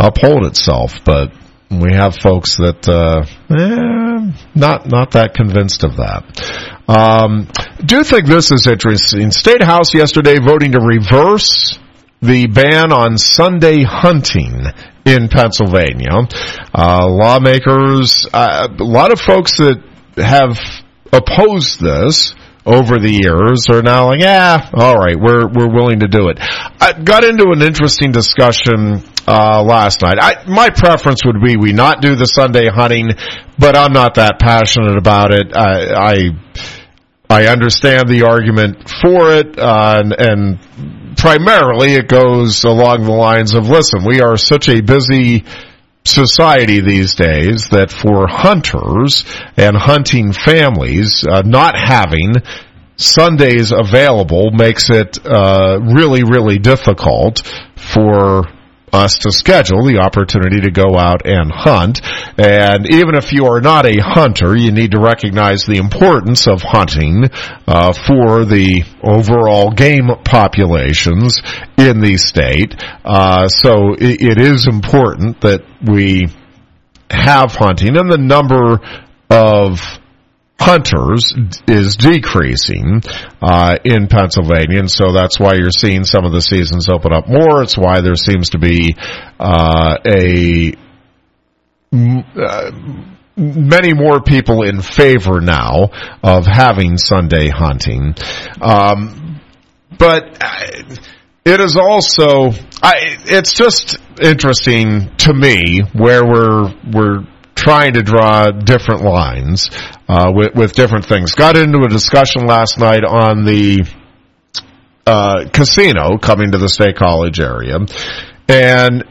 D: uphold itself. But we have folks that uh, eh, not not that convinced of that. Um, do think this is interesting. State House yesterday voting to reverse the ban on Sunday hunting in Pennsylvania. Uh, lawmakers, uh, a lot of folks that have opposed this over the years are now like, yeah, all right, we're we're willing to do it. I got into an interesting discussion uh last night. I, my preference would be we not do the Sunday hunting, but I'm not that passionate about it. I I, I understand the argument for it, uh, and, and primarily it goes along the lines of, listen, we are such a busy society these days that for hunters and hunting families, uh, not having Sundays available makes it uh, really, really difficult for us to schedule the opportunity to go out and hunt. And even if you are not a hunter, you need to recognize the importance of hunting uh, for the overall game populations in the state. Uh, so it, it is important that we have hunting, and the number of hunters is decreasing uh, in Pennsylvania, and so that's why you're seeing some of the seasons open up more. It's why there seems to be uh, a uh, many more people in favor now of having Sunday hunting. Um, but it is also, I, it's just interesting to me where we're we're trying to draw different lines uh, with, with different things. Got into a discussion last night on the uh, casino coming to the State College area, and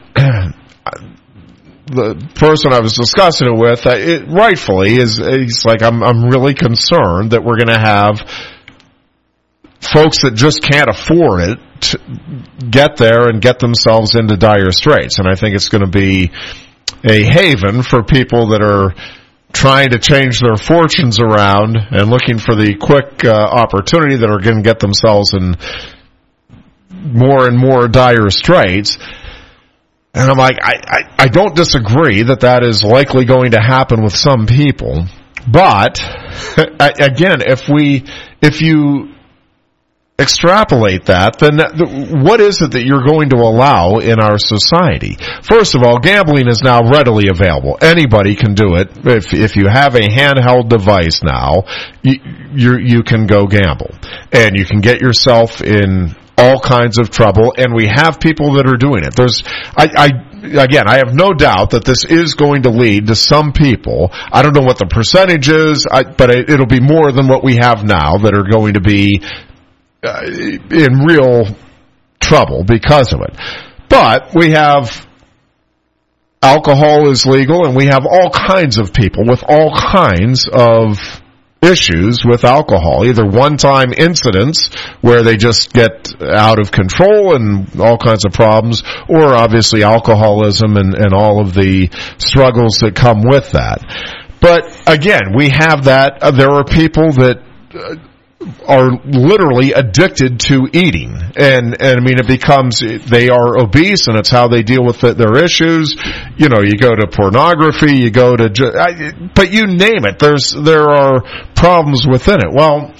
D: the person I was discussing it with, uh, it, rightfully, is he's like, I'm I'm really concerned that we're going to have folks that just can't afford it to get there and get themselves into dire straits, and I think it's going to be a haven for people that are trying to change their fortunes around and looking for the quick uh, opportunity that are going to get themselves in more and more dire straits. And I'm like, I, I, I don't disagree that that is likely going to happen with some people. But, again, if we, if you extrapolate that, then that, what is it that you're going to allow in our society? First of all, gambling is now readily available. Anybody can do it. If if you have a handheld device now, you you, you can go gamble, and you can get yourself in all kinds of trouble. And we have people that are doing it. There's, I, I again, I have no doubt that this is going to lead to some people. I don't know what the percentage is, I, but it, it'll be more than what we have now that are going to be Uh, in real trouble because of it. But we have alcohol is legal, and we have all kinds of people with all kinds of issues with alcohol, either one-time incidents where they just get out of control and all kinds of problems, or obviously alcoholism and, and all of the struggles that come with that. But again, we have that. Uh, there are people that uh, are literally addicted to eating, and and I mean it becomes, they are obese, and it's how they deal with the, their issues. You know, you go to pornography, you go to, I, but you name it. There's there are problems within it. Well,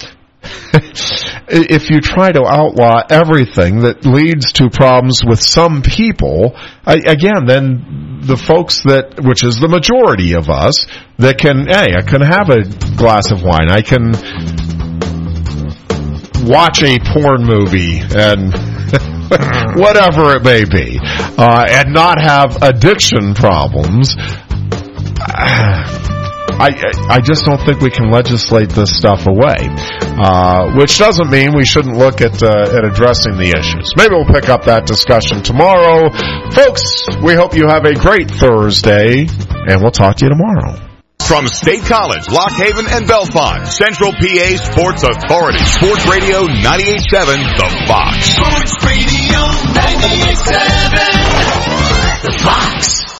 D: if you try to outlaw everything that leads to problems with some people, I, again, then the folks that, which is the majority of us, that can, hey, I can have a glass of wine, I can watch a porn movie and whatever it may be, uh, and not have addiction problems. I I just don't think we can legislate this stuff away, uh, which doesn't mean we shouldn't look at uh, at addressing the issues. Maybe we'll pick up that discussion tomorrow. Folks, we hope you have a great Thursday, and we'll talk to you tomorrow.
C: From State College, Lock Haven, and Bellefonte, Central P A Sports Authority, Sports Radio ninety-eight point seven, The Fox.
B: Sports Radio ninety-eight point seven, The Fox.